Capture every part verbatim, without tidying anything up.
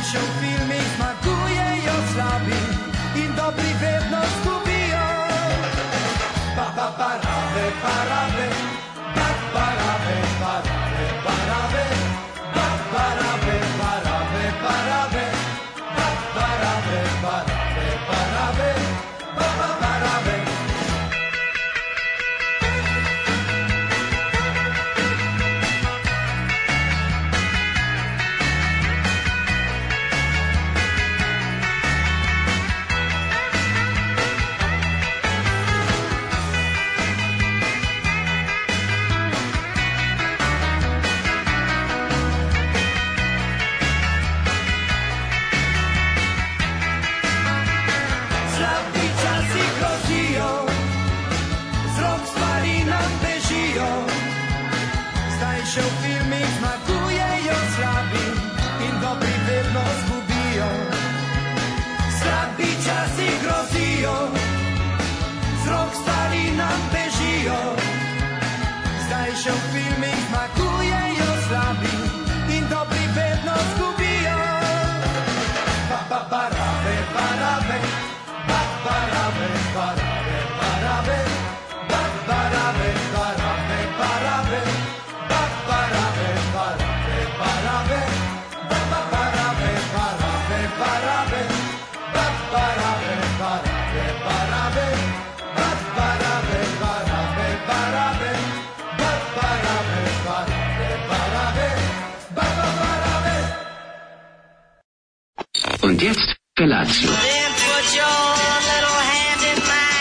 się film i smakuje i oslabi i dobry wierność gubią. Pa, pa, parabe, parabe, pa, parabe, parabe, parabe, pa, parabe, parabe, parabe, pa, parabe, parabe, parabe, pa, pa, parabe. Się filmy smakuje i oslabi i dobry wierność gubią. Slabi czasy groziją, wzrok stali nam beżyją. Zdaje się filmy smakuje i oslabi i dobry wierność gubią. Pa, pa, parabe, parabe, pa, parabe, parabe, parabe, pa, parabe, parabe, parabe. Parabe, parabe, parabe, ba, ba, parabe, parabe, parabe, ba, parabe, parabe, parabe, ba, parabe, parabe, parabe, ba, parabe, parabe, parabe, ba, ba, parabe. Und jetzt Felatio. Then put your little hand in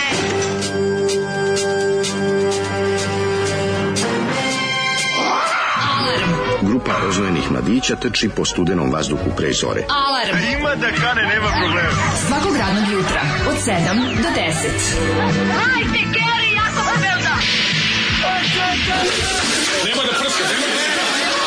Grupa rozvojenih mladića trči po studenom vazduhu pre zore. Alarm! Ima da kane, nema problema. Svakog radnog jutra, od sedam do deset. Hajde, Geri, jako se velda! Nema da prska, nema da prska.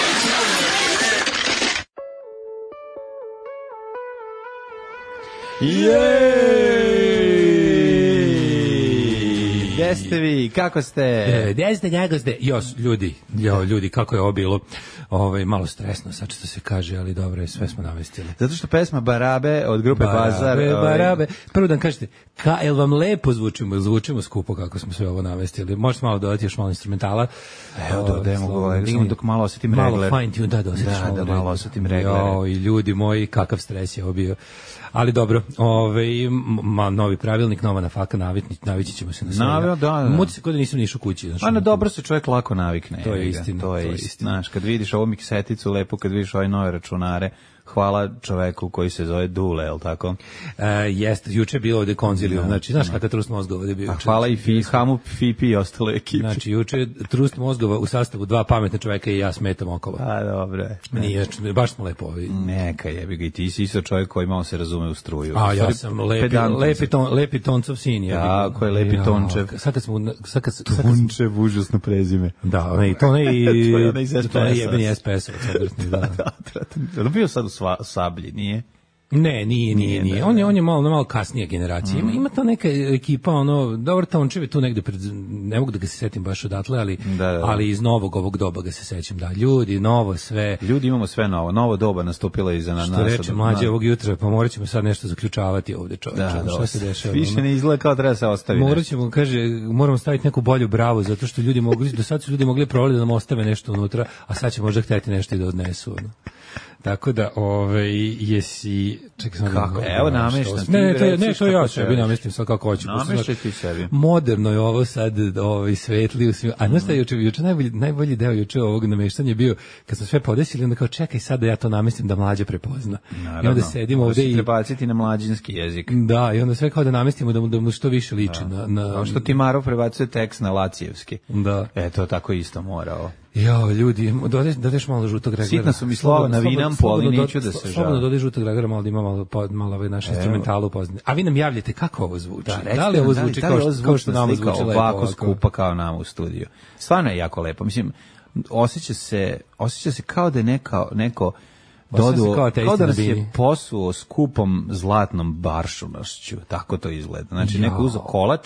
Jej! Gde ste vi? Kako ste? E, gde ste, kako ste? Jo, ljudi, jo, ljudi, kako je ovo bilo? Ovaj, malo stresno, sad što se kaže, ali dobro je, sve smo navestili. Zato što pesma Barabe od grupe Barabe, Bazar... Ovaj... Barabe. Prvo da vam kažete, ka, jel vam lepo zvučimo, zvučimo skupo kako smo sve ovo navestili? Možete malo dodati još malo instrumentala? Evo, dodajemo govorili, samo dok malo osetim regler. Malo fine tune, da, da osjetiš da, malo da, malo osetim regler. Jo, i ljudi moji, kakav stres je ovo bio. Ali dobro, ovaj ma, novi pravilnik, nova nafaka, navikni, navići ćemo se na sve. Naravno, da, da. Muci se kod da nisam nišao kući. A na dobro se čovjek lako navikne. To je istina. To je istina. Znaš, kad vidiš ovu mikseticu lepo, kad vidiš ove nove računare, hvala čoveku koji se zove Dule, je li tako? E, jeste, juče je bilo ovde konzilijum, da, znači, znaš kakav trust mozgova ovde bio. A hvala i Fi, Hamu, Fipi i ostale ekipi. Znači, juče je trust mozgova u sastavu dva pametna čoveka i ja smetam okova. A, dobro. Nije, baš smo lepo ovi. Neka jebi ga, i ti si isto čovjek koji malo se razume u struju. A, ja sam lepi, lepi, ton, lepi Toncov sin. Ja, ko je lepi Tončev. Sad kad smo... Sad kad, sad kad Tončev, užasno prezime. Da, onaj, to ne i... to je onaj iz es pe es. To je jebeni es pe es. Da, da. On bio sad u sva, Sablji, nije? Ne, nije, nije, nije. On je on je malo malo kasnija generacija. Ima, ima ta neka ekipa, ono, dobro Tončev je tu negde pred, ne mogu da ga se setim baš odatle, ali da, da. ali iz novog ovog doba ga se sećam, da. Ljudi, novo sve. Ljudi imamo sve novo. Novo doba nastupilo iza nas. Što reče mlađe ovog jutra, pa morat ćemo sad nešto zaključavati ovde, čoveče. Da, da, šta se dešava? Više ne izgleda kao treba se ostaviti. Morat ćemo, kaže, moramo staviti neku bolju bravu, zato što ljudi mogli, do sad su ljudi mogli provaliti da nam ostave nešto unutra, a sad će možda hteti nešto i da odnesu. Ono. Tako da, ovaj, jesi... Čekaj, sam kako? Da, evo, nameštam. Ne, ne, to, je, ne, to ja sebi namestim sad kako hoću. Nameštaj ti sebi. Moderno je ovo sad, ovaj, svetli u svim... A znaš šta je juče, juče najbolji, najbolji deo juče ovog nameštanja bio, kad smo sve podesili, onda kao, čekaj sad da ja to namestim da mlađe prepozna. Naravno. I onda sedimo ovde i... prebaciti na mlađinski jezik. Da, i onda sve kao da namestimo da mu, da mu što više liči. Da. Na, na... Kao što ti Marov prebacuje tekst na lacijevski. Da. E, to tako isto morao. Jo, ljudi, dodeš, dodeš malo žutog reglera. Sitna su mi slova na vinampu, ali neću da se žalim. Slobodno dodeš žutog reglera, malo da ima malo, malo ove naše instrumentalu upoznane. A vi nam javljate kako ovo zvuči? Da, recite, da li ovo zvuči da li, kao, da li kao što nama zvuči lepo? Ovako skupa kao nama u studiju. Stvarno je jako lepo. Mislim, osjeća se, osjeća se kao da je neka, neko dodu, kao, kao da nas je posuo skupom zlatnom baršunošću. Tako to izgleda. Znači, neko uzeo kolač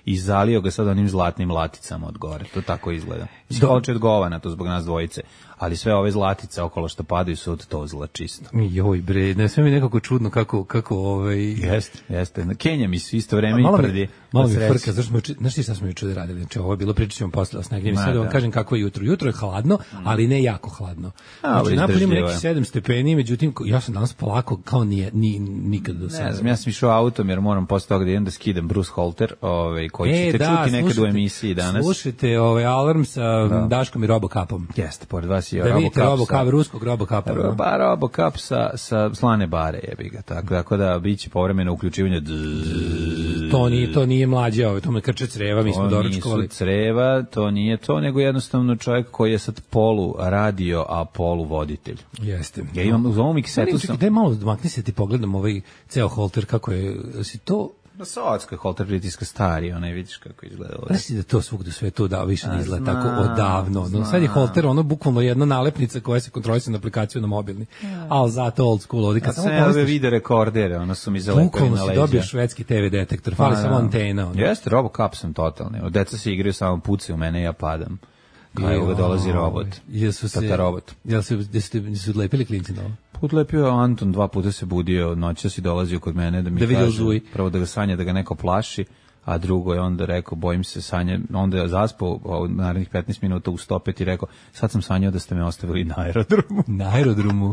i zalio ga sad onim zlatnim laticama od gore. To tako izgleda. Kolče od govana, to zbog nas dvojice. Ali sve ove zlatice okolo što padaju su od to zlačisto. Joj bre, ne sve mi nekako čudno kako kako ovaj jeste, jeste. Kenja mi su isto vreme i prdi. Malo mi frka, zašto smo, znaš ti šta smo juče radili? Znači ovo je bilo, pričat ćemo posle o snegu. Mi sad da vam kažem kako je jutro. Jutro je hladno, ali ne jako hladno. Znači napolje ima neki sedam stepeni, međutim ja sam danas polako kao nije ni nikad do sada. Ne znam, ja sam išao autom jer moram posle toga da idem da skidam Bruce Holter, ovaj koji e, ćete da, čuti nekad u emisiji danas. Slušajte ovaj alarm sa da. Daškom i Robocapom. Jeste, pored vas je da Robocap. Robocap, ruskog Robocapa. Ba, Robocap sa, sa slane bare, jebi ga, tako, tako da biće povremeno uključivanje. To nije, to nije mlađe, ovo, to me krče creva, mi smo doručkovali. To nisu creva, to nije to, nego jednostavno čovjek koji je sad polu radio, a polu voditelj. Jeste. Ja imam, uz ovom miksetu sam... Daj malo, makni se ti pogledam ovaj ceo holter, kako je, si to... Na Sovjetskoj holter pritiska stari, onaj vidiš kako izgleda. Znaš da to svugde sve to da više ne izgleda tako odavno. No, sad je holter ono bukvalno jedna nalepnica koja se kontroliše na aplikaciju na mobilni. Ja. Ali zato old school ovdje. Kad sam ove vide rekordere, ono su mi zalepili na leđa. Bukvalno si dobio švedski te ve detektor, fali pa, samo antena. Ono. Jeste, Robocap sam totalni. Od deca se igraju, samo pucaju u mene i ja padam. Kao dolazi robot. Jesu se, Tata robot. Jel se, jesu odlepili klinci na ovo? Odlepio Anton, dva puta se budio, noćas si dolazio kod mene da mi da kaže, prvo da ga sanja da ga neko plaši, a drugo je onda rekao, bojim se sanja, onda je zaspao narednih petnaest minuta u sto pet i rekao, sad sam sanjao da ste me ostavili na aerodromu. Na aerodromu?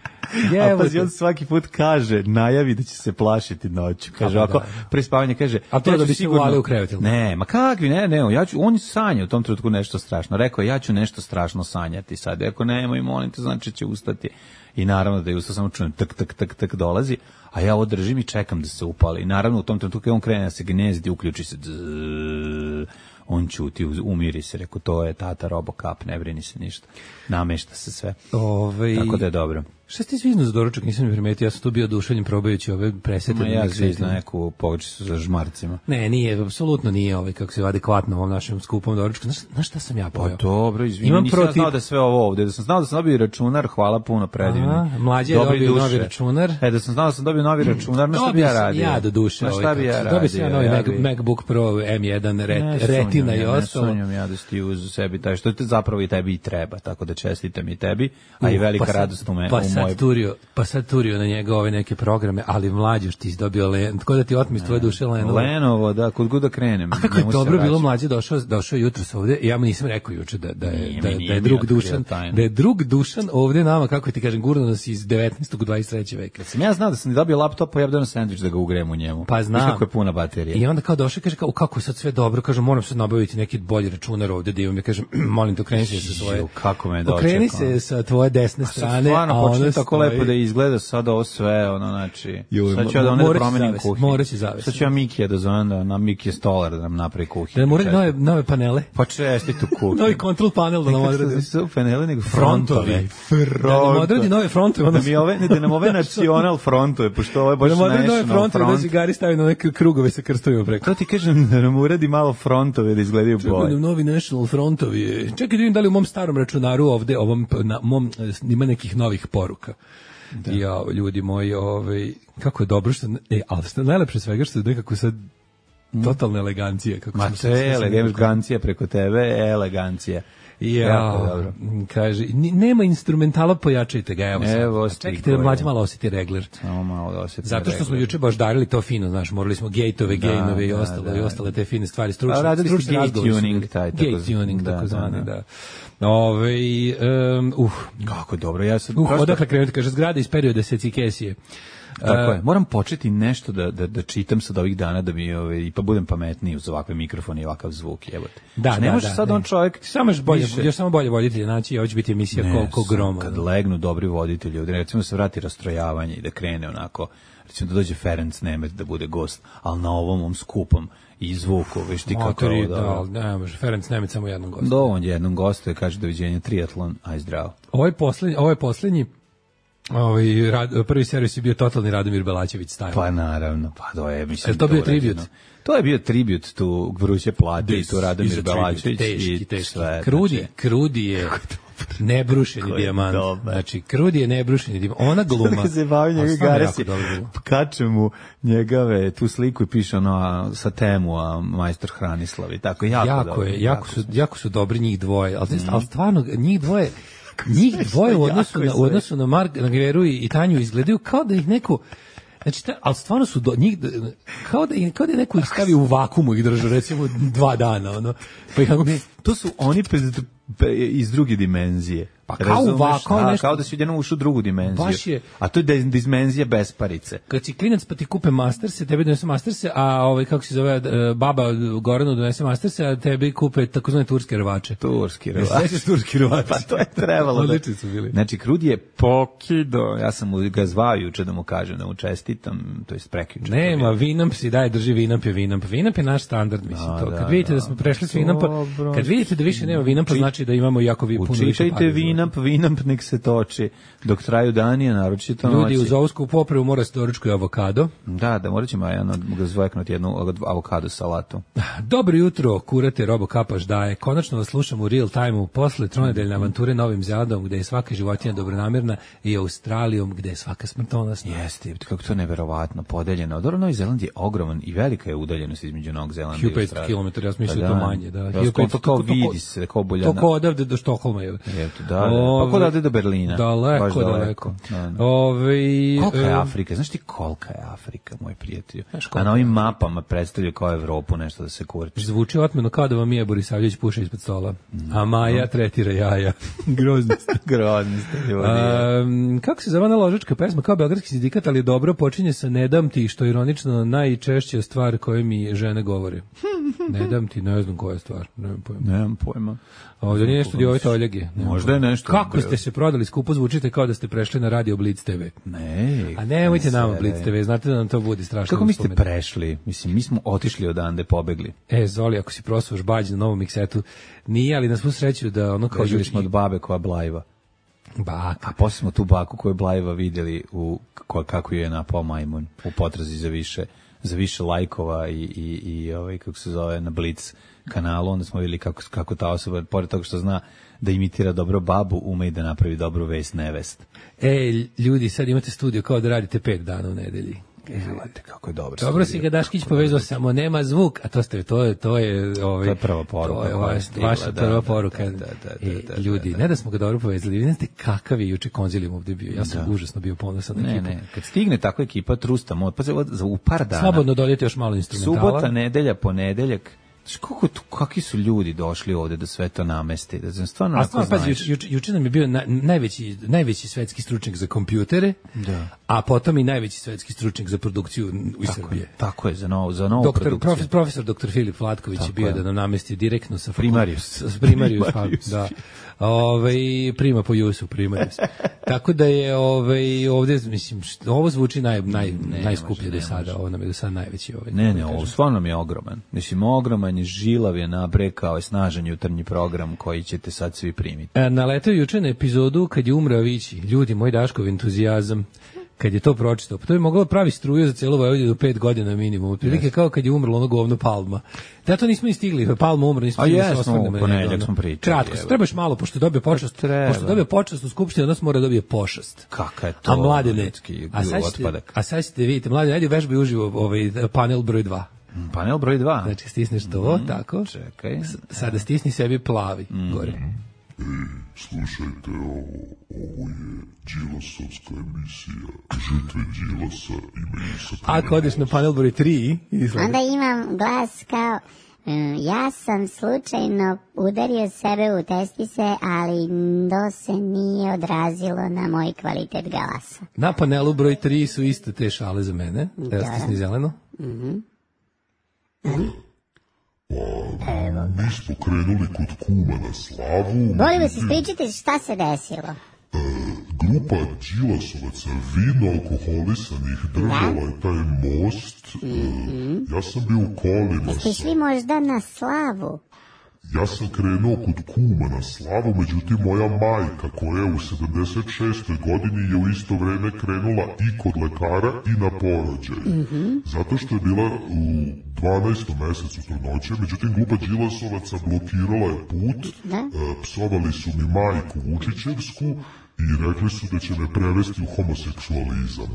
A pazi, on svaki put kaže, najavi da će se plašiti noću. Kaže, ako da, pre spavanja kaže... A to ja da bi se uvali u krevet? Ne, ma kakvi, ne, ne, ja ću, on sanja u tom trenutku nešto strašno. Rekao, ja ću nešto strašno sanjati sad. Rekao, nemoj, molim te, znači će ustati. I naravno da je ustao, samo čujem, tak, tak, tak, tak, dolazi, a ja ovo držim i čekam da se upali. I naravno u tom trenutku kad on krene da se gnezdi, uključi se, dzz, on ćuti, umiri se, rekao, to je tata Robocap, ne brini se ništa. Namešta se sve. Ove... Tako da je dobro. Šta ste zviznu za doručak, nisam mi primetio, ja sam tu bio oduševljen probajući ove presete. Ja zviznu neku pogačicu sa žmarcima. Ne, nije, apsolutno nije ovaj, kako se adekvatno ovom našem skupom doručku. Znaš, znaš šta sam ja pojao? Pa dobro, izvini, nisam protiv... znao da sve ovo ovde, da sam znao da sam dobio računar, hvala puno, predivni. Aha, mlađe je dobio duše. Novi računar. E, da sam znao da sam dobio novi računar, na šta bi ja radio? Ja do duše. Na šta bi ja radio? Dobio sam ja novi ja bi... MacBook Pro M jedan, ret, ne, retina i ostalo. Ne sunjam ja da si ti uz sebi taj, što te zapravo i tebi i treba, tako da čestitam i tebi, a i velika pa radost u me. Pa sad turio, pa sad turio na njega ove neke programe, ali mlađe što ti dobio Lenovo, tako da ti otmi iz tvoje duše Lenovo. Lenovo, da, kod god da krenem. A kako je dobro bilo mlađe došao, došao jutros ovde, ja mu nisam rekao juče da, da, je, da, da je drug Dušan, da je drug Dušan ovde nama, kako ti kažem, gurno nas iz devetnaestog u dvadeset treći veka. Sam ja znao da sam dobio laptop, pa ja bih sendvič da ga ugrem u njemu. Pa znam. Kako je puna baterija. I onda kao došao, kaže, kao, kako je sad sve dobro, kaže, moram sad nabaviti neki bolji računar ovde, da imam, ja kažem, molim te, okreni se sa svoje, kako me dočekao. Okreni se sa tvoje desne strane, stvarno, a ono tako stoji... lepo da izgleda sad ovo sve, ono, znači, Juj, sad ću ja da onda da promenim kuhinju. Mora će zavesti. Sad ću ja Mikija da zovem da na Mikija stolar da nam napravi kuhinju. Da mora nove, nove panele. Pa česti tu kuhinju. Novi control panel da nam odradi. Ne su panele, nego frontovi. Da nam odradi nove frontove. Da mi ove, ne, da nam ove nacional frontove, pošto ovo je baš national front. Da nam odradi nove frontove, da Žigari stavi na neke krugove sa krstovima preko. To ti kažem da nam uradi malo frontove da izgledaju bolje. Čekaj, novi national frontovi. Čekaj da vidim da li u mom starom računaru ovde, ovom, na mom, ima nekih novih poruka. Da. Ja, ljudi moji, ovaj, kako je dobro što, e, ali što najlepše svega što je nekako sad totalna elegancija. Kako Ma to je elegancija preko tebe, elegancija. Ja, dobro. Kaže, nema instrumentala, pojačajte ga, evo sad. Evo, čekajte, mlađe malo osjeti regler. Samo malo da osjeti Zato što regler. Smo juče baš darili to fino, znaš, morali smo gejtove, da, gejnove i ostalo, da, i ostale te fine stvari, stručne, radili stručne razgovore. Tuning, taj, gay tuning, tako zvani, da. Ove, um, uh, kako dobro, ja sad... Uh, prosto... odakle krenuti, kaže, zgrada iz perioda secikesije. Tako je. Moram početi nešto da, da, da čitam sad ovih dana da mi ovaj, pa budem pametniji uz ovakve mikrofone i ovakav zvuk. Evo te. Da, ne da, možeš da, sad ne. On čovjek... Samo još bolje, više... još samo bolje voditelje, znači ovo će biti emisija ne, koliko groma. Kad legnu dobri voditelji, ovdje, recimo se vrati rastrojavanje i da krene onako, recimo da dođe Ferenc Nemec da bude gost, ali na ovom ovom skupom i zvuku, veš ti kako je ovo da... Ne, može, Ferenc Nemec samo jednom gostu. Da, on jednom gostu je, kaže doviđenja, triatlon, aj zdravo. Ovo je poslednji, ovo je poslednji Ovaj rad, prvi servis je bio totalni Radomir Belačević style. Pa naravno, pa to je mislim. Je to bio tribut. To je bio tribut tu Vruće plate i tu Radomir Belačević teški, i teški. sve. Krudi, Krudi je Nebrušeni dijamant. dobar. Znači, Krudi je nebrušeni dijamant. Ona gluma. Kada se bavi njega a stvarno Garesi, jako dobro gluma. kače mu njegove tu sliku i piše ono a, sa temu, a majstor Hranislav i tako, jako, jako dobro. je, jako su, jako su dobri njih dvoje, ali, mm. ali stvarno, njih dvoje, njih dvoje u odnosu na, u odnosu na Mark, na Geru i, i Tanju izgledaju kao da ih neko, znači, ta, ali stvarno su do njih, kao da, kao da je neko ih stavi u vakumu i držu, recimo, dva dana, ono, pa ih kako... To su oni pred, pe, iz druge dimenzije. Pa kao u vaku, kao nešto... Kao da si jednom ušao u drugu dimenziju. Baš je... A to je dimenzija besparice. Kad si klinac pa ti kupe Masterse, tebi donese Masterse, a ovaj, kako se zove, baba Goranu donese Masterse, a tebi kupe takozvane turske rvače. Turski rvače. Sećaš turski rvače? Pa to je trebalo. Odlični su bili. Znači, Krudi je pokido. Ja sam mu ga zvao juče da mu kažem, da mu čestitam, to je prekjuče. Nema, Vinamp si daje, drži Vinamp je Vinamp. Vinamp je naš standard, mislim. A, to. da, Kad vidite da, da smo prešli s Vinampa, kad vidite da više nema Vinampa, znači da imamo jako vi, puno više Učitajte Vinamp, Vinamp nek se toči dok traju dani, a naročito noći. Ljudi uz ovsku popravu mora se doručku i avokado. Da, da, morat ćemo jedno ga zvojeknuti jednu avokado salatu. Dobro jutro, kurate, Robo Kapaš daje. Konačno vas slušam u real time-u posle tronedeljne avanture Novim Zelandom, gde je svaka životinja dobronamirna, i Australijom, gde je svaka smrtonosna. Jeste, kako to neverovatno podeljeno. Dobro, Novi Zeland je ogroman i velika je udaljenost između Novog Zelanda i hiljadu petsto Australije. kilometara, ja sam mislio da je to manje. Da. hiljadu petsto, to kao vidi se, kao boljana. To kao odavde do Štokholma je. Eto, da, da. Pa kod odavde do Berlina. Daleko, baš daleko. daleko. Da, da. Ove, kolika je e, Afrika? Znaš ti kolika je Afrika, moj prijatelju? A na ovim mapama predstavljaju kao Evropu nešto da se kurči. Zvuči otmeno kao da vam Mija Borisavljević puša ispod stola. A Maja tretira jaja. Grozno ste. Grozno ste. Um, kako se zove ona ložačka pesma? Kao beogradski sindikat, ali dobro, počinje sa ne dam ti, što je ironično najčešća stvar koju mi žene govore. Ne dam ti, ne znam koja je stvar. Nemam pojma. Nemam pojma. Ovdje nije nešto dio ove toljage. Možda je nešto. Kako ste se prodali skupo, zvučite kao da ste prešli na radio Blitz te ve. Ne. A nemojte nama Blitz te ve, znate da nam to budi strašno. Kako mi ste prešli? Mislim, mi smo otišli odande, pobegli. E, Zoli, ako si prosuvaš bađ na novom miksetu, nije, ali na svu sreću da ono kao... Bežili smo od babe koja blajva. Baka. A posle smo tu baku koju je blajva vidjeli u, ko, kako je napao majmun u potrazi za više, za više lajkova i, i, i ovaj, kako se zove, na Blitz kanalu. Onda smo vidjeli kako, kako ta osoba, pored toga što zna da imitira dobro babu, ume i da napravi dobru vest nevest. E, ljudi, sad imate studio kao da radite pet dana u nedelji. Evo, kako je dobro. Dobro si ga Daškić povezao, samo nema zvuk, a to ste to je to je ovaj to je prva poruka. To je vaš, vaša da, prva da, poruka. Da, da, da, e, da, da, ljudi, da, da. ne da smo ga dobro povezali, vidite kakav je juče konzilijum ovdje bio. Ja sam da. užasno bio ponosan na ne, ekipu. Ne, kad stigne takva ekipa trusta, mo, pa za u par dana. Slobodno dodajte još malo instrumentala. Subota, nedelja, ponedeljak. Znaš, kako tu, kakvi su ljudi došli ovde da sve to nameste, da znam, stvarno a stvarno, pazi, juče, juče, juče nam je bio na, najveći, najveći svetski stručnjak za kompjutere, da. A potom i najveći svetski stručnjak za produkciju u tako Srbije. Je, tako je, za novu, za novu doktor, produkciju. Prof, profesor doktor Filip Vlatković je bio je. Da nam namesti direktno sa Primarius. S Primarius, Primarius. Da. Ove, prima po Jusu, Primarius. Tako da je ove, ovdje, mislim, ovo zvuči naj, naj, ne, najskuplje do sada, ovo nam je do sada najveći. Ovaj, ne, ne, ovo stvarno mi je ogroman. Mislim, ogroman je, žilav je, nabrekao je, snažan jutarnji program koji ćete sad svi primiti. E, naletao juče na epizodu kad je umreo Vići. Ljudi, moj Daškov entuzijazam. Kad je to pročitao, pa to bi moglo pravi struju za celu Vojvodinu do pet godina minimum. Otprilike yes. Kao kad je umrlo ono govno Palma. Da to nismo ni stigli, Palma umro, nismo stigli da se osvrnemo. A jesmo, smo pričali. Kratko, trebaš malo, pošto je dobio počast, Treba. pošto je dobio počast u Skupštini, odnos mora da dobije pošast. Kaka je to? A mladene, a sad ćete, a sad ćete vidite, mladene, ajde vežbaj uživo ovaj panel broj dva. Panel broj dva? Znači stisneš to, mm, tako. Čekaj. Sada stisni sebi plavi, mm. gore. Ej, slušajte ovo, ovo je Đilasovska emisija, žrtve Đilasa imaju sa... Ako odeš na panel broj tri... Onda imam glas kao, um, ja sam slučajno udario sebe u testise, ali to se nije odrazilo na moj kvalitet glasa. Na panelu broj tri su isto te šale za mene, da stisni zeleno. Mhm. Pa, mi smo krenuli kod kuma na slavu. Molim vas, ispričajte šta se desilo. E, grupa Đilasovaca vidno alkoholisanih držala je taj most. E, ja sam bio u kolima. Jeste šli možda na slavu? Ja sam krenuo kod kuma na slavu, međutim moja majka koja je u sedamdeset šestoj godini je u isto vreme krenula i kod lekara i na porođaj. Mm-hmm. Zato što je bila u dvanaestom mesecu trudnoće, međutim grupa Đilasovaca blokirala je put, e, psovali su mi majku Vučićevsku i rekli su da će me prevesti u homoseksualizam.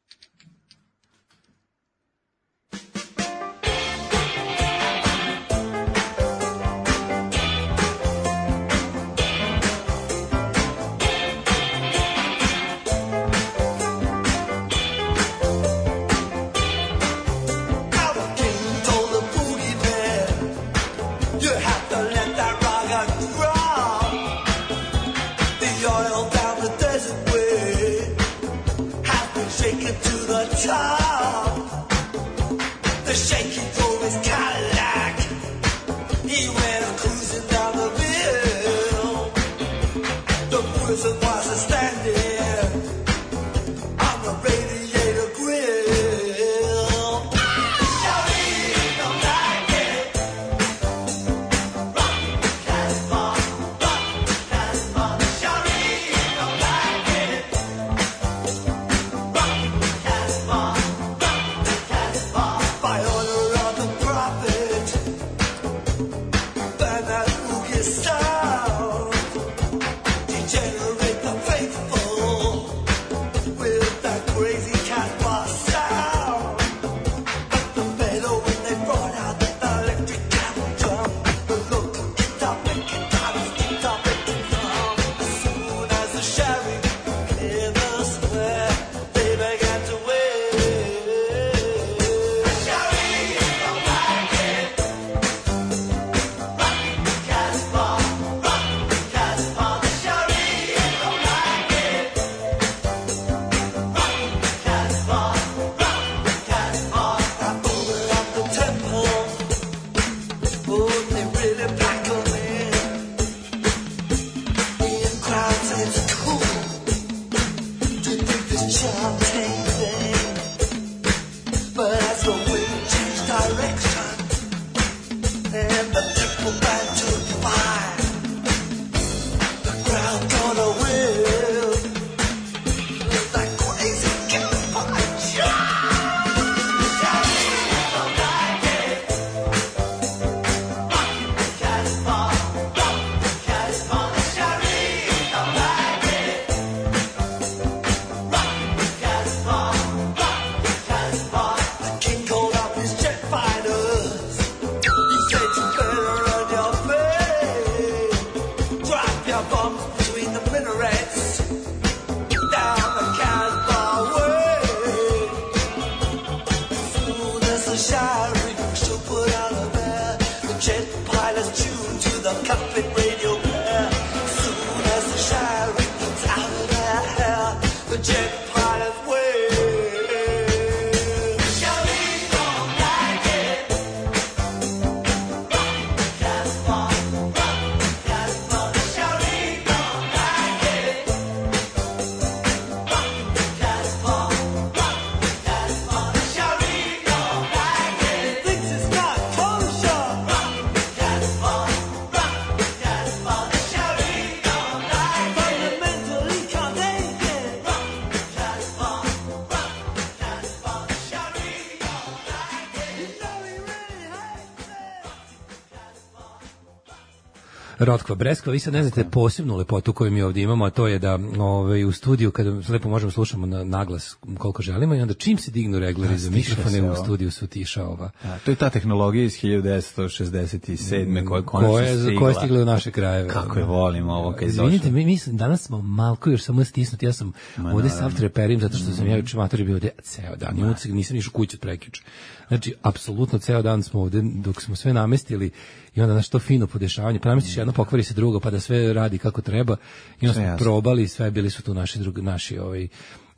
Rotkva Breskva, vi sad ne znate posebnu lepotu koju mi ovdje imamo, a to je da ovaj, u studiju, kada lepo možemo slušamo na naglas koliko želimo, i onda čim se dignu regleri za mikrofone, u studiju su tiša ova. A, to je ta tehnologija iz hiljadu devetsto šezdeset sedme koja je konačno stigla. Koja je stigla u naše krajeve. Kako je volimo ovo kad je došlo. Izvinite, mi, mi danas smo malko još samo stisnuti, ja sam Ma, ovdje sav treperim zato što sam ja juče matori bio ovdje ceo dan, Ma. nisam išao kući od prekjuče. Znači, apsolutno ceo dan smo ovdje, dok smo sve namestili, i onda naš to fino podešavanje, pa namestiš jedno, pokvari se drugo, pa da sve radi kako treba, i onda smo probali, sve bili su tu naši drugi, naši ovaj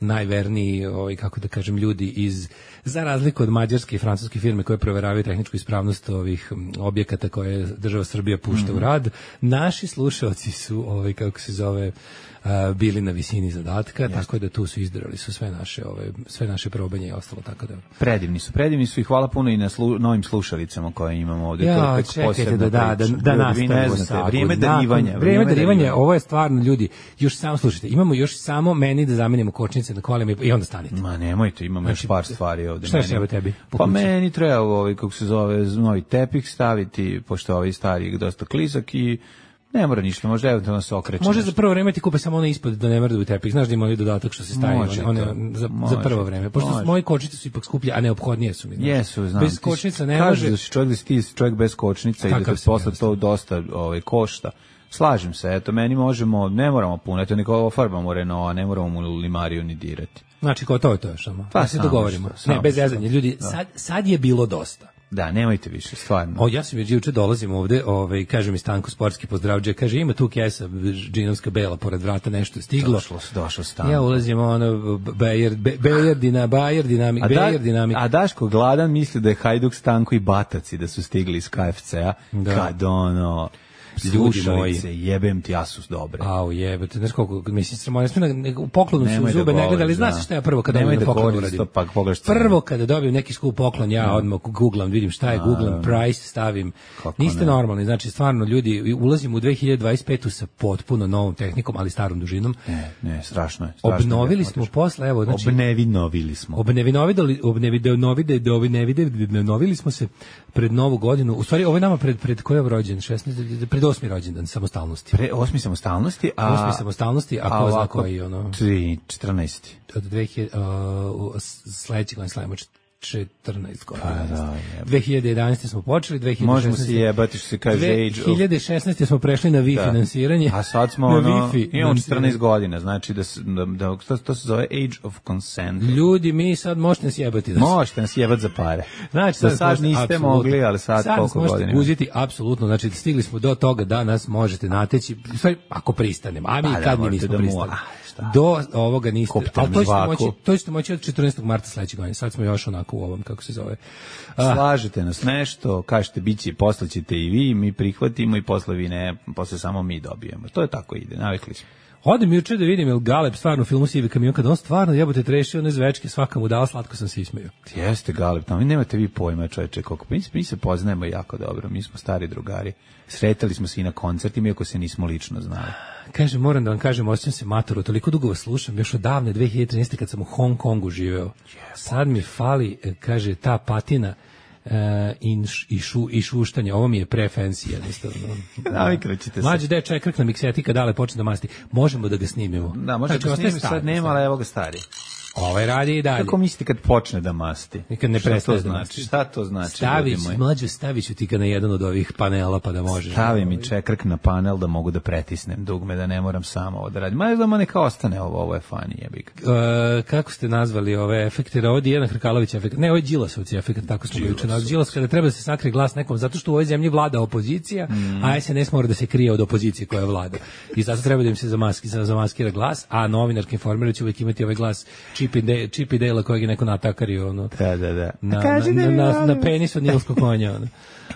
najverniji, ovaj, kako da kažem, ljudi iz, za razliku od mađarske i francuske firme koje proveravaju tehničku ispravnost ovih objekata koje država Srbija pušta mm-hmm. u rad, naši slušalci su, ovaj, kako se zove, Uh, bili na visini zadatka, Jasne. Tako da tu su izdržali su sve naše ove sve naše probanje i ostalo, tako da predivni su, predivni su i hvala puno i na slu, novim slušalicama koje imamo ovdje. Ja, to je čekajte da da da, da nastavimo sa vrijeme darivanja, vrijeme darivanja, ovo je stvarno ljudi, još samo slušajte, imamo još samo meni da zamenimo kočnice na kolima i onda stanite. Ma nemojte, imamo znači, još par stvari ovdje. Šta je sve tebi? Pa meni treba ovaj kako se zove novi tepih staviti, pošto ovaj stari dosta klizak i ne mora ništa, možda eventualno se okreće. Može za prvo vreme ti kupe samo ono ispod da ne mrdu tepih. Znaš da ima ovaj dodatak što se stavi može one, to, one za, može, za prvo vreme. Pošto može. moje kočnice su ipak skuplje, a neophodnije su mi. Znači. Jesu, znam. Bez kočnica ne kaže može. Da si čovjek da si ti čovjek bez kočnica i da te posle to dosta ovaj, košta. Slažem se, eto, meni možemo, ne moramo puno, eto, niko farbamo Renault, ne moramo mu limariju ni dirati. Znači, kao to je to još samo. Pa, da se dogovorimo. Što, ne, bez zezanja. Ljudi, sad, sad je bilo dosta. Da, nemojte više, stvarno. O, ja sam već juče dolazim ovde, ovaj, kaže mi Stanko sportski pozdravđe, kaže ima tu kesa džinovska bela pored vrata, nešto je stiglo. Došlo, došlo Stanko. Ja ulazim ono Bayer, Bayer, Dina, Bayer Dinamik, a, da, Bayer Dinamik. A Daško gladan misli da je Hajduk, Stanko i Bataci da su stigli iz K F C-a, da. Kad ono... Slušalice, jebem ti, ja su dobre. Au, jebete, znaš koliko, mislim, sramo, ne smije, u poklonu su zube ne gledali, znaš šta ja prvo kada dobijem na poklon uradim? Pa, prvo kada dobijem neki skup poklon, ja no. odmah googlam, vidim šta je, googlam, price, stavim. Kako niste ne? Normalni, znači, stvarno, ljudi, ulazim u dve hiljade dvadeset petu sa potpuno novom tehnikom, ali starom dužinom. Ne, ne, strašno je. Strašno obnovili je, smo posle, evo, znači... Obnevinovili smo. Obnevinovili, obnevinovili, obnevinovili smo se pred novu godinu, u stvari, ovo je nama pred, pred koji je rođen, šesnaesti, pred osmi rođendan samostalnosti. Pre osmi samostalnosti, a osmi samostalnosti, a ko zna koji ono četrnaesti. Od dve hiljade uh, sledećeg godina slavimo četrnaest godina. Pa da, dve hiljade jedanaeste smo počeli, dve hiljade šesnaeste možemo se jebati što se kaže age of... dve hiljade šesnaeste smo prešli na Wi-Fi da. finansiranje. A sad smo ono, imamo četrnaest godina, znači da, da, da to, to se zove age of consent. Ljudi, mi sad možete nas jebati. Da možete nas jebati za pare. Znači, sad, sad niste absolutno mogli, ali sad, sad koliko godina. Sad možete guziti, apsolutno, znači stigli smo do toga da nas možete nateći, sve ako pristanemo, a mi pa, kad da, mi nismo da pristali. Mu, do ovoga niste, ali to ćete, moći, to ćete moći od četrnaestog marta sledećeg godine. Sad smo još onako u ovom, kako se zove. A, slažete nas nešto, kažete biće, posle ćete i vi, mi prihvatimo i posle vi ne, posle samo mi dobijemo. To je tako ide, navikli smo. Odem juče da vidim, jel Galeb stvarno u filmu Sivi kamion, kad on stvarno jebote trešio one zvečke, svaka mu dala, slatko sam se ismejao. Jeste Galeb, tamo nemate vi pojma, čoveče, koliko mi, mi se poznajemo jako dobro, mi smo stari drugari. Sretali smo se i na koncertima, iako se nismo lično znali. Kaže, moram da vam kažem, osjećam se matoro, toliko dugo vas slušam, još od davne dve hiljade trinaeste kad sam u Hong Kongu živeo. Sad mi fali, kaže, ta patina Uh, in, i, šu, i šuštanje, ovo mi je pre-fancy jednostavno. Naviknućete se. Mlađe, da je čekrk na miksetika, dale počne da masti. Možemo da ga snimimo. Da, možemo da ga snimimo, sad nema, ali evo ga stari. Ovaj radi i dalje. Kako mislite kad počne da masti? I kad ne prestaje da masti? Šta to znači? Stavić, mlađe, stavit ću ti ga na jedan od ovih panela pa da možeš. Stavi mi čekrk na panel da mogu da pretisnem dugme, da ne moram samo ovo da radim. Ma da neka ostane ovo, ovo je funny, jebik. Uh, kako ste nazvali ove efekte? Ovo je Dijana Hrkalović efekt. Ne, ovo je Đilasovci efekt, tako smo juče nazvali. Đilas kada treba da se sakrije glas nekom, zato što u ovoj zemlji vlada opozicija, mm. a S N S mora da se krije od opozicije koja vlada. I zato treba da im se zamaski, zamaskira glas, a novinarki informera će uvijek imati ovaj glas čip i čip i dela kojeg je neko natakario ono, da, da, da. Na, na, na, na, na penis od nilskog konja. Ono.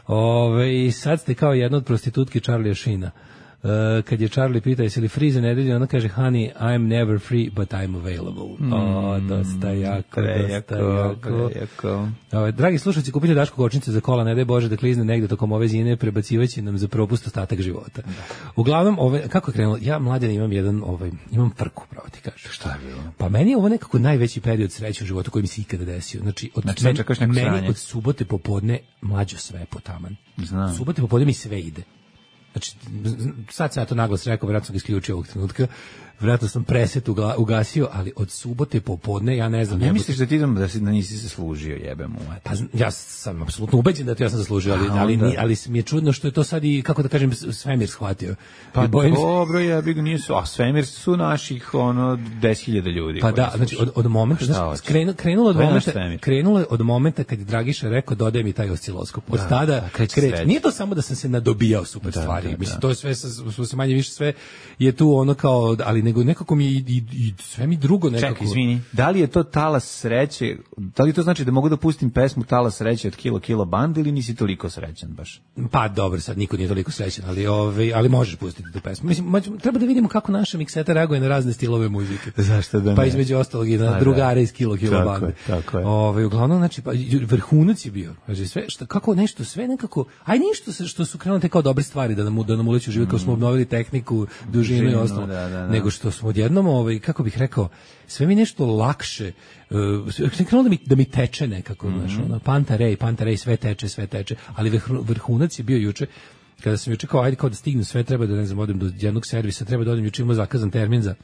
Ove, I sad ste kao jedna od prostitutki Charlie Sheena. Uh, kad je Charlie pita jesi li free za nedelju, ona kaže honey, I'm never free, but I'm available. Mm, o, dosta jako, prejako, dosta jako. Prejako. Ove, dragi slušalci, kupite Daško kočnice za kola, ne daj Bože da klizne negde tokom ove zime, prebacivajući nam za propust ostatak života. Da. Uglavnom, ove, kako je krenulo, ja mladen imam jedan, ovaj, imam frku, pravo ti kažem. Šta je bilo? Pa meni je ovo nekako najveći period sreće u životu koji mi se ikada desio. Znači, od, znači men, meni sranje. Od subote popodne mlađo sve potaman. Znam. Subote popodne mi sve ide. Znači, sad sam ja to naglas rekao, vjerojatno sam ga isključio ovog trenutka, vjerojatno sam preset ugasio, ali od subote popodne, ja ne znam... Ne misliš da ti da, si, da nisi se služio, jebem u pa, ja sam apsolutno ubeđen da to ja sam zaslužio, ali, ali, ali, ali mi je čudno što je to sad i, kako da kažem, svemir shvatio. Pa dobro, jebi ga, nisu, a svemir su naših, ono, deset hiljada ljudi. Pa da, znači, od, od momenta, znači, krenu, krenulo, od momenta, krenulo od momenta kad je Dragiša rekao, dodaj mi taj osciloskop. Od tada, kreće, nije to samo da sam se nadobijao super stvari. stvari. Da, Mislim, da. to je sve, sve se manje više sve je tu ono kao, ali nego nekako mi i, i, i sve mi drugo nekako. Čekaj, izvini, da li je to talas sreće, da li to znači da mogu da pustim pesmu Talas sreće od Kilo Kilo Band ili nisi toliko srećan baš? Pa dobro, sad niko nije toliko srećan, ali ovaj ali možeš pustiti tu pesmu. Mislim, moć- treba da vidimo kako naša mikseta reaguje na razne stilove muzike. Zašto da ne? Pa između ostalog i na Pa drugare da. iz Kilo Kilo Tako bande. je, tako je. Ovaj uglavnom znači pa vrhunac je bio. Znači sve što kako nešto sve nekako, aj ništa se što su krenule te kao dobre stvari da nam da nam uleću život, kao smo obnovili tehniku, dužinu i Dužinu, ostalo. da, da, da. Nego što smo odjednom ovaj kako bih rekao, sve mi nešto lakše uh, sve krenulo da mi da mi teče nekako, Mhm. znači ono Pantarej, Pantarej sve teče, sve teče, ali vrhu- vrhunac je bio juče kada sam juče kao ajde kao da stignem sve, treba da ne znam odem do jednog servisa, treba da odem, juče imao zakazan termin za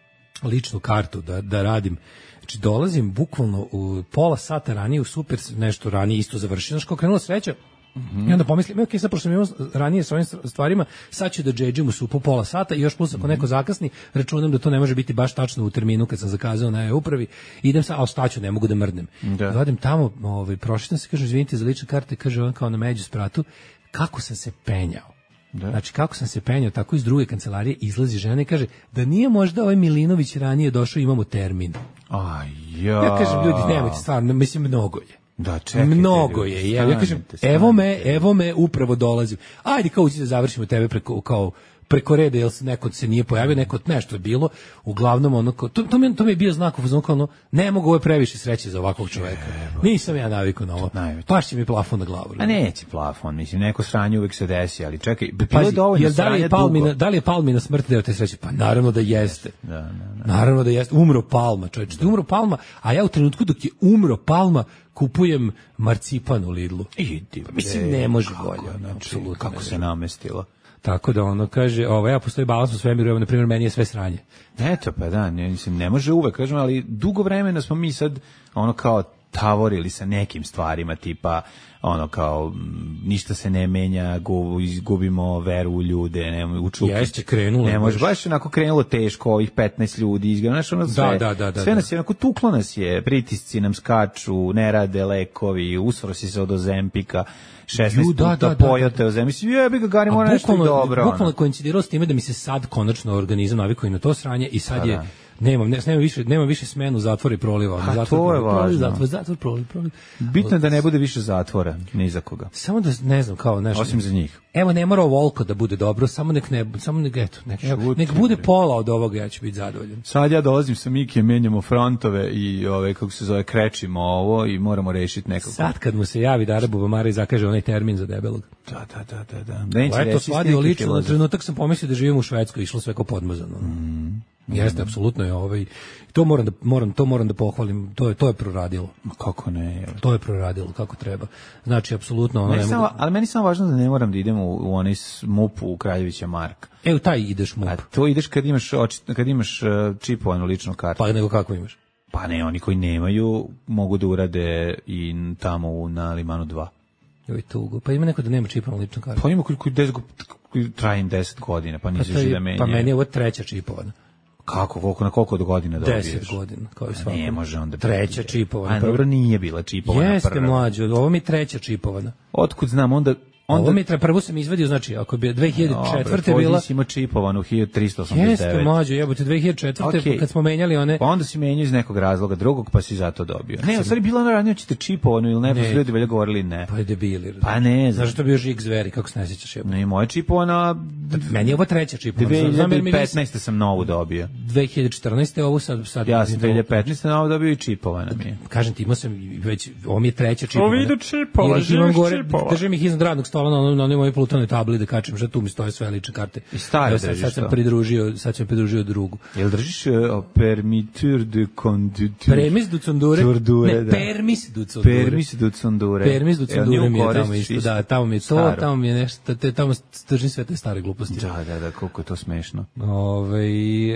ličnu kartu da da radim. Znači dolazim bukvalno u pola sata ranije u super nešto ranije isto završio, znači kao krenula sreća. I onda pomislim, ok, sad pošto sam imao ranije s ovim stvarima, sad ću da džedžim u supu pola sata i još plus ako neko zakasni, računam da to ne može biti baš tačno u terminu kad sam zakazao na e-upravi, idem sad, a ostaću, ne mogu da mrdnem. Da. I odem tamo, ovaj, prošitam se, kažem, izvinite za lične karte, kaže on kao na među spratu, kako sam se penjao. Da. Znači, kako sam se penjao, tako iz druge kancelarije izlazi žena i kaže, da nije možda ovaj Milinović ranije došao, imamo termin. Aj, ja. Ja kažem, ljudi, nemojte, stvarno, mislim, mnogo je. Da, čekajte, Mnogo ljudi, je. Ja, ja kažem, stanite, evo me, stanite. evo me, upravo dolazim. Ajde, kao ući da završimo tebe preko, kao preko reda, jer se neko se nije pojavio, neko nešto je bilo, uglavnom ono, kao- to, to, mi, to mi je bio znak u fazonu kao ono, ne mogu, ovo je previše sreće za ovakvog čoveka. Nisam ja navikao na ovo. Najveće. Pašće mi plafon na glavu. A neće plafon, mislim, neko sranje uvek se desi, ali čekaj, bilo je Pazi, dovoljno jel da li sranja je Palmina, dugo. da li je Palmina smrt deo te sreće? Pa naravno da jeste. Da, da, da. Naravno da jeste. Umro Palma, čovječe. Da je umro Palma, a ja u trenutku dok je umro Palma kupujem marcipan u Lidlu. Idi, Mislim, bre, ne može kako, bolje, ono, znači, apsolutno kako ne se može. namestilo. Tako da ono kaže, ovo ja postoji balans u svemiru, evo na primjer meni je sve sranje. Eto, pa da, ne, mislim, ne može uvek, kažem, ali dugo vremena smo mi sad, ono, kao tavorili sa nekim stvarima, tipa, ono, kao, m, ništa se ne menja, gu- izgubimo veru u ljude, ne, u Čukić. Jeste, krenulo Ne može, baš. baš onako krenulo teško, ovih petnaest ljudi, izgleda, znaš, ono, sve, da, da, da, sve da. nas je, onako, tuklo nas je, pritisci nam skaču, ne rade lekovi, usro si se od Ozempika, šesnaest Ju, da, puta da, da, pojote da. Ozempika, mislim, jebi ga, Gari, A mora nešto i bukvalno, dobro. bukvalno ono. je koincidiralo s time da mi se sad konačno organizam navikao i na to sranje i sad Pa je, da. nemam, ne, nemam više, nemam više smenu zatvora i proliva. ono, A zatvor, to je proliv, proliv, važno. Zatvor, zatvor, proliv, proliv. Bitno je da ne bude više zatvora, ni za koga. Samo da ne znam kao nešto. Osim za njih. Evo ne mora ovoliko da bude dobro, samo nek ne samo nek eto, nek, evo, Šuti, nek bude bre. pola od ovoga, ja ću biti zadovoljan. Sad ja dolazim sa Mikijem, menjamo frontove i ove, kako se zove, krećimo ovo i moramo rešiti nekako. Sad kad mu se javi Dara Bubamara i zakaže onaj termin za debelog. Da, da, da, da. da. Neće Pa eto, reći svadio neki lično, na filozof. trenutak sam pomislio da živim u Švedskoj, išlo sve kao podmazano. Mm. Jeste, apsolutno je ovaj, to moram da, moram, to moram da pohvalim, to je, to je proradilo. Ma kako ne, je. To je proradilo kako treba. Znači, apsolutno ono Meni ne samo, mogu... ali meni samo važno da ne moram da idem u, u onaj s- MUP u Kraljevića Marka. E, u taj ideš mu. A to ideš kad imaš, oči- kad imaš uh, čipovanu ličnu kartu. Pa nego kako imaš? Pa ne, oni koji nemaju mogu da urade i tamo u, na Limanu dva. Joj, tugo. Pa ima neko da nema čipovanu ličnu kartu. Pa ima koji, koji, deset, go- koji traje im deset godina, pa Pa, nisi to je- da menja. pa meni je ovo treća čipovana. Kako, koliko, na koliko do godina dobiješ? Deset godina, kao i A svako. ne može onda. Treća biti. čipovana. A dobro, nije bila čipovana Jeste prva. mlađo, ovo mi je treća čipovana. Otkud znam, onda... onda Ovo mi je tre- prvu sam izvadio, znači, ako bi dve hiljade četvrte Dobro, bila... tvoj ima čipovanu hiljadu trista osamdeset Jeste devet. mlađo, jebote, dve hiljade četvrte Okej. kad smo menjali one... Pa onda si menjao iz nekog razloga drugog, pa si zato dobio. Ne, u stvari bila ona ranije, ćete čipovanu ili ne, pa Ne. su ljudi velja govorili ne. Pa je debili. Pa ne znam. Zašto je bio žig zveri, kako se ne sjećaš jebote? Ne, i moja čipovana... Meni je ovo treća čipovana. dve Znam, jer hiljade mi petnaeste sam novu dobio. dve hiljade četrnaeste ovo sad... sad Ja sam dve hiljade petnaeste novu dobio i čipovana mi je. Kažem ti, imao sam već, ovo mi je treća čipovana. Ovo idu čipova, Jer ih imam živiš gore, čipova. držim ih iznad radnog stola na onoj, na onoj mojoj plutonoj tabli da kačem, što tu mi stoje sve lične karte. I stare Evo sad, držiš sad sam to? pridružio, sad sam pridružio drugu. Jel držiš uh, permitur de conducture? Premis du Condure. Turdure, Ne, da. permis du Condure. Permis du Condure. Permis du Jel Condure nju mi je tamo koristiš isto. Da, tamo mi je to, Staro. tamo mi je nešto, te, tamo držim sve te stare gluposti. Da, da, da, koliko je to smešno. Ove,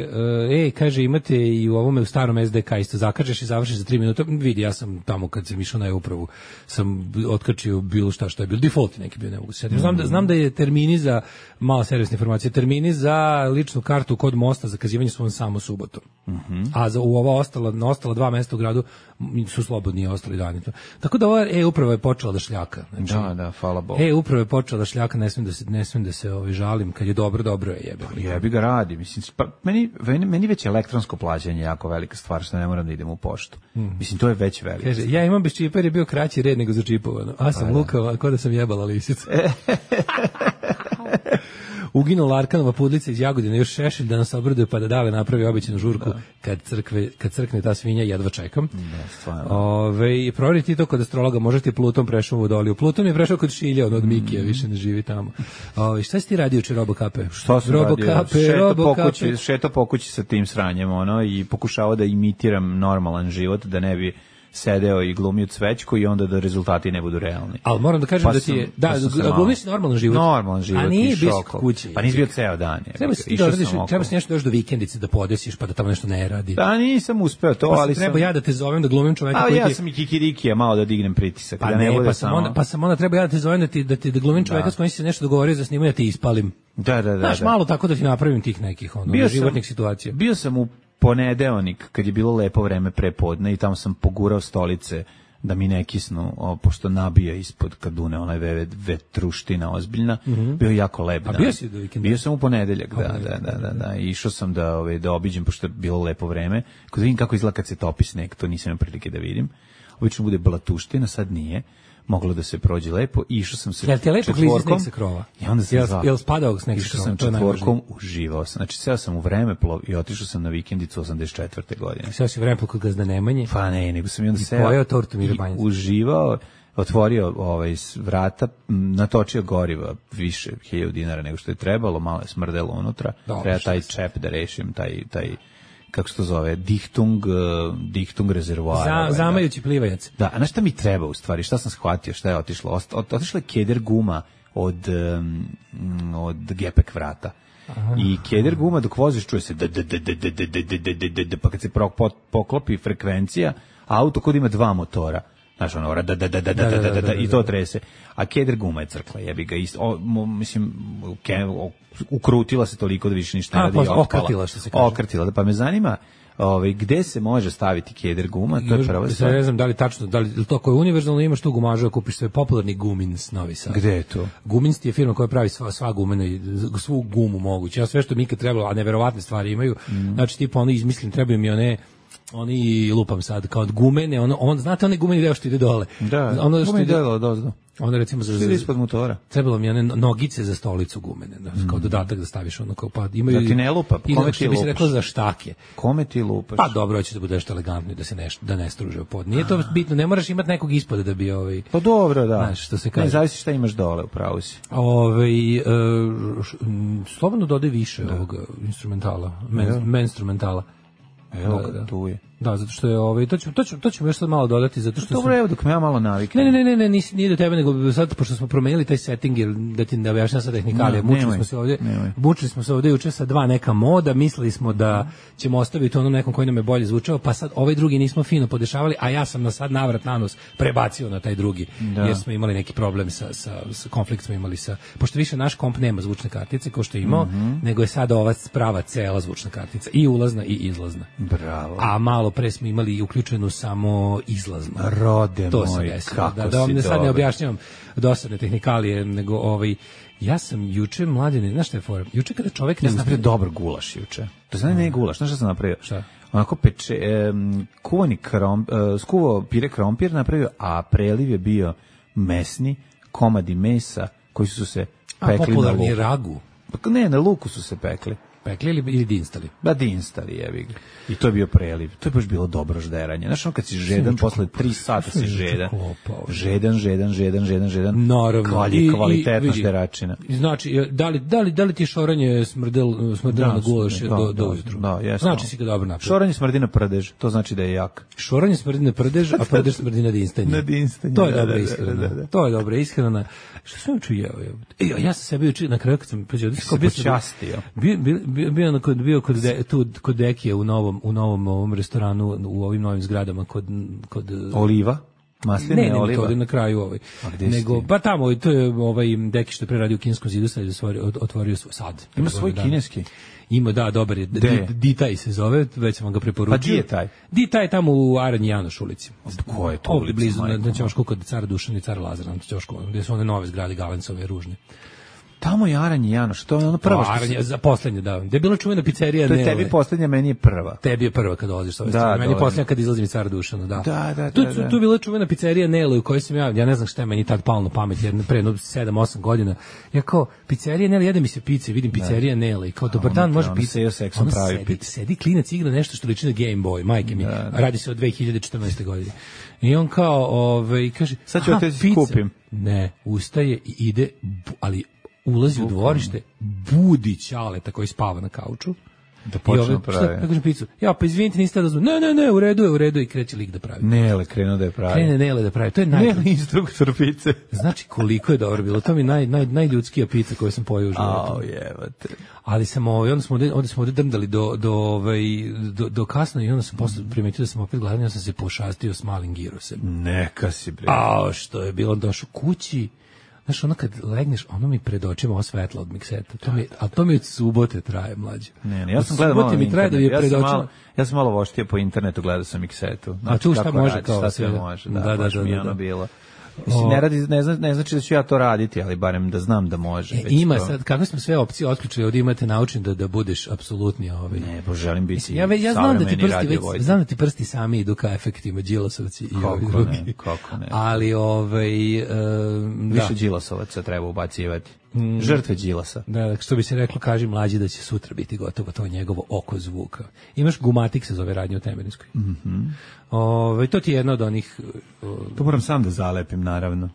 e, kaže, imate i u ovome u starom es de ka isto, zakačeš i završiš za tri minuta. Vidi, ja sam tamo kad sam išao na e-upravu, sam otkačio bilo šta što je bilo. Default je neki bio. dobio, ne mogu se setiti. Znam da, znam da je termini za, mala servisna informacija, termini za ličnu kartu kod mosta zakazivanje su vam samo subotom. Mhm. A za u ova ostala, na ostala dva mesta u gradu su slobodni ostali dani. Tako da ova e-uprava je počela da šljaka. Znači, Da, da, hvala Bogu. e-uprava je počela da šljaka, ne smijem da se, ne smijem da se ovaj, žalim, kad je dobro, dobro je jebe. Jebi ga radi, mislim, pa meni, meni, meni već elektronsko plaćanje jako velika stvar, što ne moram da idem u poštu. Mislim, to je već velika. Kaže, ja imam bez čipa jer je bio kraći red nego za čipovano. A sam lukava, kao da sam jebala lisicu. Uginuo Larkanova pudlica iz Jagodine, još Šešelj da nas obraduje pa da Dale napravi obećanu žurku kad, crkve, kad crkne ta svinja, jedva čekam. Da, stvarno. Ove, provjeri ti to kod astrologa, možda ti je Pluton prešao u Vodoliju. Pluton je prešao kod Šilja, on od Mikija, više ne živi tamo. Ove, šta si ti radio uče Robokape? Što sam Robokape, radio? Šeto po Robokape. kući, šeto po kući sa tim sranjem, ono, i pokušavao da imitiram normalan život, da ne bi sedeo i glumio cvećku i onda da rezultati ne budu realni. Ali moram da kažem Pa da ti je, sam- da, pa sam se malo- glumiš normalan život. Normalan život A nije i bio šokao. kući. Pa nisi bio ceo dan. je. Treba si ti Išao da sam radiš, okolo. treba si nešto još do vikendice da podesiš pa da tamo nešto ne radi. Da, nisam uspeo to, Pa sam ali treba sam... ja da te zovem da glumim čoveka A koji ja ti... sam i kikirikija malo da dignem pritisak. Pa da ne, ne, bude pa sam, samo... onda, pa sam onda treba ja da te zovem da ti, da ti da glumim čoveka Da. s kojim si se nešto dogovorio za snimanje, da ti ispalim. Da, da, da. Znaš, da. malo tako da ti napravim tih nekih ono, Bio sam- životnih situacija. Bio sam u ponedeonik, kad je bilo lepo vreme pre podne i tamo sam pogurao stolice da mi ne kisnu, o, pošto nabija ispod kadune, onaj ve, vetruština ozbiljna, bio je jako lep A dan. bio si do vikenda? Bio sam u ponedeljak, da, ponedeljak, da, da, da, da. I išao sam da, ovaj, da obiđem, pošto je bilo lepo vreme, kad vidim kako izgleda kad se topi sneg, to nisam imao prilike da vidim. Obično bude blatuština, sad nije. Moglo da se prođe lepo i išao sam se Jel ti je lepo klizi četvorkom. sneg sa krova? I onda sam Jel- zvao. jel spadao sneg sa Išao krova? sam To je četvorkom, uživao sam. Znači, seo sam u vremeplov i otišao sam na vikendicu osamdeset četvrte godine. Sve si vreme kod Gazda Nemanje. Pa ne, nego sam i onda I seo pojeo tortu Mire i Banjac. uživao, otvorio ovaj s- vrata, m, natočio goriva više hiljadu dinara nego što je trebalo, malo je smrdelo unutra. Dobro, Treba šta taj si. čep da rešim, taj taj kako se to zove, dihtung, uh, dihtung rezervoar. Za, ovaj, da. zamajući plivajac. Da, a znaš šta mi treba u stvari, šta sam shvatio, šta je otišlo? Ost- ot- Otišla je keder guma od, um, od gepek vrata. I keder guma dok voziš čuje se d- d- d- d- d- d- d- d- d- d- d- d- pa kad se pro- po- poklopi frekvencija, auto kod ima dva motora. Znaš, ono, da, da, da, da, da, da, da, da, da, i to trese. A keder guma je crkla, jebi ga, isto, o, mo- mislim, ke, o, ukrutila se toliko da više ništa ne A, radi. pa, i otpala. okrtila, što se kaže. Okrtila, da, pa me zanima, ovaj, gde se može staviti keder guma, to je Još, prva sad stvar. ne znam da li tačno, da li je to koje je univerzalno, imaš tu gumažu, ako kupiš sve popularni Gumins Novi Sad. Gde je to? Gumins ti je firma koja pravi sva, sva gumena i svu gumu moguće. Ja sve što mi ikad trebalo, a neverovatne stvari imaju. Mm. Znači tipa ono izmislim, trebaju mi one oni lupam sad kao od gumene, ono on znate onaj gumeni deo što ide dole. Da, ono što mi ide delalo dozdo. Onda recimo za, Što ide za ispod motora. trebalo mi one nogice za stolicu gumene, da, kao dodatak da staviš ono kao pa imaju Da ti ne lupa, pa i kome da, ti što bi se lupaš? reklo za štake. Kome ti lupaš? Pa dobro, hoće da bude nešto elegantno i da se ne da ne struže pod. Nije to bitno, ne moraš imati nekog ispoda da bi ovaj Pa dobro, da. Znaš, što se Ne, kaže. zavisi šta imaš dole, upravo si. ovaj e, š- m, slobodno dodaj više ovog instrumentala, men, menstrumentala. Evo Da, ga, da. tu je. Da, zato što je ovaj to ćemo to ćemo to ćemo još sad malo dodati zato što Dobro, su- evo dok me ja malo naviknem. Ne, ne, ne, ne, ne, nisi, nije do tebe, nego sad, pošto smo promenili taj setting, jer da ti ne objašnjam sad tehnikalije, Ne, mučili nemoj, smo se ovdje, nemoj. mučili smo se ovdje juče sa dva neka moda, mislili smo da ćemo ostaviti onom nekom koji nam je bolje zvučao, pa sad ovaj drugi nismo fino podešavali, a ja sam na sad navrat na nos prebacio na taj drugi, Da. jer smo imali neki problem sa, sa, sa konflikt smo imali sa, pošto više naš komp nema zvučne kartice, kao što je imao, nego je sada ova prava cela zvučna kartica, i ulazna i izlazna. Bravo. A malo pre smo imali i uključenu samo izlaznu. Rode To se moj, desilo. kako Da, da vam si ne sad ne dobar. objašnjavam dosadne tehnikalije, nego ovaj, ja sam juče mladine, znaš šta je fora? Juče kada čovjek Ja ne sam uspe... napravio dobar gulaš juče. To znači ne gulaš, znaš šta sam napravio? Šta? Onako peče, em, kuvani krom, e, skuvao pire krompir napravio, a preliv je bio mesni, komadi mesa koji su se A, pekli na popularni luku. ragu. Pa ne, na luku su se pekli. Pekli ili, ili dinstali? Da, dinstali jebi ga. I to je bio preliv. To je baš bilo dobro žderanje. Znaš, ono kad si žedan, posle tri sata si sam žedan. klopao. Žedan, žedan, žedan, žedan, žedan. Naravno. Kalje, I- i kvalitetna vidi, žderačina. Znači, je- da li, da li, da li ti šoranje smrdel, smrdelo na gulaš da, do, da, do ujutru? Da, jesno. Znači si ga dobro napravio. Šoranje smrdi na prdež, to znači da je jak. Šoranje smrdi na prdež, a prdež smrdi na dinstanje. Na dinstanje, To je da, dobra da, da, ishrana. da, da. To je dobra ishrana. Što sam juče jeo? E, a ja sam sebi juče na kraju kad sam pređeo, se počastio. Bio bio bio bio na kod bio kod de, tu kod Dekije u novom u novom ovom restoranu u ovim novim zgradama kod kod Oliva? Masline, ne, ne, oliva? to ode na kraju ovaj. A gde si Nego, ti? pa tamo, to je ovaj deki što je pre radio u Kineskom zidu, sad je otvorio, otvorio svoj sad. Ima svoj Da. kineski? Ima, da, dobar je. Gde je? Di- Ditaj se zove, već sam vam ga preporučio. Pa di je taj? Ditaj je tamo u Aranji Janoš ulici. Ko je to Ovdje ulica, blizu, na, majko na ćošku kod cara Dušana i cara Lazara, na ćošku, gdje su one nove zgrade Galencove, ružne. Tamo je Aranje Janoš, to je ono prvo što Aranje, se... za poslednje, da. Gde je bila čuvena pizzerija To je Nele. tebi poslednja, meni je prva. Tebi je prva kad dolaziš sa ove Da, strane. Meni je dođem. posljednja kad izlazim iz cara Dušana, da. Da, da, Tu, da, tu, da. tu je bila čuvena pizzerija Nele u kojoj sam ja, ja ne znam šta je meni tad palo na pamet, jer pre jedno sedam osam godina, ja kao, pizzerija Nele, jede mi se pice, vidim pizzerija Nele i kao, dobar dan, ono, može ono pice. seo seksom Ono pravi sedi, pice. sedi klinac, igra nešto što liči na Game Boy, majke mi, radi se o dve hiljade četrnaeste. godine. I on kao, ovaj, kaže, Sad ću "Aha, otići pizza." kupim. Ne, ustaje i ide, bu- ali ulazi u dvorište, budi Ćaleta koji spava na kauču. Da počne I ove, pravi. šta, kažem picu, ja pa izvinite, niste da znam, ne, ne, ne, u redu je, u redu je, i kreće lik da pravi. Nele krenuo da je pravi. Krene Nele da pravi, to je naj... Nele instruktor pice. Znači koliko je dobro bilo, to mi je naj, naj, najljudskija pizza koju sam pojeo u životu. Au, jevate. Ali sam ovaj, onda smo ovde, onda smo ovde drndali do, do, ovaj, do, do kasno i onda sam posle primetio da sam opet gladan, ja sam se pošastio s malim girosem. Neka si bre. A što je bilo, došao kući, znaš, ono kad legneš, ono mi pred očima osvetla od mikseta. To mi, a to mi od subote traje, mlađe. Ne, ne, ja Od sam gledao malo subote na mi traje da mi je internetu. pred Ja sam očima. malo, ja sam malo voštio po internetu, gledao sam Mixetu. A tu šta kako može radi, kao šta sve sve? može, da, Da, da, baš da, mi je da, ono da. bilo. Mislim, O. ne, radi, ne, zna, ne znači da ću ja to raditi, ali barem da znam da može. E, već ima to- sad, kako smo sve opcije otključili, ovdje imate naučen da, da budeš apsolutni ovaj. Ne, bo želim biti Ja, ve- ja znam da ti savremeni prsti već, radiovojci. znam da ti prsti sami idu ka efektima Đilasovci i Kako ovi ne, drugi. kako ne. Ali ovaj um, da. Više Đilasovaca treba ubacivati. Žrtve Đilasa. Da, što bi se reklo, kaži mlađi da će sutra biti gotovo to njegovo oko zvuka. Imaš Gumatik se zove radnje u Temerinskoj. Mhm. Ovaj, to ti je jedno od onih, uh, To moram sam da zalepim, naravno.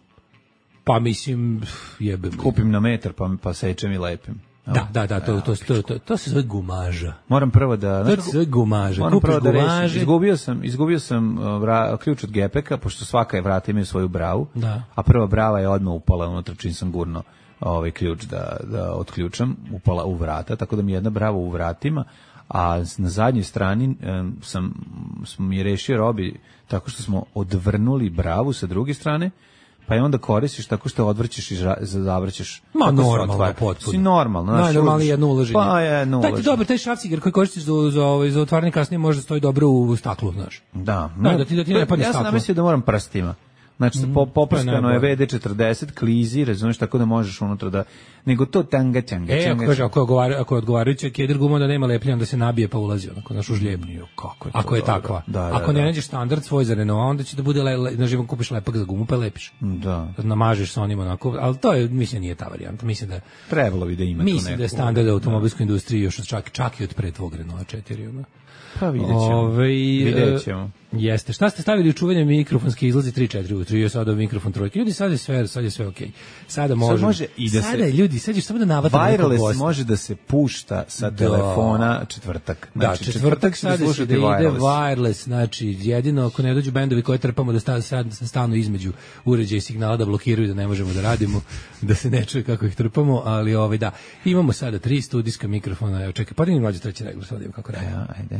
pa mislim, jebem. li. Kupim na metar, pa, pa sečem i lepim. Da, da, da, to, to, to, to, to se zove gumaža. Moram prvo da... To se zove gumaža. Moram Kupiš prvo da rešim. gumaže. Izgubio sam, izgubio sam uh, vra, ključ od gepeka, pošto svaka je vrata imaju svoju bravu, Da. a prva brava je odmah upala unutra čim sam gurno ovaj ključ da, da otključam, upala u vrata, tako da mi je jedna brava u vratima, a na zadnjoj strani um, sam, sam mi je rešio Robi tako što smo odvrnuli bravu sa druge strane, pa je onda koristiš tako što odvrćeš i ža- zavrćeš. Ma Tako se normalno, otvara. potpuno. Si normalno. znaš, Najnormalnije uđeš- jedno ulaženje. Pa jedno Taj ti ulaženje. dobro, taj šrafciger koji koristiš za, za, ovaj, za otvaranje kasnije može da stoji dobro u staklu, znaš. Da, Da, da ti- da ti ne padne ja sam staklo. namislio da moram prstima. Znači, mm, po, poprskano je najbolje. V D četrdeset, klizi, razumiješ, tako da možeš unutra da... Nego to tanga, tanga, E, ako tanga. kaže, ako je, odgovar, ako je odgovarajuća keder guma da nema lepljenja, da se nabije pa ulazi, onako, naš u žlijebu. Kako je to Ako je dobro. takva. Da, da, ako ne da. nađeš standard svoj za Renault, onda će da bude, le, le, znaš, kupiš lepak za gumu pa lepiš. Da, Da namažeš sa onim onako, ali to je, mislim, nije ta varijanta. Mislim da, trebalo bi da ima tu neku. mislim da je standard u automobilskoj industriji još od čak, čak i od pre tvog Renault četiri. Ono. Pa vidjet ćemo. Ove, Vidjet ćemo. Jeste. Šta ste stavili u čuvanje mikrofonske izlazi tri četiri ujutru? Je sada mikrofon trojke. Ljudi, sad je sve, sad je sve okej. Sada može. može i da se- Sada je, ljudi, sad ćeš samo da navata nekog Wireless gosta. može da se pušta sa telefona četvrtak. Da, Znači, četvrtak će sada se slušati da ide wireless. wireless, znači jedino ako ne dođu bendovi koje trpamo da sta, sad stanu između uređaja i signala da blokiraju da ne možemo da radimo, da se ne čuje kako ih trpamo, ali ovaj da. Imamo sada tri studijska mikrofona. Evo čekaj, pa ni mlađe treći regler, sad vidimo kako radi. Ja, ajde.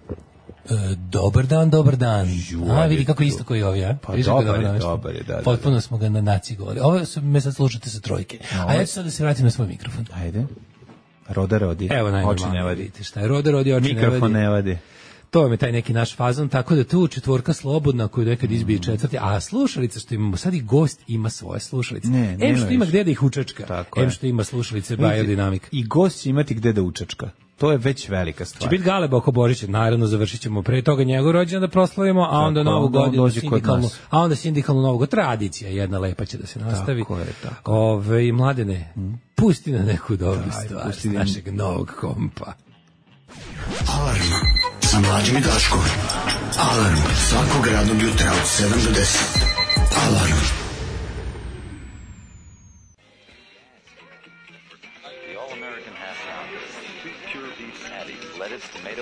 E, dobar dan, dobar dan. A vidi kako isto koji ovi, a? Pa Vidiš kako dobar je, dobro nešto? dobar je, da, da, Potpuno smo ga na naci govorili. Ovo su, me sad slušate sa trojke. A ja ću sad da se vratim na svoj mikrofon. Ajde. Roda rodi. Evo Oči ne najnormalnije, vadi. vidite šta je. Rode, rodi, oči ne Mikrofon vadi. ne vadi. To je taj neki naš fazon, tako da tu četvorka slobodna koju nekad izbije četvrti, a slušalice što imamo, sad i gost ima svoje slušalice. Ne, em nema što ima više. gde da ih učačka, Tako em je. što ima slušalice Vidite, Biodynamic. I gost će imati gde da učačka. To je već velika Će stvar. biti Galeba oko Božića, naravno završit ćemo pre toga njegov rođendan da proslavimo, a onda Tako, novu onda on godinu dođe kod sindikalnu, nas. a onda sindikalnu novu godinu, tradicija jedna lepa će da se nastavi. Tako je, tako. Ove, mladene, pusti na neku dobru Daj, stvar pusti s da- našeg novog kompa. Alarm sa mlađim i Daškom. Alarm svakog radnog jutra od sedam do deset. Alarm. The All-American Half Pounder. Two pure beef patties, lettuce, tomato.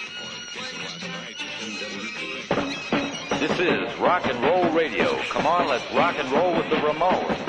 This is Rock and Roll Radio. Come on, let's rock and roll with the Ramones.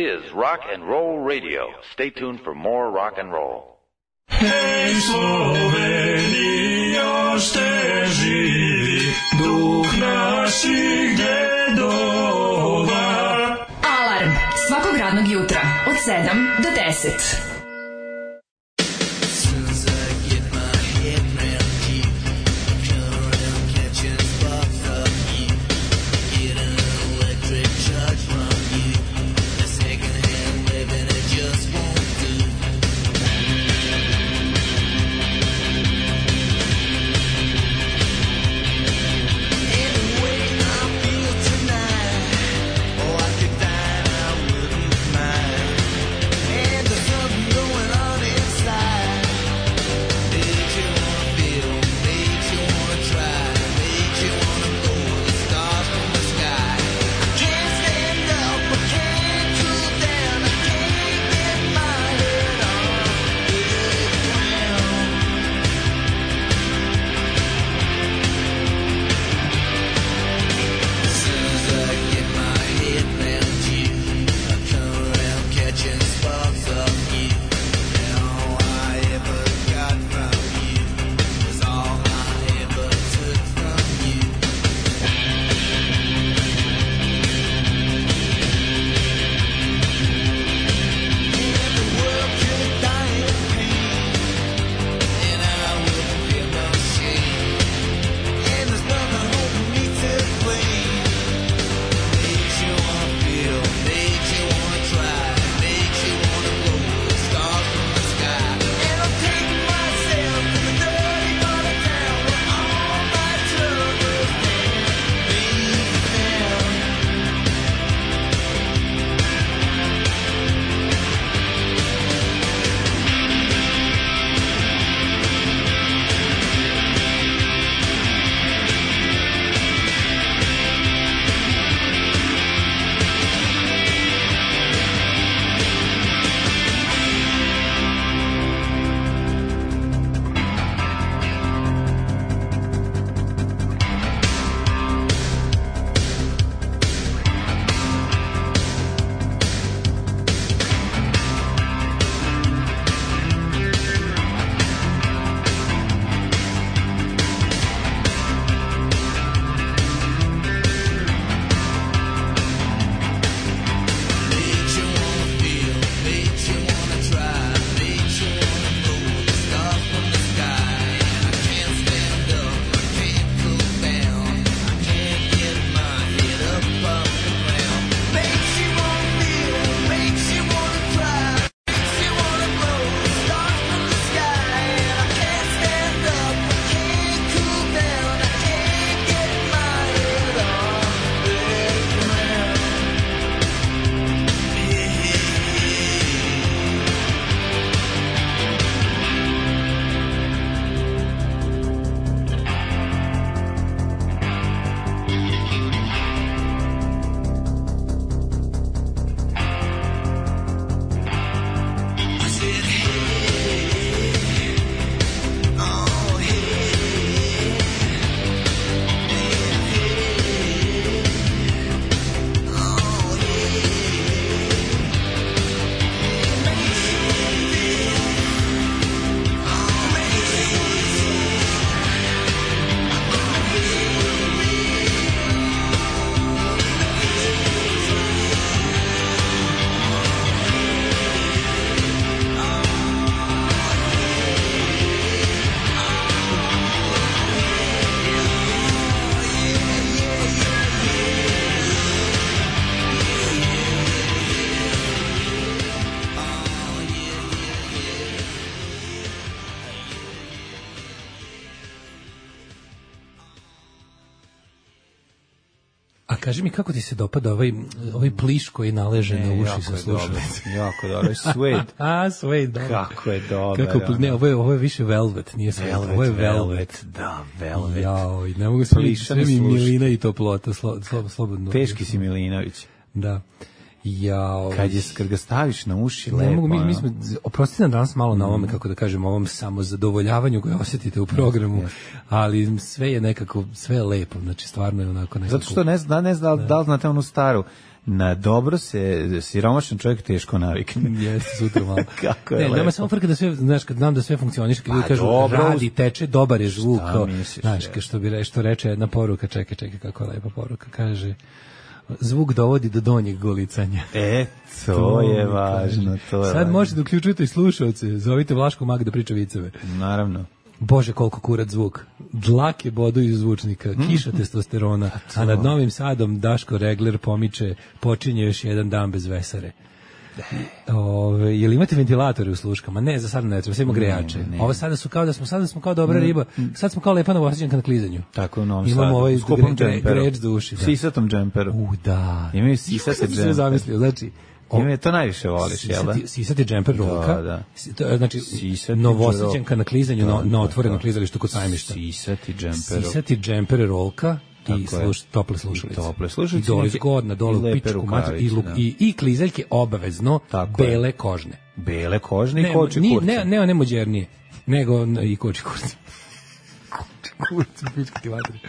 is Rock and Roll Radio. Stay tuned for more rock and roll. Hej Slovenija, ste živi, duh naših dedova. Alarm svakog radnog jutra od sedam do deset. Kaži mi kako ti se dopada ovaj, ovaj pliš koji naleže ne, na uši sa slušalicom. Jako dobro, suede. A, suede, dobro. Kako je dobro. Kako, ne, ovo je, ovo je više velvet, nije suede, velvet, ovo je velvet. velvet. Da, velvet. Jao, ne mogu sve, sve mi Milina i toplota, slo, slo, slobodno. Teški si Milinović. Da. Ja, ovaj, Kad, je, kad ga staviš na uši, ne lepo. mogu, mi, ono. mi smo, oprostite nam danas malo na ovome, kako da kažem, ovom samozadovoljavanju koje osjetite u programu, ali sve je nekako, sve je lepo, znači stvarno je onako nekako... Zato što ne zna, ne zna, da, da li znate onu staru, na dobro se siromašan čovjek teško navikne. Jeste, sutra malo. Kako je ne, lepo. nema samo frka da sve, znaš, kad znam da sve funkcioniše, kad ljudi Pa kažu dobro, radi, teče, dobar je zvuk, šta to, misliš, znaš, je. ka što bi re, što reče jedna poruka, čekaj, čekaj, kako je lepa poruka, kaže, zvuk dovodi do donjeg golicanja. E, to je važno, to je Sad važno. možete da uključujete i slušalce, zovite Vlaškog Maga da priča viceve. Naravno. Bože, koliko kurat zvuk. Dlake bodu iz zvučnika, kiša testosterona, a nad Novim Sadom Daško Regler pomiče, počinje još jedan dan bez vesare. Ove, jel imate ventilatore u sluškama? Ne, za sada ne treba, sve ima grejače. ne. Ovo sada su kao da smo sada smo kao dobra riba. Sad smo kao lepa Novosađanka na klizanju. Tako u Novom Imamo Sadu. ovaj U skupom gre- džemperu. greč za uši, da. Sisatom džemperu. U, da. Imaju Kako sisate sam se sve džemper. zamislio, znači, o- Ime, to najviše voliš, jel da? Sisati, sisati džemper rolka. Da, da. Si- to je, Znači, Sisati Novosađanka na klizanju, Da, na, na da, otvorenom da. klizalištu kod sajmišta. Sisati džemperu. Sisati džemper rolka i Tako je. sluš, tople slušalice. I tople slušalice. I dole Neke- zgodna, dole i u lepe pičku, mater, i, rukavice, luk, da. i, i klizaljke obavezno, Tako je. bele kožne. Bele kožne Ne, i koči ni- kurca. ne, ne one mođernije, nego n- i koči kurca. Koči kurca, pička ti mater.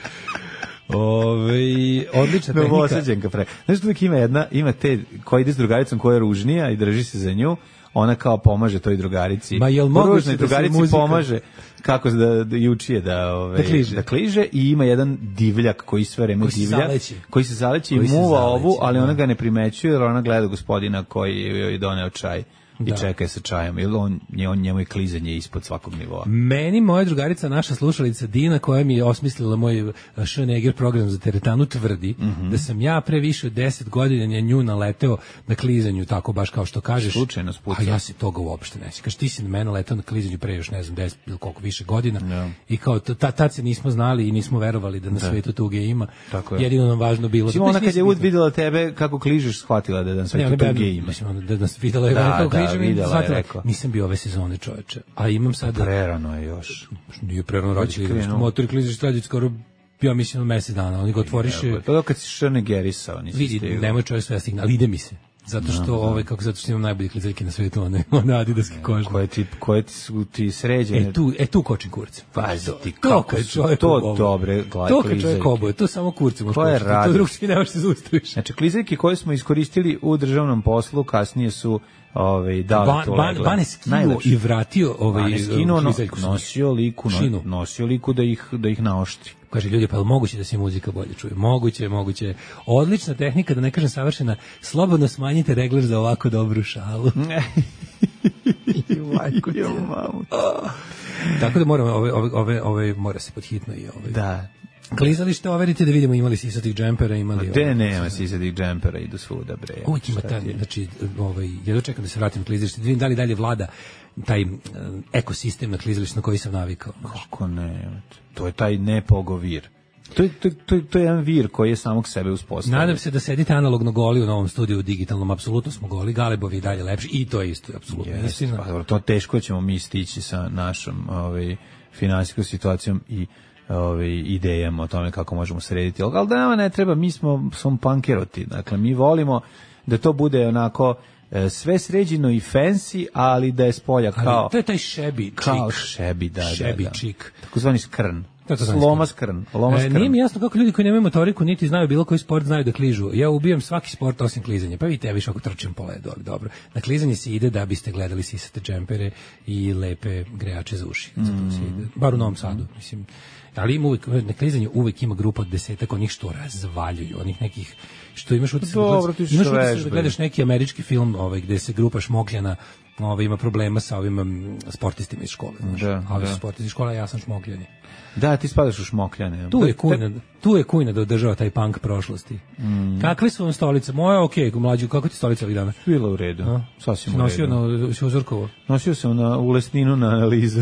Ove, odlična tehnika. Novosađenka pre. Znaš, uvijek ima jedna, ima te koja ide s drugaricom koja je ružnija i drži se za nju, ona kao pomaže toj drugarici. Ma jel moguće Ružnoj da se drugarici muzika- pomaže kako da, da jučije da, ove, Da kliže. da kliže i ima jedan divljak koji sve vreme Koji se divlja, zaleći. koji se zaleći Koji i se muva zaleći, ovu, ali da. ona ga ne primećuje jer ona gleda gospodina koji joj je doneo čaj i Da. čeka je sa čajom, jer on, on, njemu je klizanje ispod svakog nivoa. Meni moja drugarica, naša slušalica Dina, koja mi je osmislila moj Schneeger program za teretanu, tvrdi Mhm. da sam ja pre više od deset godina na nju naleteo na klizanju, tako baš kao što kažeš. Slučajno spucao. A ja se toga uopšte ne sjećam. Kaže, ti si na mene leteo na klizanju pre još, ne znam, deset ili koliko više godina. Ja. I kao, t- ta- tad se nismo znali i nismo verovali da na svetu tuge ima. Tako je. Jedino nam važno bilo. Mislim, da- ona kad je mislim, ud videla tebe kako kližeš, shvatila da je dan sve Ne, to ona tuge bi, ima. mislim, ona da nas videla je Da, da, kao da, kližem i videla je, shvatila, rekao. nisam bio ove sezone, čoveče. A imam sad... Prerano je još. Nije prerano radi krenuo. klizište. Motor klizište radi skoro, ja mislim, mesec dana. Oni ga otvoriše, To je kad si šrne gerisao, nisi vidi, stigao. nemoj čovjek sve stigne, ali ide mi se. Zato što, ovaj, kako, zato što imam najbolje klizaljke na svetu, one, one adidaske kožne. Koje ti, koje ti su ti sređene. E tu, e tu kočim kurce. Pazi ti, to kako kad su čovjek to oboje. dobre gla- To kad čovjek klizaljke. oboje, to samo kurce može To je kočiti. To radost. drugski ne može se zaustaviš. Znači, klizaljke koje smo iskoristili u državnom poslu, kasnije su ovaj, dali Ban, to ban, legle. Ban je skinuo Najlepše. i vratio ovaj, Ban je skinuo, no, klizaljku. nosio liku, no, Šinu. nosio liku da ih, da ih naoštri. Kaže, ljudi, pa je li moguće da se muzika bolje čuje? Moguće, moguće. Odlična tehnika, da ne kažem savršena. Slobodno smanjite regler za ovako dobru šalu. Majko, jo, mamu. Tako da moramo, ove, ove, ove, ove mora se podhitno i ove. Da. Klizalište, overite da vidimo imali sisatih džempera, imali... Gde ove- nema sisadih džempera, idu svuda, bre. Uvijek ima Šta ta, ti je? znači, ovaj, jedno čekam da se vratim na klizalište, da vidim da li dalje vlada taj um, ekosistem na klizalištu na koji sam navikao. Kako ne? To je taj nepogovir. To je, to, je- to, je- to je jedan vir koji je samog sebe uspostavio. Nadam se da sedite analogno goli u novom studiju digitalnom, apsolutno smo goli, Galebovi i dalje lepši i to je isto, apsolutno Jeste, istina. pa dobro, to teško ćemo mi stići sa našom ovaj, finansijskom situacijom i ovaj, idejama o tome kako možemo srediti. Ali da nama ne treba, mi smo, smo pankeroti. Dakle, mi volimo da to bude onako e, sve sređeno i fancy, ali da je spolja Ali kao... to je taj šebi kao čik. šebi, da, Šebi da, da. čik. Takozvani skrn. Takozvani Sloma skrn. Loma E, skrn. nije mi jasno kako ljudi koji nemaju motoriku niti znaju bilo koji sport znaju da kližu. Ja ubijam svaki sport osim klizanja. Pa vidite, ja više ako trčim po ledu, ali dobro. Na klizanje se ide da biste gledali sisate džempere i lepe grejače za uši. Zato Mm. se ide. Bar u Novom Sadu, mislim. Ali ima uvijek, na klizanju uvijek ima grupa od desetak onih što razvaljuju, onih nekih što imaš utisak da Dobro, gledaš- ti su imaš utisak da vežbe. gledaš neki američki film ovaj, gde se grupa šmokljana ovaj, ima problema sa ovim um, sportistima iz škole. Znaš. Da, A ovi da. su sportisti iz škole, a ja sam šmokljani. Da, ti spadaš u šmokljane. Tu je kujna, tu je kujna da održava taj punk prošlosti. Mm. Kakve su vam stolice? Moja, okej, okay, mlađu, kako ti stolica ovih dana? Bilo u redu. A? Sasvim u Nosio redu. na, si uzorkovo? Nosio sam na, u lesninu na analizu.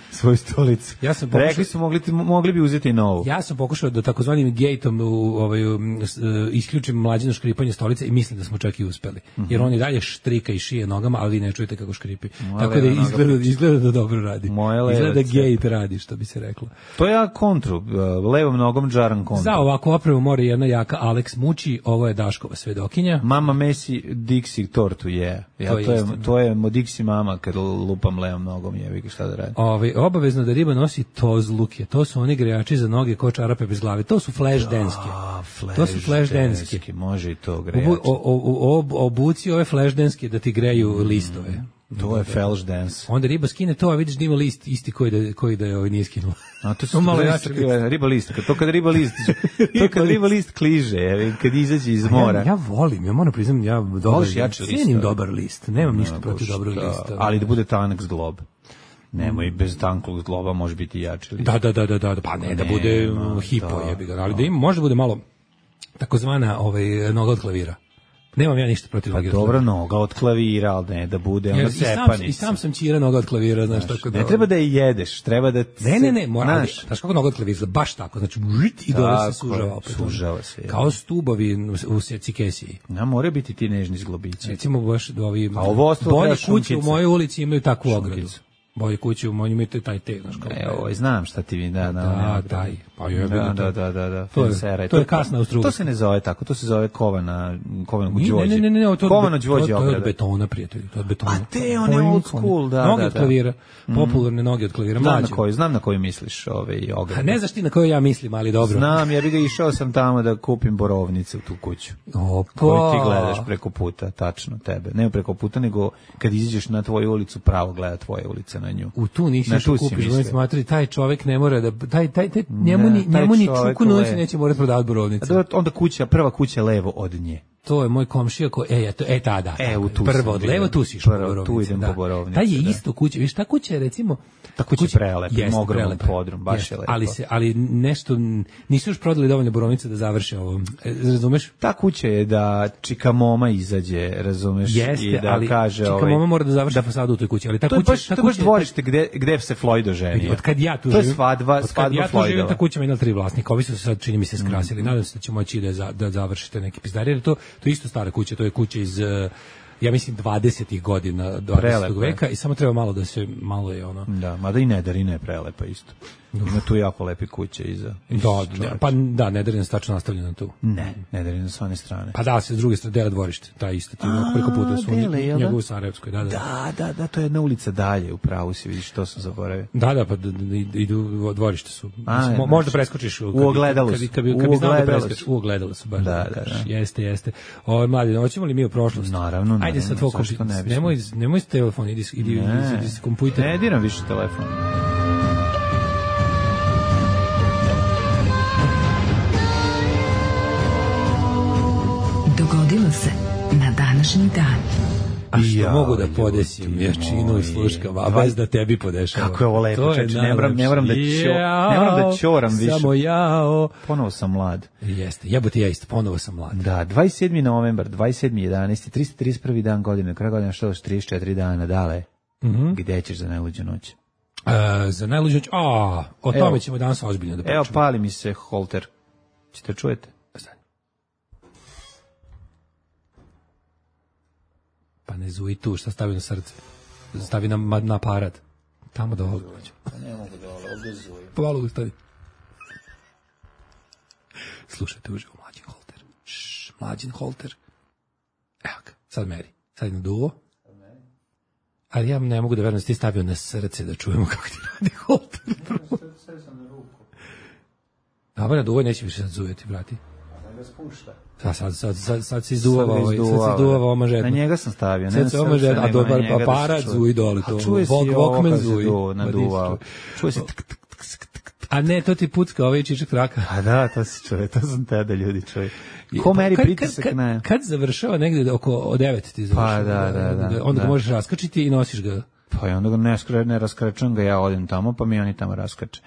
svoju stolicu. Ja sam pokušao, rekli su mogli, mogli bi uzeti novu. Ja sam pokušao da takozvanim gateom u, ovaj, isključim Mlađino škripanje stolice i mislim da smo čak i uspeli. Mm-hmm. Jer on i dalje štrika i šije nogama, ali vi ne čujete kako škripi. Moja Tako da izgleda, izgleda da dobro radi. Izgleda da gate radi, što bi se reklo. To ja kontru, levom nogom džaram kontru. Za ovako opremu mora jedna jaka Alex muči, ovo je Daškova svedokinja. Mama Messi Dixie tortu je. Ja, to, to je, to je mo Dixie mama kad lupam levom nogom, jevi ga šta da radi. Ove, obavezno da riba nosi tozluke. To su oni grejači za noge ko čarape bez glave. To su flash denske. To su flash denske. Može i to grejači. Obu, o, o, o, obuci ove flash denske da ti greju mm. listove. To je flash dance. Onda riba skine to, a vidiš da ima list isti koji da, koji da je ovaj nije skinuo. A to su malo jače. Riba list. To kad riba list, to kad riba list kliže, kad izađe iz mora. Ja, ja volim, ja moram priznam, ja dobar, jači list. Cenim dobar list. Nemam no, ništa protiv dobrog lista. Ali da bude tanak zglob. Nemoj, bez tankog zgloba može biti jači list. Da, da, da, da, da, pa ne, da bude hipo jebi ga, ali da ima, može bude malo takozvana ovaj, noga od klavira. Nemam ja ništa protiv pa noge. Pa dobra noga od klavira, ali ne da bude onda cepanica. I sam sam čira noga od klavira, znaš, znaš tako da. Ne treba da je jedeš, treba da Ne, ne, ne, mora, znaš, znaš kako noga od klavira, baš tako, znači i dole se sužava opet. Sužava se. Je. Kao stubovi u secikesiji. Na mora biti ti nežni zglobići. Recimo baš ovi bolje kuće u mojoj ulici imaju takvu ogradu. Bolje kuće u mojoj imaju taj te, znaš kao. E, ovaj znam šta ti vi da, da, da, taj. Pa je da, da, da, da, da. To je, to je kasna ustruga. To se ne zove tako, to se zove kovana, kovano đvođe. Ne, ne, ne, ne, to kovano đvođe ograda. To je od betona, prijatelji, to je od betona. A te one old school, da, da, da. Noge od klavira, popularne noge od klavira, mlađe. Znam na koju, znam na koju misliš, ovaj ograde. A ne znaš ti na koju ja mislim, ali dobro. Znam, ja bih ga išao sam tamo da kupim borovnice u tu kuću. Opa. Koju ti gledaš preko puta, tačno tebe. Ne preko puta, nego kad izađeš na tvoju ulicu, pravo gleda tvoja ulica na nju. U tu nisi što kupiš, oni smatraju taj čovjek ne mora da taj taj taj njemu ni njemu ni čuku noći neće morati prodavati borovnice. Onda kuća, prva kuća levo od nje. To je moj komšija ko e to e tada. E, u tu prvo od levo tu si prvo tu idem po borovnici. Ta je isto kuća, viš ta kuća je recimo ta kuća prelepa, ogroman podrum, baš je lepo. Ali se ali nešto nisu još prodali dovoljno borovnice da završe ovo. Razumeš? Ta kuća je da čika moma izađe, razumeš, i da kaže čika ovaj moma mora da završi fasadu u toj kući, ali ta kuća ta kuća baš dvorište gde gde se Floyd oženio. Od kad ja tu živim. To je svadba, svadba Floydova. Ta kuća ima tri vlasnika, ovi su se sad čini mi se skrasili. Nadam se da će moći da da završite neki pizdari, jer to to isto stara kuća. To je kuća iz, ja mislim, dvadesetih godina dvadesetog veka i samo treba malo da se, malo je ono... Da, mada i Nederina je prelepa isto. Ima tu jako lepe kuće iza. Da, da, pa da, Nederina je stačno nastavljena tu. Ne, Nederina s one strane. Pa da, se s druge strane dela dvorište, ta isto ti preko puta su njegovu Sarajevskoj, da, da. Da, da, da, to je jedna ulica dalje, upravo si vidiš, to sam zaboravio. Da, da, pa idu dvorište su. Možda preskočiš u ogledalu su. Kad bi znao da preskočiš, u ogledalu su baš. Da, da, jeste, jeste. Ovo, mladi, hoćemo li mi u prošlost? Naravno, ajde sad tvoj kompjuter. Nemoj, nemoj s telefon, idi, idi, idi s kompjuter. Ne diram više telefon. Dogodilo se na današnji dan. A što ja, mogu da podesim jačinu i sluškama, a bez da tebi podešava. Kako je ovo lepo, čeče, ne moram, ne moram da čo, ne moram da čoram više. Samo jao. Ponovo sam mlad. Jeste, jebote ja isto, ponovo sam mlad. Da, dvadeset sedmi novembar, dvadeset sedmi jedanaesti, tristo trideset prvi dan godine, kraj godine, što još trideset četiri dana, dale. Mm-hmm. Gde ćeš za najluđu noć? Uh, za najluđu noć, a, o tome evo, ćemo danas ozbiljno da pričamo. Evo, pali mi se holter. Ćete čujete? Pa ne zuji tu, šta stavi na srce? Stavi na, na aparat. Tamo da ovdje. Pa ne mogu da ovdje zuji. Pa malo ustani. Slušajte uživo, Mlađin Holter. Šš, Mlađin Holter. Evo ga, sad meri. Sad na duvo. Ali ja ne mogu da verujem da ti stavio na srce da čujemo kako ti radi Holter. Sve sam na ruku. Dobro, na duvo neće više sad zujeti, brati. A da ga spušta. Sad, sad, sad, sad, sad se izduvava ovaj, sad se izduvava ovo mažetno. Na njega sam stavio, ne na srce, mažetno, a dobar aparat zuji dole. A čuje si ovo kad se naduvao. Čuje si tak, tak, tak, tak. A ne, to ti pucka ovaj čičak traka. A da, to se čuje, to sam te da ljudi čuje. Ko meri pritisak na... Kad završava negde oko devet ti završava. Pa da, da, da. Onda ga možeš raskačiti i nosiš ga. Pa i onda ga ne, skre, ne raskrečam ga, ja odem tamo, pa mi oni tamo raskače.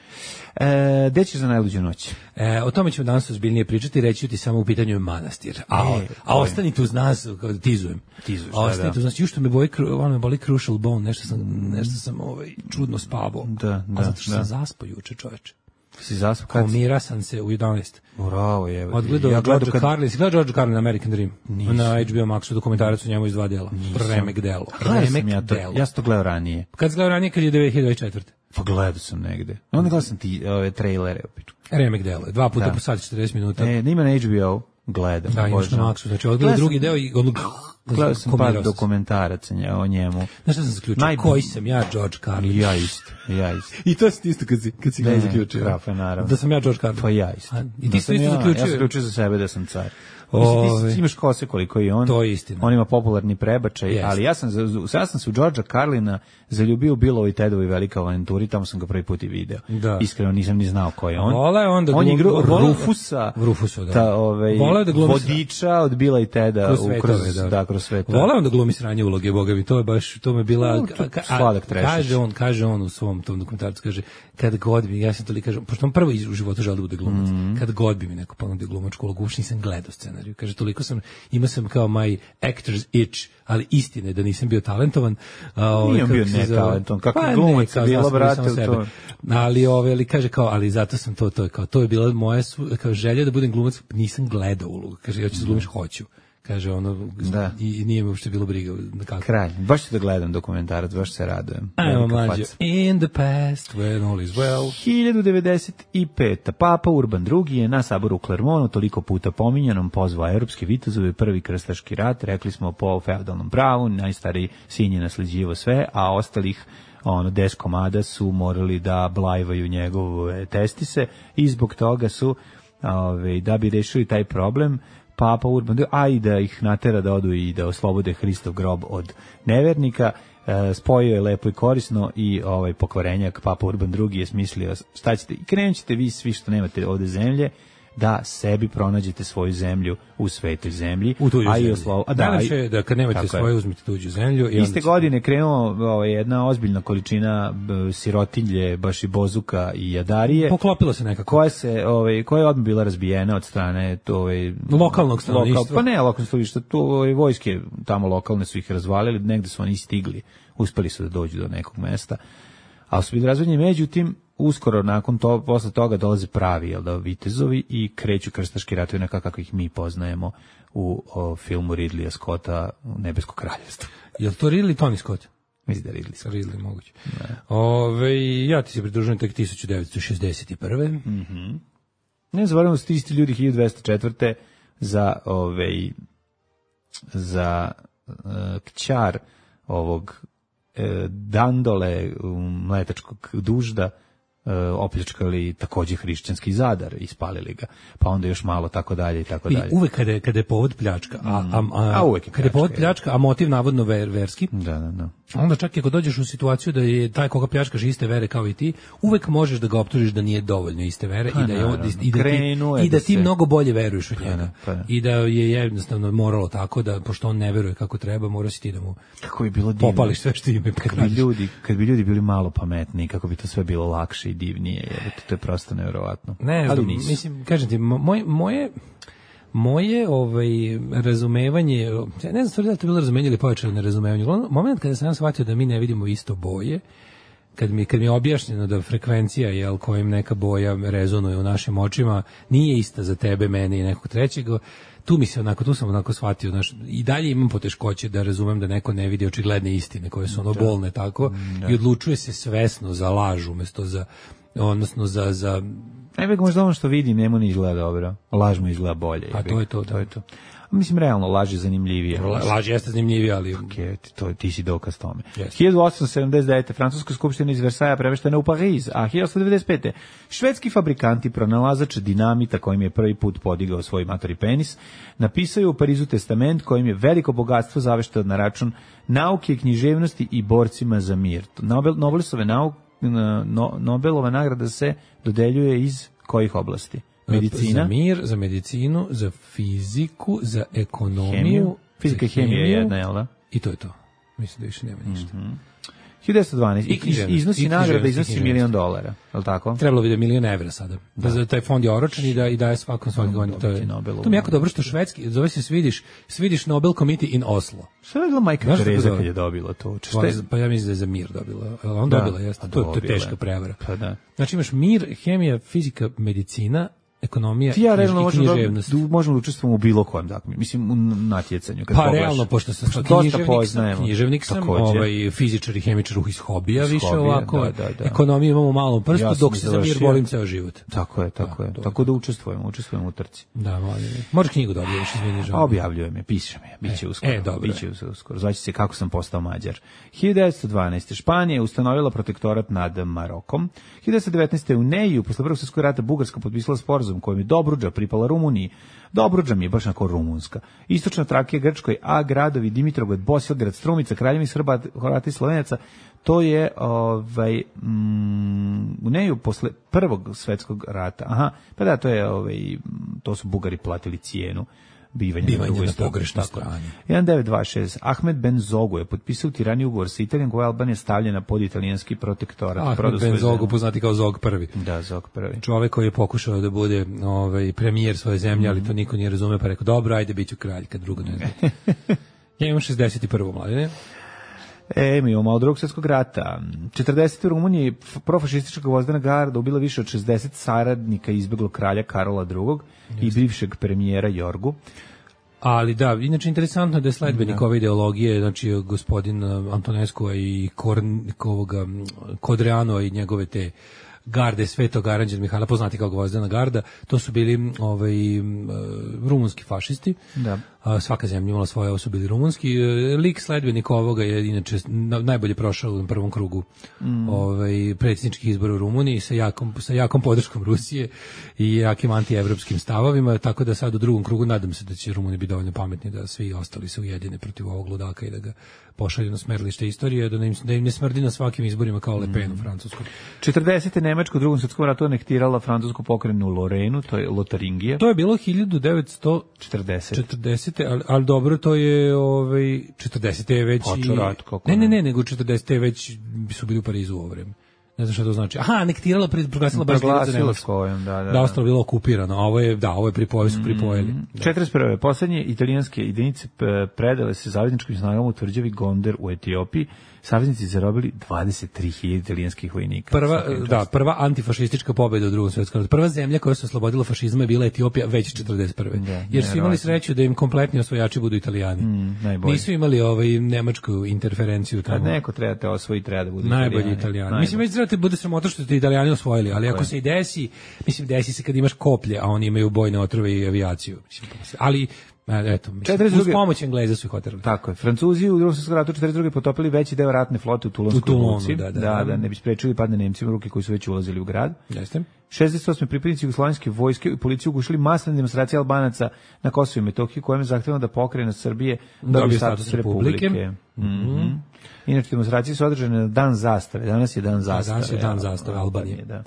E, gde ćeš za najluđu noć? E, o tome ćemo danas ozbiljnije pričati, reći ti samo u pitanju je manastir. A, E, a ostanite uz nas, kao da tizujem. Tizuješ, A da, ostanite da. uz nas, ju što me boli, kru- ono me boli crucial bone, nešto sam, nešto sam ovaj, čudno spavao. Da, da, A zato što da. sam zaspao juče, čoveče. Si zaspao kad? Komira sam se u jedanaest. Bravo, je. Odgledao Ja George kad... Carlin, si gledao George Carlin American Dream? Nisam. Na H B O Maxu dokumentarac o njemu iz dva dela. Remek delo. Gledao sam Remek ja to, delo. ja sam to gledao ranije. Kad si gledao ranije, kad je dve hiljade dvadeset četvrte. Pa gledao sam negde. Onda gledao sam ti ove trailere. Opiču. Remek delo. Dva puta Da. po sat četrdeset minuta. E, ima na H B O, gledam. Da, imaš na obožavam. Maxu. Znači, odgledao Gledao drugi sam- deo i ono... Gledao sam komirao par sam se. dokumentaraca nje- o njemu. Znaš šta sam zaključio? Naj- Koji sam ja, George Carlin? Ja isto, ja isto. I to si isto kad si, kad si ga Ne, zaključio. pa, pa, naravno. Da sam ja George Carlin. Pa ja isto. A, I Da ti sam si isto ja, zaključio. Ja sam zaključio za sebe da sam car. Ove. Mislim, ti imaš kose koliko i on. To je istina. On ima popularni prebačaj, Jeste. ali ja sam, za- ja sam se u Georgea Carlina zaljubio u Billovi Tedovi Velika avanturi, tamo sam ga prvi put i video. Da. Iskreno nisam ni znao ko je on. Voleo je on da on je glumi- igru, voleo- Rufusa, Rufusa, da. ta, ovaj, Voleo je da glumi vodiča od Billa i Teda Kroz u, svetove, kroz, da. da, kroz sve to. Voleo on da glumi sranje uloge, boga mi, to je baš, to me bila... No, to je ka- a- sladak trešić. Kaže on, kaže on u svom tom dokumentarcu, kaže, kad god bi, ja sam to li kažem, pošto on prvo iz- u životu želi da bude glumac, Mhm. kad god bi mi neko ponudio glumačku ulogu, uopšte nisam gledao scenariju, kaže, toliko sam, imao sam kao my actor's itch, ali istine da nisam bio talentovan. A, ovaj, Nije on kako bio se zove- netalentovan, kako Pa ne, glumac kao je bilo, znao sam brate, samo sebe. to- Ali ove, ali kaže kao, ali zato sam to, to je kao, to je bila moja su- kao želja da budem glumac, nisam gledao ulogu, kaže, ja ću da glumiš, hoću. Kaže ono, Da. i, i nije me uopšte bilo briga na kako. Kralj. Baš ću da gledam dokumentarac, baš se radujem. Ajmo Velika mlađe. faca. In the past, when all is well. hiljadu devedeset pete. Papa Urban drugi je na saboru u Klermonu toliko puta pominjanom pozvao evropske vitezove prvi krstaški rat, rekli smo po feudalnom pravu, najstariji sin je nasleđivo sve, a ostalih ono deset komada su morali da blajvaju njegove testise i zbog toga su ove, da bi rešili taj problem Papa Urban drugi, a i da ih natera da odu i da oslobode Hristov grob od nevernika, e, spojio je lepo i korisno i ovaj pokvarenjak Papa Urban drugi je smislio šta ćete, i krenut ćete vi svi što nemate ovde zemlje da sebi pronađete svoju zemlju u svetoj zemlji, U tuđu a i zemlju. oslo... a da, Najlepše i- je da kad nemate tako je. svoje, uzmite tuđu zemlju. I onda Iste će- godine krenuo ovaj, jedna ozbiljna količina b, sirotinje, baš i bozuka i jadarije, Poklopilo se nekako. koja se ovaj koja je odmah bila razbijena od strane to ovaj Lokalnog stanovništva. pa ne lokalnog stanovništva, tu ovaj, vojske tamo lokalne su ih razvalili, negde su oni stigli, uspeli su da dođu do nekog mesta, ali su bili razvaljeni. Međutim, uskoro nakon to, posle toga dolaze pravi, jel da, vitezovi i kreću krstaški ratovi onako kako ih mi poznajemo u o, filmu Ridleya Scotta Nebesko kraljevstvo. Jel to Ridley Tony Scott? Mislim da je Ridley Scott. Ridley, moguće. Ove, ja ti se pridružujem tek hiljadu devetsto šezdeset prve. Mhm. Ne zaboravimo su ti isti ljudi hiljadu dvesta četvrte za ovaj za uh, kćar ovog e, Dandole um, mletačkog dužda e, opljačkali takođe hrišćanski Zadar i spalili ga, pa onda još malo tako dalje i tako I dalje. uvek kada je, kada je povod pljačka, a, a, a, A uvek je kada je povod pljačka, pljačka, a motiv navodno ver, verski, Da, da, da. onda čak i ako dođeš u situaciju da je taj koga pljačkaš iste vere kao i ti, uvek možeš da ga optužiš da nije dovoljno iste vere Pa i da je on- naravno. i da ti, Krenuo je i da da ti se- mnogo bolje veruješ u Pa njega. da, pa da. I da je jednostavno moralo tako da pošto on ne veruje kako treba, mora si ti da mu Kako bi bilo divno. popališ sve što ima Kad bi ljudi, kad bi ljudi bili malo pametniji, kako bi to sve bilo lakše i divnije, jer to je prosto nevjerovatno. Ne Ali znam, nisu. mislim, kažem ti, mo- moj, moje moje ovaj razumevanje, ja ne znam stvari da li je to bilo razumevanje ili pojačano nerazumevanje. Uglavnom, moment kada sam ja shvatio da mi ne vidimo isto boje, kad mi, kad mi je objašnjeno da frekvencija jel, kojim neka boja rezonuje u našim očima nije ista za tebe, mene i nekog trećeg, tu mi se onako, tu sam onako shvatio, znaš, i dalje imam poteškoće da razumem da neko ne vidi očigledne istine koje su ono bolne tako i odlučuje se svesno za laž umesto za, odnosno za, za Najbeg možda ono što vidi njemu ne izgleda dobro. Laž mu izgleda bolje. A to je to, to je to. A mislim, realno, laž je zanimljivije. La- laž jeste zanimljivija, ali Okay, ti, to, ti si dokaz tome. Jeste. hiljadu osamsto sedamdeset devete. Francuska skupština iz Versaja preveštena u Pariz, a hiljadu osamsto devedeset pete. švedski fabrikanti pronalazač dinamita kojim je prvi put podigao svoj matori penis, napisaju u Parizu testament kojim je veliko bogatstvo zavešteno na račun nauke, književnosti i borcima za mir. Nobel, Nobelove nauk, no, Nobelova nagrada se dodeljuje iz kojih oblasti? Medicina? Za mir, za medicinu, za fiziku, za ekonomiju. Hemiju? Fizika i za hemija je hemiju, jedna, jel da? I to je to. Mislim da više nema ništa. hiljadu devetsto dvanaeste. I književnost, iznosi i nagrada, književnost, iznosi i milion dolara, je li tako? Trebalo bi da je milion evra sada. Da. Da, taj fond je oročen i da i daje svakom svake godine. To je to mi je jako dobro što švedski, zove se Swedish, Swedish Nobel Committee in Oslo. Šta je bila majka Tereza kad je dobila to? Pa, pa ja mislim da je za mir dobila. On da, dobila, jeste. To, to je teška prevara. Pa da. Znači imaš mir, hemija, fizika, medicina, ekonomija ti ja i književnost. Da, možemo da učestvujemo u bilo kojem, dakle, mislim u natjecanju. Kad pa pogledaš. Realno, pošto sam književnik, sam, književnik sam, ovaj, fizičar i hemičar iz hobija, iz više hobija, ovako, da, da, da. Ekonomiju imamo malo u prstu, ja dok se za mir borim ceo život. Tako je, tako da, je. Tako da učestvujemo, učestvujemo u trci. Da, molim. Možeš knjigu da objavljuješ, izvini, žao. Objavljujem je, pišem je, biće uskoro. E, dobro. Biće uskoro. Zvaće se Kako sam postao Mađar. hiljadu devetsto dvanaeste. Španija je ustanovila protektorat nad Marokom. hiljadu devetsto devetnaeste. u Neju, posle Prvog svjetskog rata, Bugarska potpisala sporazum kojim je Dobruđa pripala Rumuniji. Dobruđa mi je baš onako rumunska. Istočna Trakija Grčkoj, a gradovi Dimitrovgrad, Bosilegrad, Strumica, Kraljevini Srba, Hrvata i Slovenaca, to je ovaj mm, u Neju posle Prvog svjetskog rata. Aha, pa da, to je ovaj to su Bugari platili cijenu bivanja, bivanja na pogrešnoj strani. hiljadu devetsto dvadeset šeste. Ahmed Ben Zogu je potpisao u Tirani ugovor sa Italijom, koja je Albanija stavljena pod italijanski protektorat. Ahmed Ben Zogu, poznati kao Zog prvi. Da, Zog prvi. Čovjek koji je pokušao da bude ovaj, premijer svoje zemlje, ali to niko nije razume, pa rekao, dobro, ajde, bit ću kralj, kad drugo ne znam. Ja imam šezdeset prvo mladine. E, mi imamo od drugog svjetskog rata. četrdeset. u Rumuniji profašistička gvozdena garda ubila više od šezdeset saradnika izbeglog kralja Karola drugog Just. i bivšeg premijera Jorgu. Ali da, inače interesantno je da je sledbenik da. ove ideologije, znači gospodin Antonescu i Kornikovoga, Kodreanu i njegove te garde Svetog Aranđela Mihajla, poznati kao gvozdena garda, to su bili ovaj, rumunski fašisti. Da. Svaka zemlja imala svoje, ovo su bili rumunski. Lik sledbenik ovoga je inače najbolje prošao u prvom krugu mm. ovaj, predsjedničkih izbora u Rumuniji sa jakom, sa jakom podrškom Rusije i jakim antievropskim stavovima, tako da sad u drugom krugu nadam se da će Rumuni biti dovoljno pametni da svi ostali se ujedine protiv ovog ludaka i da ga pošalju na smerlište istorije, da im, da im ne smrdi na svakim izborima kao Le Pen u Francusku. četrdesete. Nemačka u drugom svjetskom ratu anektirala francusku pokrajinu Lorenu, to je Lotaringija. To je bilo hiljadu devetsto četrdesete. Ali, ali dobro, to je ovaj četrdesete je već i... rat, kako ne, ne, ne, nego četrdesete je već su bili u Parizu u ovo vreme. Ne znam šta to znači. Aha, anektirala, proglasila baš za Nemačku. Da, da, da. Da, ostalo bilo okupirano. A ovo je, da, ovo je pripojili, su pripojili. Mm, četrdeset prve. Poslednje italijanske jedinice predale se zavezničkim snagama u tvrđavi Gonder u Etiopiji. Saveznici zarobili dvadeset tri hiljade italijanskih vojnika. Prva, da, prva antifašistička pobjeda u drugom svjetskom ratu. Prva zemlja koja se oslobodila fašizma je bila Etiopija već četrdeset prve. Da, jer su imali sreću da im kompletni osvojači budu Italijani. Mm, Nisu imali ovaj nemačku interferenciju tamo. Kad neko treba te osvojiti, treba da budu najbolji Italijani. Italijani. Najbolji. Mislim, već trebate bude sramota što ste Italijani osvojili, ali ako se i desi, mislim, desi se kad imaš koplje, a oni imaju bojne otrove i avijaciju. Mislim, ali eto, mislim, uz pomoć Engleza su ih oterali. Tako je. Francuzi u drugom svjetskom ratu četrdeset druge potopili veći deo ratne flote u Tulonskoj luci. Da, da, da, da, ne bi sprečili padne Nemcima u ruke koji su već ulazili u grad. Jeste. šezdeset osme. pripadnici jugoslovenske vojske i policije ugušili masovne demonstracije Albanaca na Kosovu i Metohiji, kojim je zahtevano da pokrajina Srbije dobije status republike. republike. Mm -hmm. Inače, demonstracije su održane na dan zastave. Danas je dan zastave. Danas je dan zastave Albanije. Da.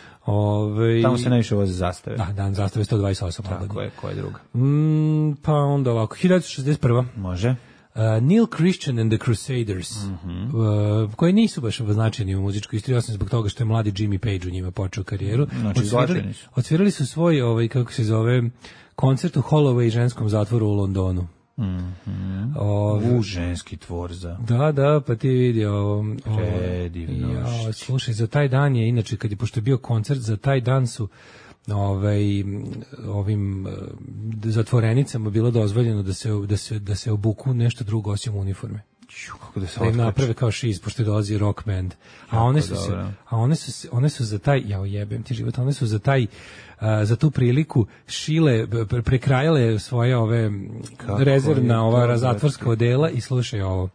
Ove, Tamo se najviše voze zastave. Da, dan zastave sto dvadeset osam. Tako je, koja je druga? Mm, pa onda ovako, hiljadu devetsto šezdeset prva. Može. Uh, Neil Christian and the Crusaders, mm -hmm. uh, koji nisu baš označeni u muzičkoj istoriji, osim zbog toga što je mladi Jimmy Page u njima počeo karijeru. Znači, odsvirali, odsvirali su svoj, ovaj, kako se zove, koncert u Holloway ženskom zatvoru u Londonu. Mm -hmm. Ove, u ženski tvor za... Da, da, pa ti vidi ovo... Predivno. Ja, slušaj, za taj dan je, inače, kad je, pošto je bio koncert, za taj dan su ovaj, ovim uh, zatvorenicama bilo dozvoljeno da se, da se, da se obuku nešto drugo osim uniforme. Kako da se da im naprave kao šiz, pošto je dolazi rock band. A one su, se, a one su, one su za taj, ja ojebem ti život, one su za taj, uh, za tu priliku šile, pre, prekrajale svoje ove kako rezervna, ova zatvorska odela i slušaj ovo.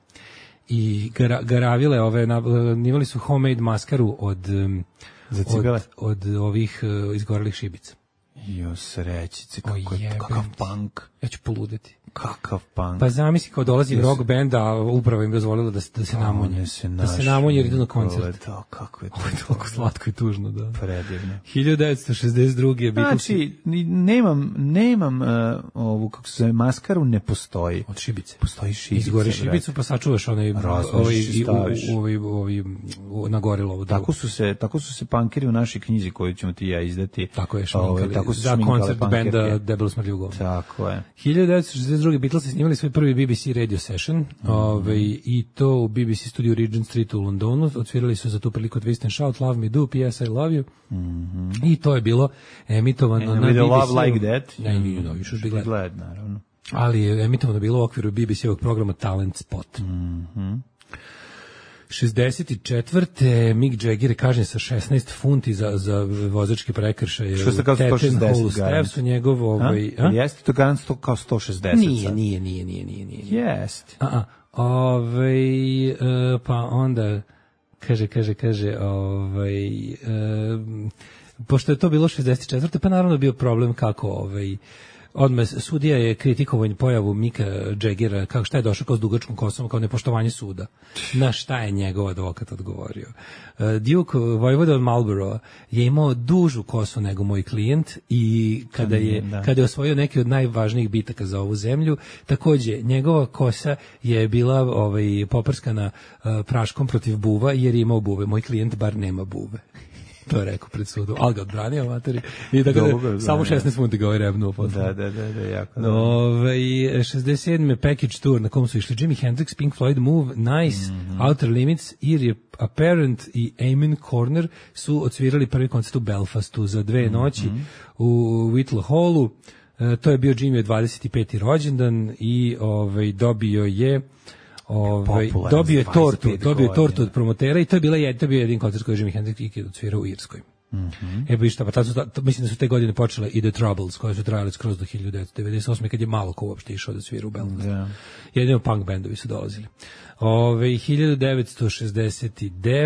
I gara, garavile ove, imali su homemade maskaru od, od, od ovih uh, izgorelih šibica. Jo, srećice, kako je, kakav punk. Ja ću poludeti. Kakav punk. Pa zamisli kao dolazi yes. rock band, a upravo im dozvolila da se, da se namunje. Da se namunje jer idu na koncert. Da, kako je to. Ovo je toliko slatko i tužno, da. Predivno. hiljadu devetsto šezdeset druge Znači, nemam, nemam uh, ovu, kako se zove, maskaru, ne postoji. Od šibice. Postoji šibice. Izgori šibicu, pa sačuvaš onaj, ovaj, i ovaj, ovaj, na gorilovu. Tako su se, tako su se punkeri u našoj knjizi koju ćemo ti ja izdati. Tako je šminkali. Tako su za koncert benda Debelo smrljivo govno. Tako je. hiljadu devetsto šezdeset druge Beatlesi snimali svoj prvi B B C radio session, mm-hmm. ovaj, i to u B B C studiju Regent Street u Londonu. Odsvirali su za tu priliku Twist and Shout, Love Me Do, P S I Love You. Mm-hmm. I to je bilo emitovano and na B B C. Love Like That. Ne, you know, you should be glad. glad, naravno. Ali je emitovano bilo u okviru B B C-ovog programa Talent Spot. Mm-hmm. šezdeset četvrte Mick Jagger je kažnjen sa šesnaest funti za, za vozački prekršaj. Što ste kao sto šezdeset Steps u njegov ovaj, a? Jeste to garant sto kao sto šezdeset? Nije, nije, nije, nije, nije, nije. Jeste. A a. Ovaj uh, pa onda kaže kaže kaže ovaj uh, pošto je to bilo šezdeset četvrte pa naravno bio problem kako ovaj odmah sudija je kritikovao pojavu Mika Jaggera, kako šta je došao kao s dugačkom kosom, kao nepoštovanje suda. Na šta je njegov advokat odgovorio? Uh, Duke Vojvoda od Marlborough je imao dužu kosu nego moj klijent i kada je, da. kada je osvojio neki od najvažnijih bitaka za ovu zemlju, takođe njegova kosa je bila ovaj, poprskana uh, praškom protiv buva jer je imao buve. Moj klijent bar nema buve. To je rekao pred sudom, ali ga odbranio materi. I tako da, da samo šesnaest funti ga ovaj rebnuo. Da, da, da, da, jako. Da. Ove, šezdeset sedme Package Tour na kom su išli Jimi Hendrix, Pink Floyd, Move, Nice, mm-hmm. Outer Limits, Apparent i Amen Corner su odsvirali prvi koncert u Belfastu za dve mm-hmm. noći u Whittle Hallu. E, to je bio Jimmy dvadeset peti rođendan i ovaj, dobio je Ovaj dobio je tortu, dobio je tortu od promotera i to je bila je to bio jedini koncert koji je Jimi Hendrix ikad odsvirao u Irskoj. Mhm. E pa šta, pa tad su, ta, mislim da su te godine počele i The Troubles koje su trajale skroz do hiljadu devetsto devedeset osme kad je malo ko uopšte išao da svira u Belfast. Yeah. Jedino punk bendovi su dolazili. Ove hiljadu devetsto šezdeset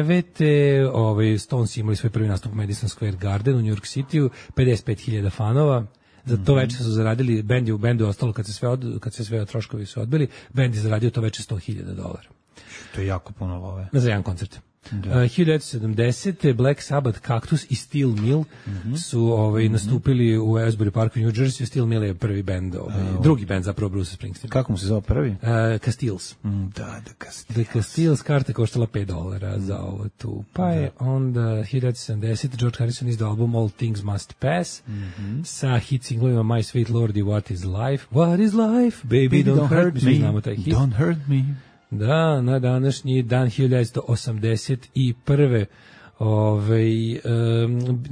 devete ove Stones imali svoj prvi nastup u Madison Square Garden u New York Cityu, pedeset pet hiljada fanova. Za to veče su zaradili, bend je u bendu ostalo kad se sve od, kad se sve troškovi su odbili, bend je zaradio to veče sto hiljada dolara. To je jako puno love. Za jedan koncert. Da. Uh, hiljadu devetsto sedamdesete Black Sabbath, Cactus i Steel Mill mm-hmm. su ovaj, mm-hmm. nastupili u Asbury Parku, New Jersey. Steel Mill je prvi bend, ovaj, uh, drugi bend zapravo Bruce Springsteen. Kako mu se zove prvi? Uh, Castiles. Mm, da, The Castiles. The Castiles, karta koštala pet dolara za ovo tu. Pa je da. Onda hiljadu devetsto sedamdesete George Harrison izdao album All Things Must Pass mm-hmm. sa hit singlovima My Sweet Lord i What Is Life. What is life? Baby, Baby don't, don't hurt me. Znamo taj hit. Don't hurt me. Da, na današnji dan hiljadu devetsto osamdeset prve ovaj um,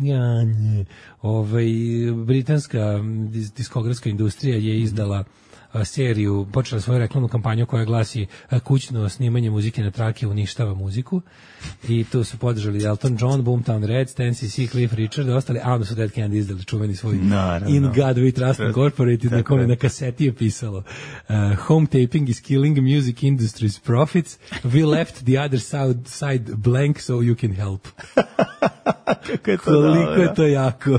ovaj britanska diskografska industrija je izdala a, seriju, počela svoju reklamnu kampanju koja glasi a, kućno snimanje muzike na trake uništava muziku i tu su podržali Elton John, Boomtown Rats, Ten C C, Cliff Richard i ostali, a onda su Dead Candy izdali čuveni svoj no, In God We Trust Incorporated na kome na kaseti je pisalo uh, home taping is killing music industry's profits, we left the other side, side blank so you can help. Kako je to koliko da, je to jako.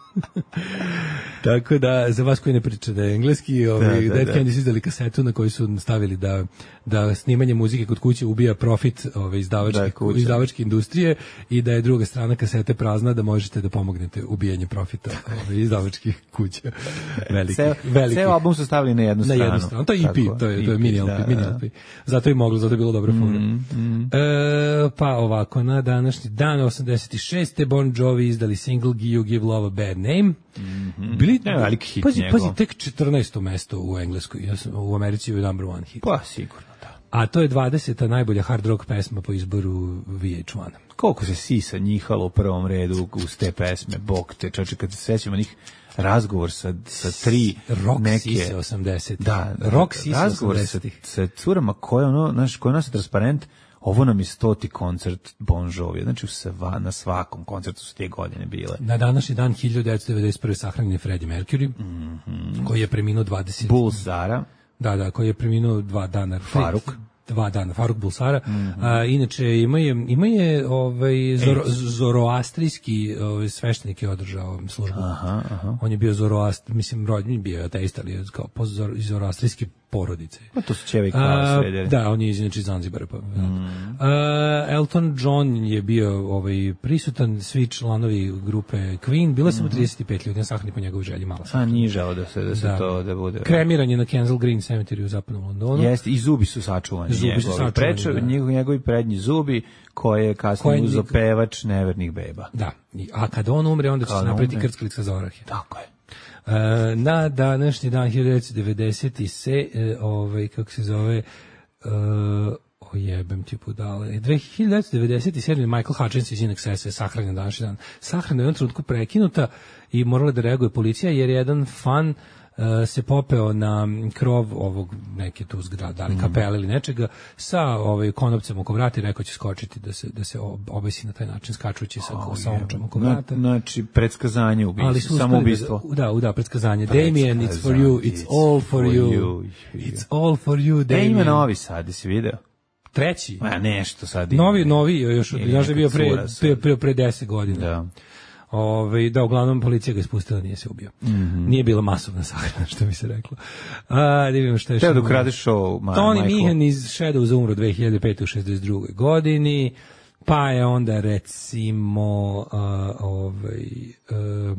Tako da, za vas koji ne pričate engleski, ovaj, da, da, Dead Candy su izdali kasetu na kojoj su stavili da, da snimanje muzike kod kuće ubija profit ove, izdavačke, da, izdavačke industrije i da je druga strana kasete prazna da možete da pomognete ubijanje profita ove, izdavačkih kuća. Veliki, ceo, veliki. Ceo album su stavili na jednu stranu. Na jednu stranu. To je E P, tako, to je, to je mini L P. Da, mini L P. Zato je moglo, zato je bilo dobro fora. Mm, mm. E, pa ovako, na današnji dan, osamdeset šeste Bon Jovi izdali single You Give Love a Bad Name. Mm-hmm. Bili, ne, veliki hit pazi, njegov. pazi, tek četrnaesto mesto u Engleskoj, ja sam, u Americi je number one hit. Pa, sigurno, da. A to je dvadeseta najbolja hard rock pesma po izboru V H jedan. Koliko se sisa njihalo u prvom redu uz te pesme, bog te, čoče, kad se sećamo njih razgovor sa, sa tri rock neke... sise osamdesetih. Da, da, rock sise razgovor sa, sa curama koje ono, znaš, koje nose transparent, ovo nam je stoti koncert Bon Jovi, znači u sva, na svakom koncertu su te godine bile. Na današnji dan hiljadu devetsto devedeset prve sahranjen je Freddie Mercury, mm-hmm. koji je preminuo dvadeset... Bulls Zara. Da, da, koji je preminuo dva dana. Faruk. dva dana, Faruk Bulsara. Mhm. A, inače, ima je, ima je ovaj, zoro, zoroastrijski ovaj, sveštenik je održao službu. Aha, aha. On je bio zoroast, mislim, rodnji bio je ateista, ali je kao po zor, iz zoroastrijske porodice. Pa to su ćevi kao sredili. Da, on je iz inače iz Zanzibara. Pa, mm. A, Elton John je bio ovaj, prisutan, svi članovi grupe Queen, bilo je samo trideset pet ljudi, sahrani po njegovoj želji, malo. A nije želeo da se, da se da. to da bude. Kremiran je na Kensal Green Cemetery u zapadnom Londonu. Jeste, i zubi su sačuvani. Zubi su sačuvani, Preča, da. njegovi, njegovi prednji zubi, koje je kasnije uzeo pevač nevernih beba. Da, a kad on umre, onda će se napraviti krckalica za orahe. Tako je. E, na današnji dan hiljadu devetsto devedeset sedam e, ovaj, kako se zove, e, ojebem ti budale, hiljadu devetsto devedeset sedam Michael Hutchins iz In Excessa je sahranjen današnji dan. Sahrana je u jednom trenutku prekinuta i morala da reaguje policija jer je jedan fan Uh, se popeo na krov ovog neke tu zgrada, da li kapele ili nečega, sa ovaj konopcem oko vrata i rekao će skočiti da se da se obesi na taj način skačući sa oh, sa omčom oko vrata. Znači predskazanje ubistva, samo ubistvo. Da, da, da, predskazanje. Damien, it's for you, it's all for you. It's all for you, Damien. Ima novi sad, si video? Treći? Ma nešto sad. Novi, novi, još još je bio pre pre pre, pre deset godina. Da. Ove, da, uglavnom policija ga ispustila, nije se ubio. Mm -hmm. Nije bila masovna sahrana, što bi se reklo. A, da vidimo što je što. Teo dok radiš show, ma, Tony Michael. Meehan iz Shadows umro dve hiljade pete u šezdeset drugoj godini, pa je onda recimo uh, ovaj... Uh,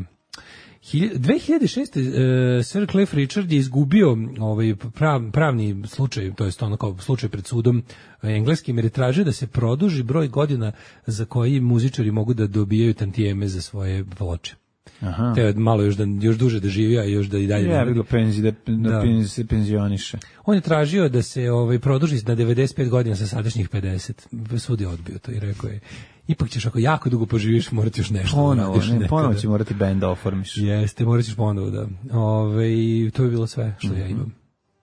dve hiljade šeste. Uh, Sir Cliff Richard je izgubio ovaj prav, pravni slučaj, to jest ono kao slučaj pred sudom engleskim, jer je tražio da se produži broj godina za koji muzičari mogu da dobijaju tantijeme za svoje ploče. Aha. Te malo još da još duže da živi, a još da i dalje. Ja bih penzi da, da, da. Penzi se penzioniše. On je tražio da se ovaj produži na devedeset pet godina sa sadašnjih pedeset. Sud je odbio to i rekao je ipak ćeš ako jako dugo poživiš morati još nešto ponovo, da radiš. Ne, ponovo će morati bend da oformiš. Jeste, morat ćeš ponovo da. Ove, to je bilo sve što mm-hmm. ja imam.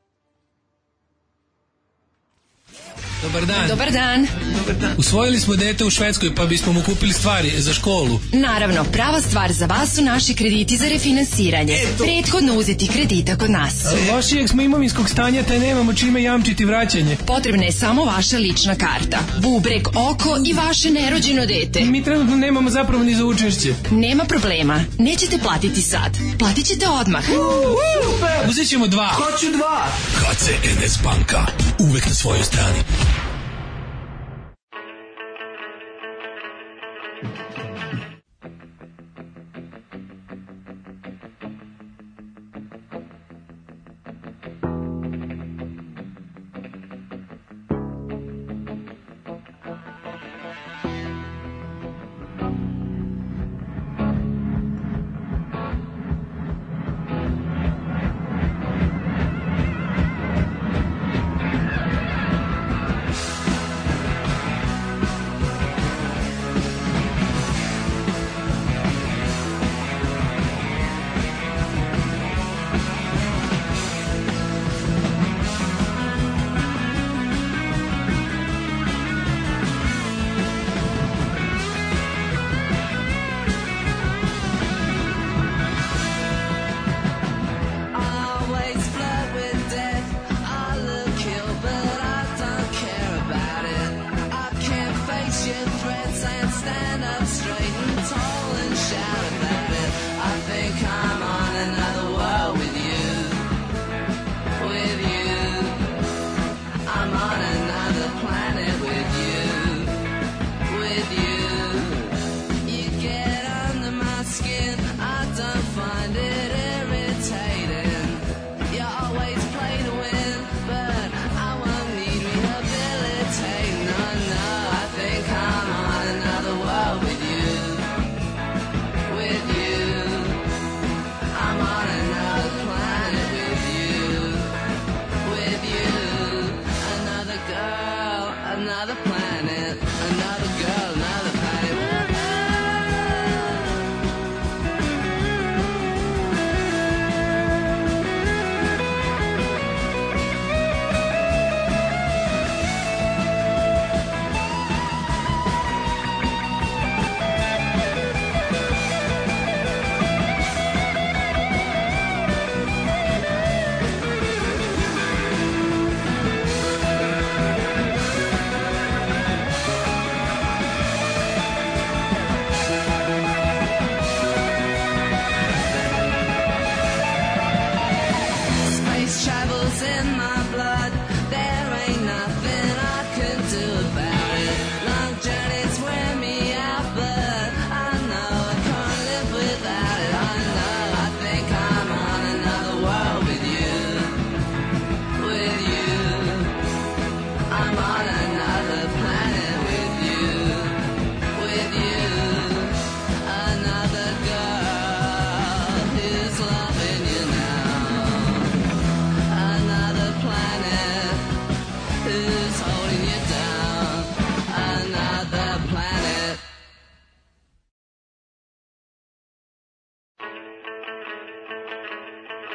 Dobar dan. Dobar dan. Dobar dan. Usvojili smo dete u Švedskoj pa bismo mu kupili stvari za školu. Naravno, prava stvar za vas su naši krediti za refinansiranje. Eto. Prethodno uzeti kredita kod nas. Lošijeg smo imovinskog stanja te nemamo čime jamčiti vraćanje. Potrebna je samo vaša lična karta, bubreg, oko i vaše nerođeno dete. Mi trenutno nemamo zapravo ni za učešće. Nema problema, nećete platiti sad. Platit ćete odmah. Super! Uzet ćemo dva. Hoću dva! K C N S banka, uvek na svojoj strani.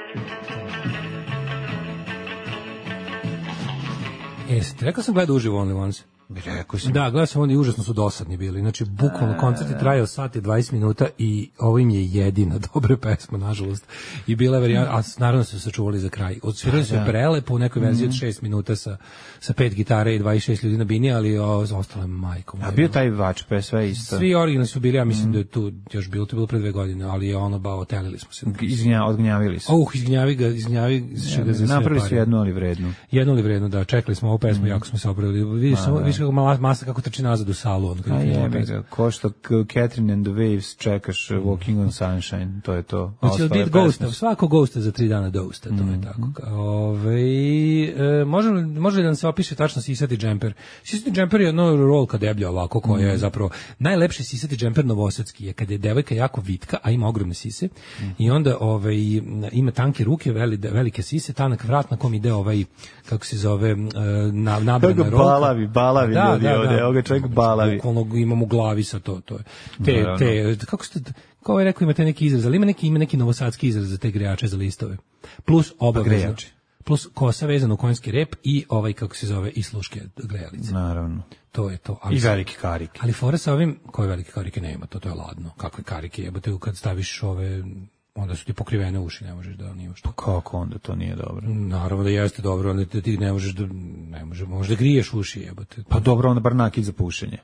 Jeste, rekao sam gledao uživo Only Ones. Rekao sam. Da, gledao sam, oni užasno su dosadni bili. Znači, bukvalno koncert je trajao sat i dvadeset minuta i ovo im je jedina dobra pesma, nažalost. I bila je varijanta, a naravno su se sačuvali za kraj. Odsvirali su je prelepo u nekoj verziji od šest minuta sa, sa pet gitara i dvadeset šest ljudi na bini, ali o, ostalo je majkom. A bio taj vačpe, sve isto. Svi originalni su bili, ja mislim mm. da je tu još bilo, to je bilo pre dve godine, ali je ono bao, otelili smo se. Izgnja, odgnjavili su. Uh, izgnjavi ga, izgnjavi ga ja, za sve napravili pare. su jednu, ali vrednu. Jednu, ali vrednu, da, čekali smo ovu pesmu, mm. jako smo se opravili. Vidiš, samo, vidiš kako mala masa kako trči nazad u salu. On, a je, ga, ko što Catherine and the Waves čekaš uh, Walking on Sunshine, to je to. Znači, od bit Ghosta, svako Ghosta za tri dana Dosta, to mm. je tako. Ove, e, može, može li da nam se opiše tačno sisati džemper? Sisati džemper je ono rolka deblja ovako, koja mm. je zapravo najlepši sisati džemper novosadski je kad je devojka jako vitka, a ima ogromne sise, mm. i onda ove, ima tanke ruke, veli, velike sise, tanak vrat na kom ide ovaj, kako se zove, na, nabrana rolka. Balavi, balavi da, ljudi da, ovdje, da. evo ga čovjek balavi. Bukvalno imamo u glavi sa to, to je. Te, da, te, kako ste, kao je rekao, imate neki izraz, ali ima neki, ima neki novosadski izraz za te grejače za listove. Plus oba grejače. Plus kosa vezana u konjski rep i ovaj, kako se zove, i sluške grejalice. Naravno. To je to. Ali i velike karike. Ali fora sa ovim, koje velike karike nema, to, to je ladno. Kakve karike jebote, kad staviš ove, onda su ti pokrivene uši, ne možeš da nimaš to. Pa kako onda to nije dobro? Naravno da jeste dobro, ali ti ne možeš da, ne možeš, možeš da griješ uši jebote. Pa dobro, onda bar nakid za pušenje.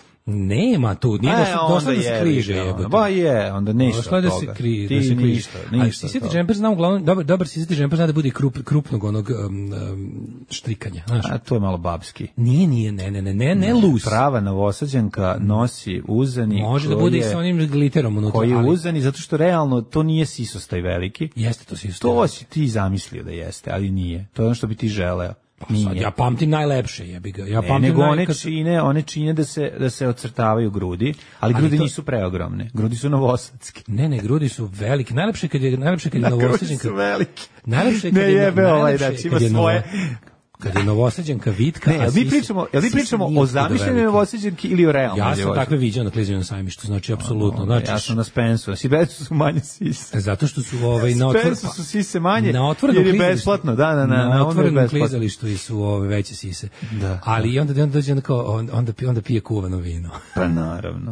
Nema tu, nije došlo, došlo da se križe jebote. Ba je, onda ništa došlo da se krije, da se križe. Ali sisati džemper znam uglavnom, dobar, dobar sisati džemper zna da bude krup, krupnog onog um, um, štrikanja, znaš. A to je malo babski. Nije, nije, ne, ne, ne, ne, ne lus. Prava novosađanka nosi uzani. Može da bude i sa onim gliterom unutra. Koji je ali uzani, zato što realno to nije sisostaj veliki. Jeste to sisostaj. To si ti zamislio da jeste, ali nije. To je ono što bi ti želeo. Sad, ja pamtim najlepše, jebi ga. Ja ne, pamtim nego naj... one čine, one čine da se da se ocrtavaju grudi, ali, ali grudi to nisu preogromne. Grudi su novosadske. Ne, ne, grudi su velike. Najlepše kad je najlepše kad je novosađanka. Grudi su velike. Najlepše kad ne je jebe ovaj da ima svoje. Kad je novosađanka vitka, ne, a mi pričamo, jel mi pričamo o zamišljenoj novosađanki ili o realnoj? Ja sam takve viđao na klizivanju sajmištu, znači apsolutno, znači ja sam na Spensu, na Spensu su manje sise. Zato što su ovaj na otvorenom Spensu su sise manje. Na otvorenom jer je besplatno, da, na na, na otvorenom klizalištu su ove veće sise. Da. Ali i onda onda dođe onda onda onda pije kuvano vino. Pa naravno.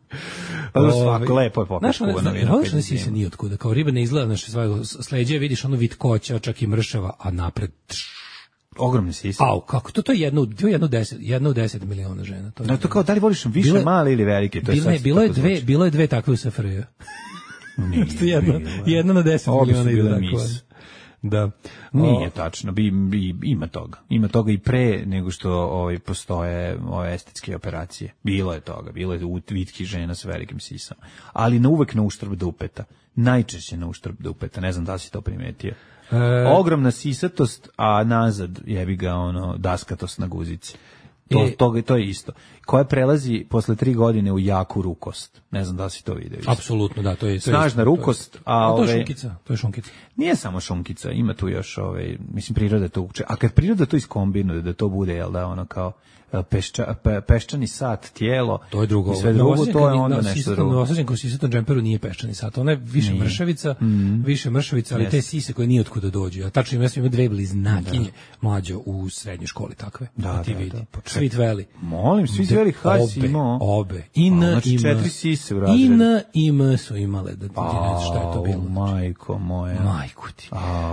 Pa svako lepo je popiti kuvano vino. Znaš, ne sise ni otkuda, kao riba ne izgleda, naše svoje sleđe vidiš ono vitkoća, čak i mršava, a napred ogromne sise. Au, kako to to je jedno, to je jedno deset, jedno deset miliona žena. To je. No, to kao da li voliš više bile, male ili velike, to je bilo, bilo je dve, bilo je dve takve u S F R J. Nije, jedna, jedna na deset miliona ide tako. Da. Nije o, tačno, bi, bi, ima toga. Ima toga i pre nego što ovaj postoje ove estetske operacije. Bilo je toga, bilo je vitkih žena sa velikim sisama. Ali na uvek na uštrb dupeta. Najčešće na uštrb dupeta, ne znam da li si to primetio. E, ogromna sisatost, a nazad jebi ga ono daskatost na guzici. To, e, to, to je isto. Koja prelazi posle tri godine u jaku rukost. Ne znam da li si to vidio. Apsolutno, da, to je snažna to je, rukost, to je, a to je ove, šunkica, to je šunkica. Nije samo šunkica, ima tu još ovaj, mislim priroda to uče. A kad priroda to iskombinuje da to bude, jel da, ono kao pešča, pe, peščani sat, tijelo, to je drugo. I sve drugo, to je onda na, nešto drugo. Novosađen ko sisatom džemperu nije peščani sat, ona je više nije. mršavica, mm-hmm. više mršavica, ali yes. te sise koje nije otkuda dođu. A tačno ja sam imao dve bliznakinje da. mlađo u srednjoj školi takve. Da, da, ti vidi. Da, da, Sweet Valley. Molim, Sweet Valley High si imao. Obe. I N, znači i M. četiri sise u razredu. I N, i M su imale, da ti ne znaš šta je to bilo. Majko moja. Majku ti.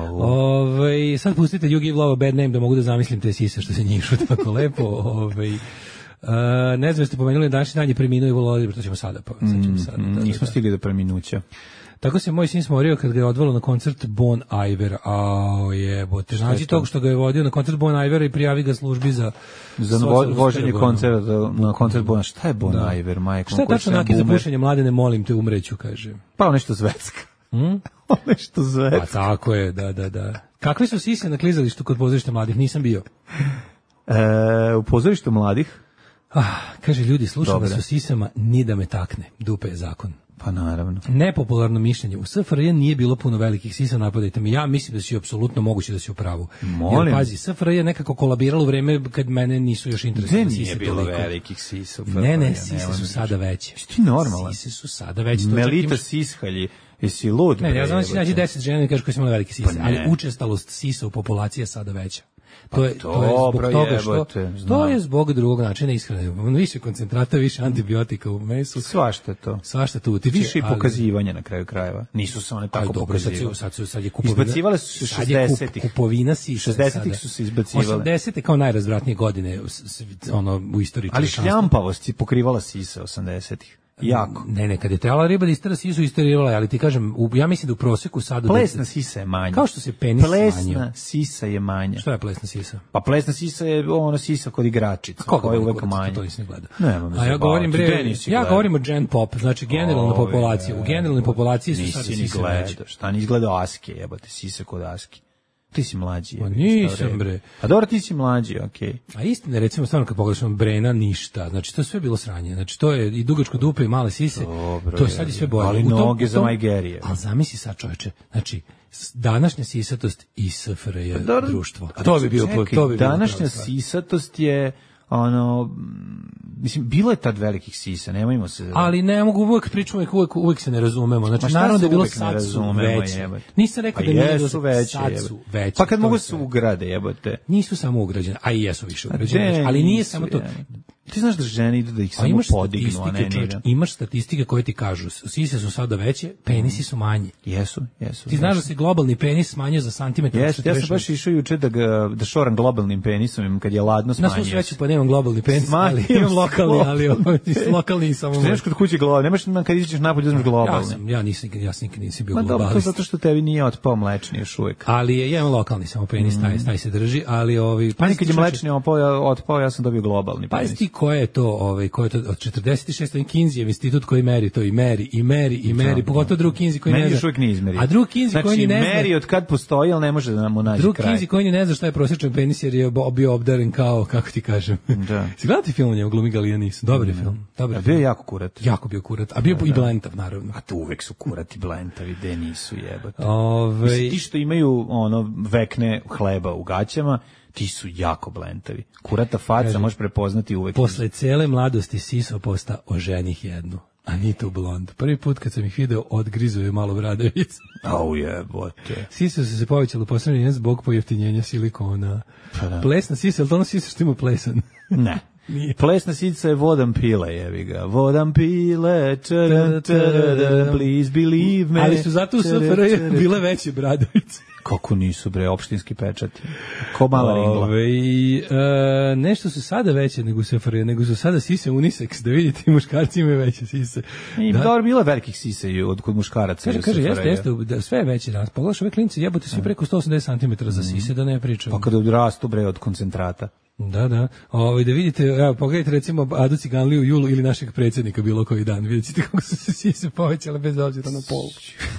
Ove, sad pustite You Give Love a Bad Name da mogu da zamislim te sise što se njišu tako lepo. Ove, Uh, ne znam, ste pomenuli današnji dan je preminuo Ivo Lodir, to ćemo sada. Pa, sad ćemo sada mm, da, nismo da, stigli do preminuća. Tako se moj sin smorio kad ga je odvelo na koncert Bon Iver. Ao jebote, znači tog što ga je vodio na koncert Bon Ivera i prijavi ga službi za za vo, voženje koncerta na koncert Bon. Šta je Bon da. Iver, majko? Šta je tačno nakid za pušenje, mladene, molim te, umreću, kaže. Pa nešto zvetska. Hmm? nešto zvetska. Pa tako je, da, da, da. Kakve su sise na klizalištu kod pozorišta mladih? Nisam bio. E, u pozorištu mladih? Ah, kaže ljudi, slušam vas o sisama, ni da me takne. Dupe je zakon. Pa naravno. Nepopularno mišljenje. U S F R J nije bilo puno velikih sisa, napadajte me. Ja mislim da si apsolutno moguće da si u pravu. Molim. Jer, pazi, S F R J je nekako kolabiralo u vreme kad mene nisu još interesovali sise. Nije bilo toliko. Velikih sisa u Ne, ne, sise su sada veće. Ti normalan. Sise su sada veće. Melita Sishalji Jesi lud? Ne, bre, ja znam da si nađi jebote. deset žena i kažeš koje su imale velike sise, Pa ne. ali učestalost sisa u populaciji je sada veća. Pa To je, to je zbog dobro, toga što jebote, znam. to je zbog drugog načina ishrane. Više koncentrata, više antibiotika u mesu. Svašta to. Svašta tu utiče. Više i ali- pokazivanja na kraju krajeva. Nisu se one tako Ali dobro, sad, pokazivale. su, sad, su, sad je kupovina. Izbacivale su se sad je kup- šezdesetih. Kupovina sisa. šezdesetih sada. su se izbacivale. osamdesete kao najrazvratnije godine s- s- ono, u istoriji Ali čovječanstva. šljampavost je pokrivala sise osamdesetih. Jako. Ne, ne, kad je trebala riba da istera sisu, isterivala je, ali ti kažem, u, ja mislim da u proseku sada... Plesna sisa je manja. Kao što se penis Plesna smanjio. sisa je manja. Šta je plesna sisa? Pa plesna sisa je ono sisa kod igračica, Koga koja je volim uvek kurac, manja. to nisam gledao. Nema me A ja govorim, zabavati, bre, gde nisi ja gledao? govorim o gen pop, znači generalna Ove, populacija. U generalnoj populaciji su sada Nisi ni sise veće. gledao. Šta nisi gledao Aske, jebote, sise kod Aske. Ti si mlađi. Pa jebote, nisam, šta vredi. bre. A dobro, ti si mlađi, okej. A istina, recimo, stvarno kad pogledaš on Brena, ništa. Znači, to je sve bilo sranje. Znači, to je i dugačko dupe i male sise. Dobro, to je sad i sve bolje. ali U tom- noge u za tom- majgerije. Ali zamisli sad, čoveče, znači, s- današnja sisatost i S F R J Dobro, društvo. a To bi bio, čekaj, to bi bilo današnja prava stvar. sisatost je ono, mm, mislim, bilo je tad velikih sisa, nemojmo se... Ali ne mogu uvek pričamo, uvek, uvek, uvek se ne razumemo. Znači, Ma šta naravno se da je bilo uvek ne sad su razumemo, veće. jebote? Nisam rekao Pa da nije jesu bilo- veće, sad jebote. su veće. Pa kad to mogu je se sve. ugrade, jebote. Nisu samo ugrađene, a i jesu više A ugrađene. de, ali nije nisu, samo to. jebote. Ti znaš da žene idu da ih A samo imaš podignu, a statistike, ne čoveče, niže. imaš statistike koje ti kažu, sise su sada veće, penisi su manji. Jesu, jesu. Ti znaš da jesu. se globalni penis smanjio za santimetar. Jeste, ja sam baš išao juče da, ga, da šoram globalnim penisom kad je ladno Na smanjio. svu sreću pa nemam globalni penis, Smanjio ali imam se lokalni, ali globalni. lokalni samo. Što nemaš kod kuće globalni, nemaš man kad izađeš napolje uzmeš Ja globalni. sam, ja nisam, ja sam nikad nisam bio Ma dobro, to globalist. zato što tebi nije otpao mlečni još uvek. Ali je, ja imam lokalni samo penis, taj, taj se drži, ali ovi... Pa nikad je čoveče, mlečni otpao, ja, otpao, ja sam dobio globalni Pazi penis. ti ko je to, ovaj, ko je to od četrdeset šeste Kinzijev institut koji meri to i meri i meri i meri, pogotovo drug Kinzi koji Meni ne zna. još uvijek nije izmerio. A drug Kinzi znači, koji ni ne zna. meri od kad postoji, ali ne može da nam mu nađe Drug kraj. Kinzi koji ni ne zna šta je prosječan penis jer je bo- bio obdaren kao, kako ti kažem. Da. Si gledao ti film o njemu, glumi Galija Nisu? Dobar je film. Dobar A je bio je film. jako kurat. Jako bio kurat. A bio i blentav, naravno. A tu uvek su kurati blentavi, gde nisu jebote. Ove, Mislim, ti što imaju ono vekne hleba u gaćama, ti su jako blentavi. Kurata faca Kaže, možeš prepoznati uvek. posle cele mladosti siso posta oženih jednu. A ni to blond. Prvi put kad sam ih video, odgrizo je malo bradavica. Au jebote. Sise su se povećale poslednje zbog pojeftinjenja silikona. Pa da. Plesna sisa, ali to ono sisa što ima plesan? Ne. Nije. Plesna sica je vodam pile, jebi ga. Vodam pile, čaran, čaran, please believe me. Ali su zato u S F R J bile veće bradavice. Kako nisu, bre, opštinski pečati. Ko mala ringla. Ove, e, nešto su sada veće nego u S F R J, nego su sada sise unisex, da vidite i muškarci imaju veće sise. I Da. dobro, bilo je velikih sise i od kod muškaraca. Kaže, i u kaže, S F R J. jeste, jeste, da, sve je veće danas. Pogledaš ove klinci, jebote svi preko sto osamdeset centimetara za sise, da ne pričam. Pa kada rastu, bre, od koncentrata. Da, da. Ovaj da vidite, evo pogledajte recimo Adu Ciganliju, Julu ili našeg predsjednika bilo koji dan. Vidite kako su se sise povećale bez obzira na pol.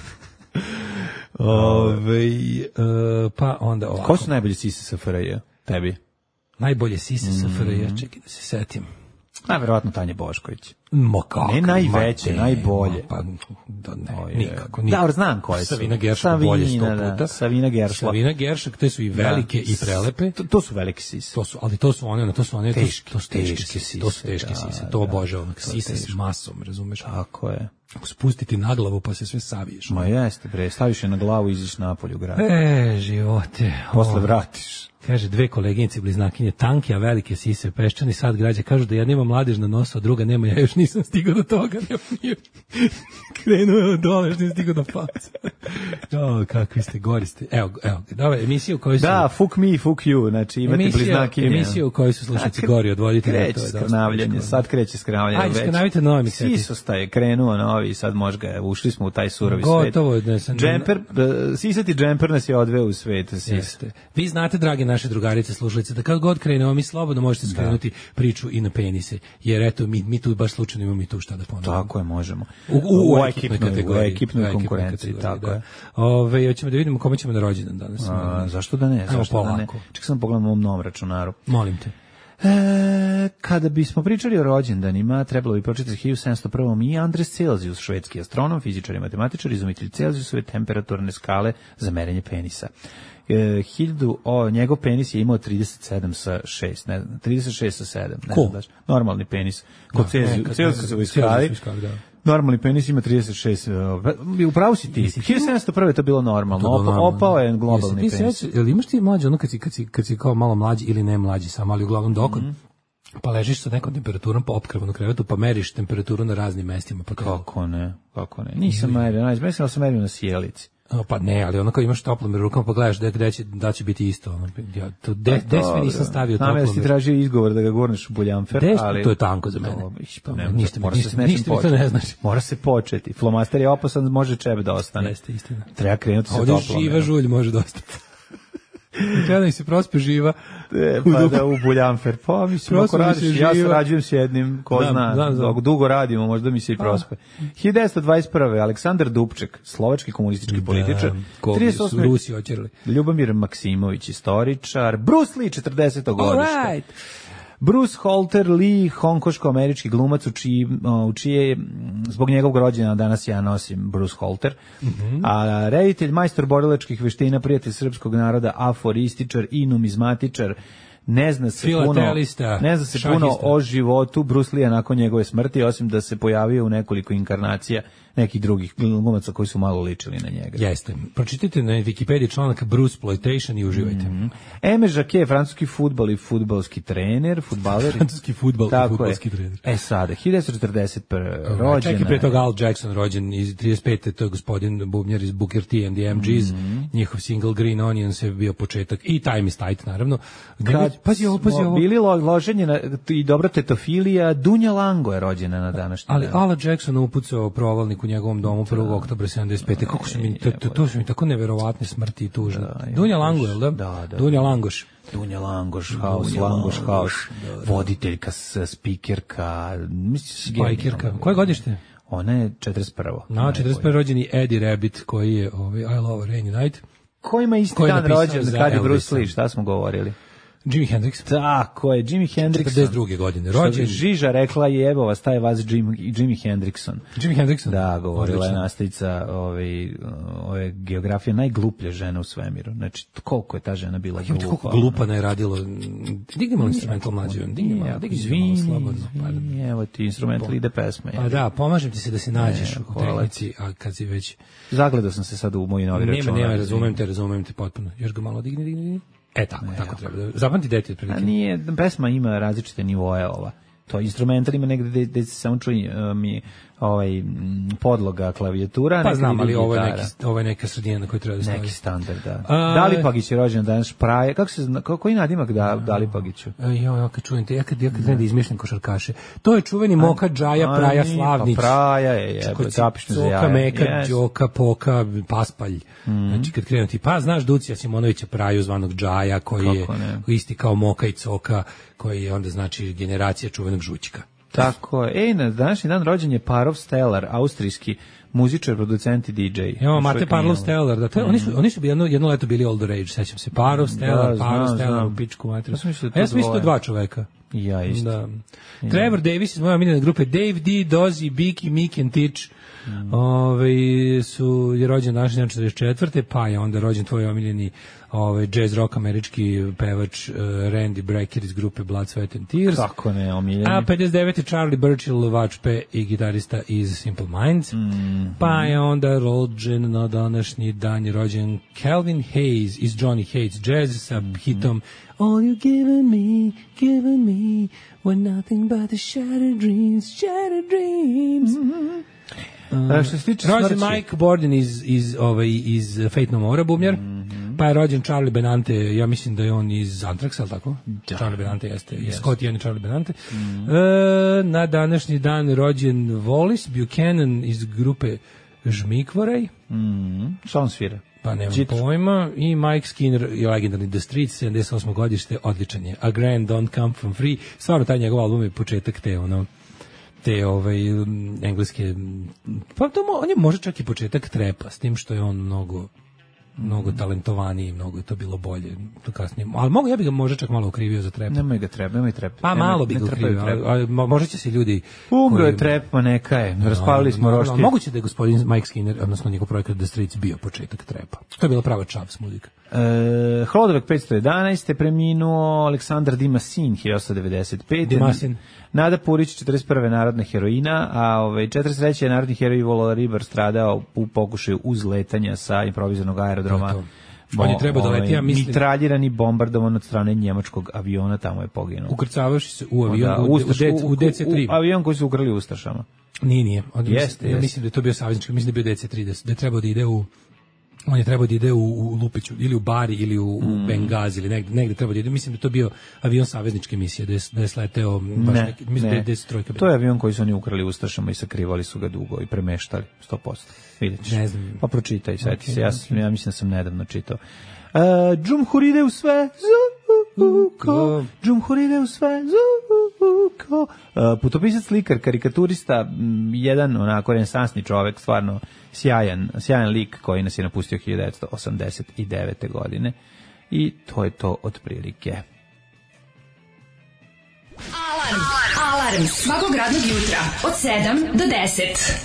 Ove, e, pa onda ovako. Ko su najbolji sise S F R J? Tebi? Najbolje sise S F R J, čekaj da se setim. Najverovatno Tanja Bošković. Ma kako? Ne najveće, ma te, najbolje. ma Pa, da ne, Oje. nikako, nikako. Da, znam koje su. Savina Geršak bolje sto Savina, da, puta. Savina Geršla. Savina Geršak, te su i velike Da. i prelepe. To, to su velike sise. To su, ali to su one, to su one, to su- Teške, to su teške teške sise, to su sise, teške da, sise, da, to obožavam, to je sise s teško. masom, razumeš? Tako je. Ako spustiti na glavu pa se sve saviješ. Ma jeste, bre, staviš je na glavu i iziš napolje u grad. E, živote. Posle O, vratiš. Kaže, dve koleginice bliznakinje, tanke, a velike sise, peščani sad građe, kažu da jedna ima mladež na nosu, a druga nema, ja još nisam stigao do toga, ne, nije krenuo je od dole, još nisam stigao do faca. O, kakvi ste, gori ste. Evo, evo, dobra, emisija u kojoj su... Da, fuck me, fuck you, znači imate emisija, bliznakinje. emisija u kojoj su slušalci gori od voditelja. Kreće skrnavljanje, sad kreće skrnavljanje. Ajde, već. skrnavite novi mikseti. Sisosta je krenuo novi, sad možda ga, ušli smo u taj surovi svet. Gotovo je da sam... Džemper, uh, sisati džemper nas je odveo u svet. Sis. Jeste. Vi znate, drage naše drugarice slušalice, da kad god krenemo, mi slobodno možete skrenuti priču i na penise, jer eto, mi, mi tu baš slučajno imamo i tu šta da ponovimo. Tako je, možemo. U, u, u, u ekipnoj ekipnoj kategoriji. u ekipnoj U ekipnoj konkurenciji, kategoriji, tako da. je. Ove, hoćemo da vidimo kome ćemo na rođendan danas. A, zašto da ne? Ajmo Zašto da ne? polako. Ček sam pogledam u ovom novom računaru. Molim te. E, kada bismo pričali o rođendanima, trebalo bi pročitati hiljadu sedamsto prvi. i Andres Celzijus, švedski astronom, fizičar i matematičar, izumitelj Celzijusove temperaturne skale za merenje penisa. E, hiljadu, o, njegov penis je imao trideset sedam sa šest, ne znam, trideset šest sa sedam. Ne Ko? znam baš. Normalni penis. Kod Da, Celziju- neka- Celzijusovoj skali. Celzijusovoj skali, da. Normalni penis ima trideset šest. U pravu si ti. hiljadu sedamsto prve to bilo normalno. Opa, opao je globalni Jesi ti penis. Sjeća, jel imaš ti mlađe, ono kad si, kad si, kad si kao malo mlađi ili ne mlađi sam, ali uglavnom dokon, mm -hmm. pa ležiš sa nekom temperaturom po opkrvanom krevetu, pa meriš temperaturu na raznim mestima. Pa kako ne, kako ne. Nisam merio, mislim da sam merio na sjelici. O, pa ne, ali onako imaš toplomir u rukama, pa gledaš da, da, će, da će biti isto. Ono, ja, to de, pa, de sve nisam stavio toplomir. Znam ja si tražio izgovor da ga gurneš u buljanfer, Des, ali... To je tanko za mene. To, pa, to, ne, ništa, mora ništa, se s nečim ništa mi to ne znači. Mora se početi. Flomaster je opasan, može čebe da ostane. Jeste, istina. Treba krenuti sa toplom. Ovdje živa žulj može da ostati. Treba da se prospe živa. E, pa da u buljanfer. Pa mislim, ako radiš, ja sarađujem s jednim, ko da, zna, da, da. dugo radimo, možda mi se i prospe. hiljadu devetsto dvadeset prve. Aleksandar Dubček, slovački komunistički političar. Da, trideset osme. Su Rusi oćerali. Ljubomir Maksimović, istoričar. Bruce Lee, četrdeseto godište. Right. Bruce Holter Lee, hongkoško-američki glumac u čiji, u čije, zbog njegovog rođena danas ja nosim Bruce Holter, mm-hmm. a reditelj, majstor borilačkih veština, prijatelj srpskog naroda, aforističar i numizmatičar, ne zna se puno, ne zna se puno o životu Bruce Lee nakon njegove smrti, osim da se pojavio u nekoliko inkarnacija nekih drugih glumaca koji su malo ličili na njega. Jeste. Pročitajte na Wikipediji članak Bruceploitation i uživajte. Mm-hmm. Aimé Jacquet, francuski fudbal i fudbalski trener, fudbaler. Francuski fudbal i fudbalski trener. E sada, hiljadu četrdeset prve. rođena. Čekaj, pre toga Al Jackson rođen iz trideset pete. To je gospodin bubnjar iz Booker T and the M Gs. Mm-hmm. Njihov single Green Onions je bio početak. I Time is Tight, naravno. Kad pazi ovo, pazi ovo. Bili loženje na, i dobra tetofilija, Dunja Lango je rođena na današnji ali dan. Ali Al Jackson upucao provalnik u njegovom domu prvog oktobra sedamdeset pete. Kako su mi, to, to, to su mi tako neverovatne smrti i tužne. Da, Dunja Lango, je li da? Da, da. Dunja Langoš. Dunja Langoš, Haus, Langoš, Haus, voditeljka, spikerka, spajkerka. Koje godište? Ona je četrdeset prva. Na, četrdeset prva rođeni Eddie Rabbit, koji je ovaj, I Love a Rainy Night. Ko ima isti dan rođen kad je Bruce Lee, šta smo govorili? Jimi Hendrix. Tako je, Jimi Hendrix. četrdeset druge godine rođen. Žiža rekla je jebova, staje vas Jimi, Jimi Hendrixon. Jimi Hendrixon? Da, govorila je nastavica ove, ove geografije, najgluplja žena u svemiru. Znači, koliko je ta žena bila glupa. Koliko glupa ne radilo. Digni malo instrumental mlađe. Digni malo, digni malo slobodno. Evo ti instrumental ide pesma. A da, pomažem ti se da se nađeš u tehnici, a kad si već... Zagledao sam se sad u moji novi račun. Nema, nema, razumem te, razumem te potpuno. Još ga malo digni, digni, digni. E, tako, ne, tako treba. Zapamti deti od prilike. A nije, pesma ima različite nivoje ova. To instrumental ima negde gde se samo čuje mi ovaj podloga klavijatura, pa znam, ali ovo je neki ovo je neka sredina na kojoj treba da stavi. Neki standard, da. A, Dalipagić je rođen danas, Praje. Kako se zna, koji nadimak da Dalipagiću? Jo, ja kad čujem te, ja kad ja kad ne izmišljam košarkaše. To je čuveni Moka Džaja Praja Slavnić. Pa Praja je, je zapišno za jaja. Soka, Meka, yes. Đoka, Poka, Paspalj. Mm. Znači kad krenu ti, pa znaš Ducija Simonovića Praju zvanog Džaja, koji kako je ne? Isti kao Moka i Coka, koji je onda znači generacija čuvenog Žućka. Tako je. Ej, na današnji dan rođen je Parov Stellar, austrijski muzičar, producent i D J. Evo, Mate Parov Stellar, da, to, mm. oni su, oni su jedno, jedno leto bili all the rage, sećam se. Parov Stellar, da, Parov Stellar, u pičku materiju. Ja, ja sam mislio dva čoveka. Ja isto. Da. Ja. Trevor Davis iz moje omiljene grupe, Dave D, Dozy, Biki, Mick and Titch. Mm. Ove, su, je rođen današnji dan četrdeset četvrte pa je onda rođen tvoj omiljeni ovaj jazz rock američki pevač uh, Randy Brecker iz grupe Blood, Sweat and Tears. Kako ne, omiljeni. A pedeset devete Charlie Burchill, vačpe i gitarista iz Simple Minds. Mm. Pa je onda rođen na današnji dan je rođen Calvin Hayes iz Johnny Hates Jazz sa mm. hitom All you given me, given me were nothing but the shattered dreams, shattered dreams. Mm-hmm. Uh, što se tiče rođen Mike Borden iz, iz, ovaj, iz Fate No More, bubnjar, mm-hmm. pa je rođen Charlie Benante, ja mislim da je on iz Anthraxa, ali tako? Da. Charlie Benante jeste, yes. Scott Ian i Charlie Benante. Mm-hmm. E, na današnji dan rođen Wallis Buchanan iz grupe Žmikvorej. Mm-hmm. Što on svira? Pa nemam Čit. pojma. I Mike Skinner je legendarni The Streets, sedamdeset osmo godište, odličan je. A Grand Don't Come From Free. Stvarno, taj njegov album je početak te, ono, te ovaj engleske, pa to on je može čak i početak trepa, s tim što je on mnogo mnogo talentovaniji, mnogo je to bilo bolje to kasnije. Ali mogu, ja bih ga možda čak malo okrivio za trep. Nemoj ga trep, nemoj trep. Pa nemoj, malo bih ga okrivio, ali možda će se ljudi... Umro je trep, pa neka je. Raspalili smo roštilj. Moguće da je gospodin Mike Skinner, odnosno njegov projekat The Streets bio početak trepa. To je bila prava čavs muzika. E, Hlodovek petsto jedanaeste preminuo, Aleksandar Dimasin hiljadu osamsto devedeset pete. Dimasin. Nada Purić četrdeset prve narodna heroina, a ovaj četrdeset treće je narodni heroj Ivo Ribar stradao u pokušaju uzletanja sa improvizovanog aerodroma. To, to. On je trebao da leti, ja mislim. Mitraljiran i bombardovan od strane njemačkog aviona, tamo je poginuo. Ukrcavajući se u avion, da, u, Ustaš, u, u D C tri. U, u avion koji su ukrali Ustašama. Nije, nije. Onda jeste, mislim, jeste. Ja mislim da je to bio saveznički, mislim da je bio D C tri, da je trebao da ide u on je trebao da ide u, u Lupiću, ili u Bari, ili u, mm. u Bengazi, ili negde, negde trebao da ide. Mislim da je to bio avion savezničke misije, da je, da je sleteo, baš ne, neki, mislim ne. da je trojka. To je avion koji su oni ukrali Ustašama i sakrivali su ga dugo i premeštali, sto posto. Vidjet ćeš. Ne znam. Pa pročitaj, sjeti okay, se, ja, okay. ja mislim da sam nedavno čitao. Uh, Džumhur ide u sve, zuko, Džumhur ide u sve, zuko. Uh, putopisac, slikar, karikaturista, m, jedan onako renesansni čovek, stvarno sjajan, sjajan lik koji nas je napustio hiljadu devetsto osamdeset devete. godine. I to je to otprilike. Alarm, alarm, svakog radnog jutra od sedam do deset.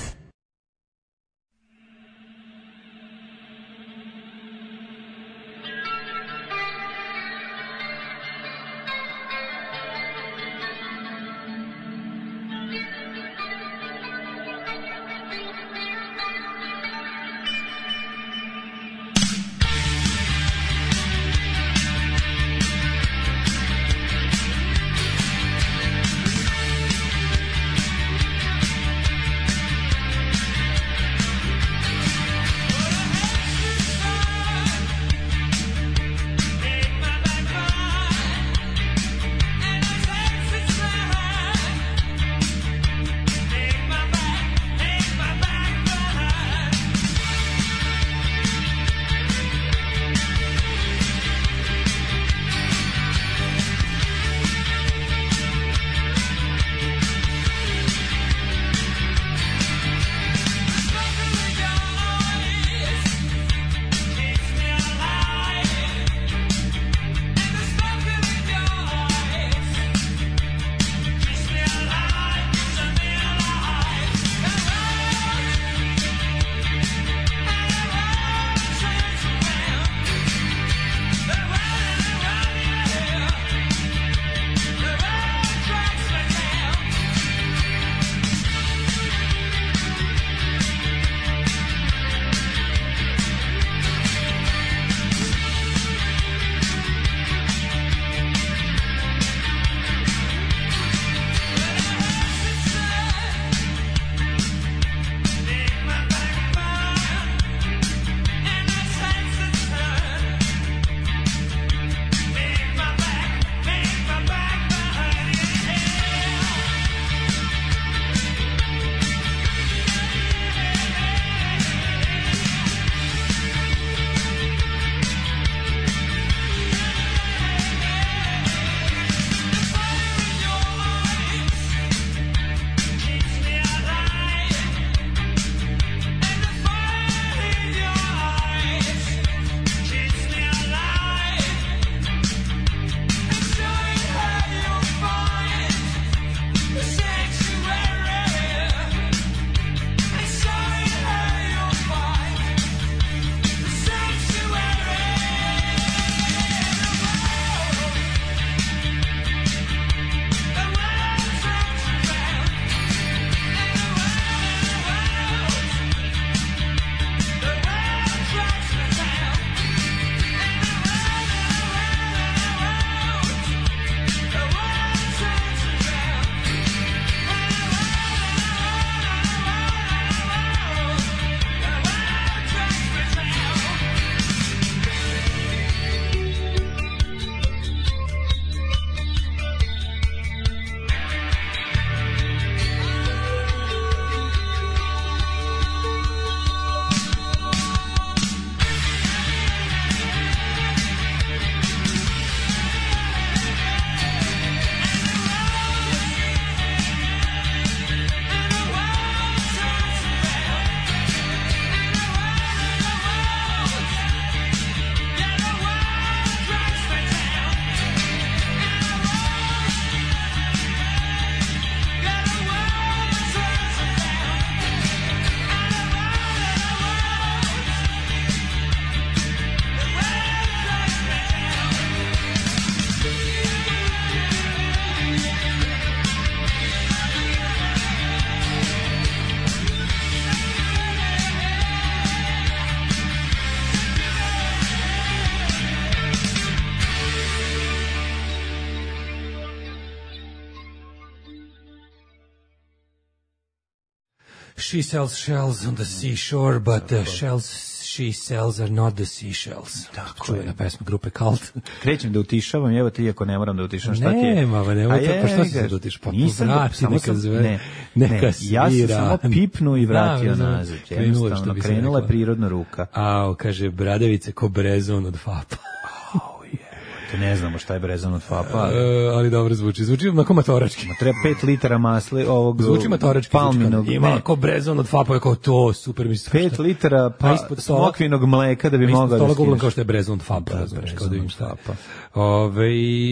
She sells shells on the seashore, but the shells she sells are not the seashells. Tako čuvena je. pesma grupe Cult. Krećem da utišavam, evo ti, ako ne moram da utišam, šta ti je? Nema, pa nemoj A to, pa je, šta si ga- sad da utiš? Pa nisam da- vrati, samo neka sam- zve, ne, neka ne, ja sam svira. samo pipnuo i vratio Da, nazad. krenulo je, što Jednostavno, bi se krenula je reklo. prirodna ruka. Ao, kaže, bradavice ko brezon od Fapa. Te ne znamo šta je brezan od Fapa. ali- E, ali dobro zvuči. Zvuči onako matorački. Ma treba pet litara masle ovog Zvuči matorački. palminog. Ima ne, ko brezon od Fapa, je kao to, super mi se. pet litara Pa pa, ispod stola- smokvinog mleka da bi Ispod mogao da stola googlam skineš. kao što je brezon od Fapa, Da, razumeš, kao brezon da vidim od šta je. Fapa. Ove,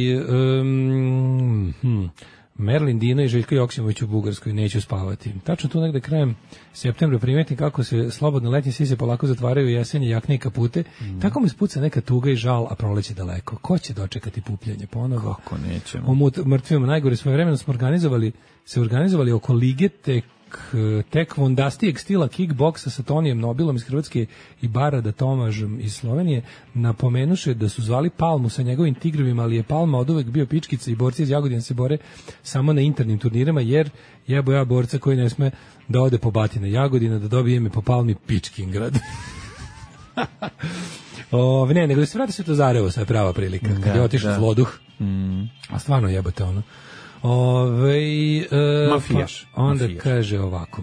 um, hm, Merlin Dino i Željko Joksimović u Bugarskoj, neću spavati. Tačno tu negde krajem septembra primetim kako se slobodne letnje sise polako zatvaraju u jesenje jakne i kapute. Mm. Tako me spuca neka tuga i žal, a proleće daleko. Ko će dočekati pupljanje ponovo? Kako nećemo. O mut- mrtvima najgore svoje vremena smo organizovali, se organizovali oko lige tek tek vondastijeg stila kickboksa sa Tonijem Nobilom iz Hrvatske i Barada Tomažom iz Slovenije, napomenuše da su zvali Palmu sa njegovim tigrovima, ali je Palma oduvek bio pičkica i borci iz Jagodina se bore samo na internim turnirima, jer jebo ja borca koji ne sme da ode po batina Jagodina, da dobije ime po Palmi Pičkingrad. O, ne, nego da se vrati se to Zarevo, sad je prava prilika. Kad Da, je otišao da. zloduh, Mm. a stvarno jebote ono. Ove, e, Mafijaš, pa onda mafijaš. kaže ovako.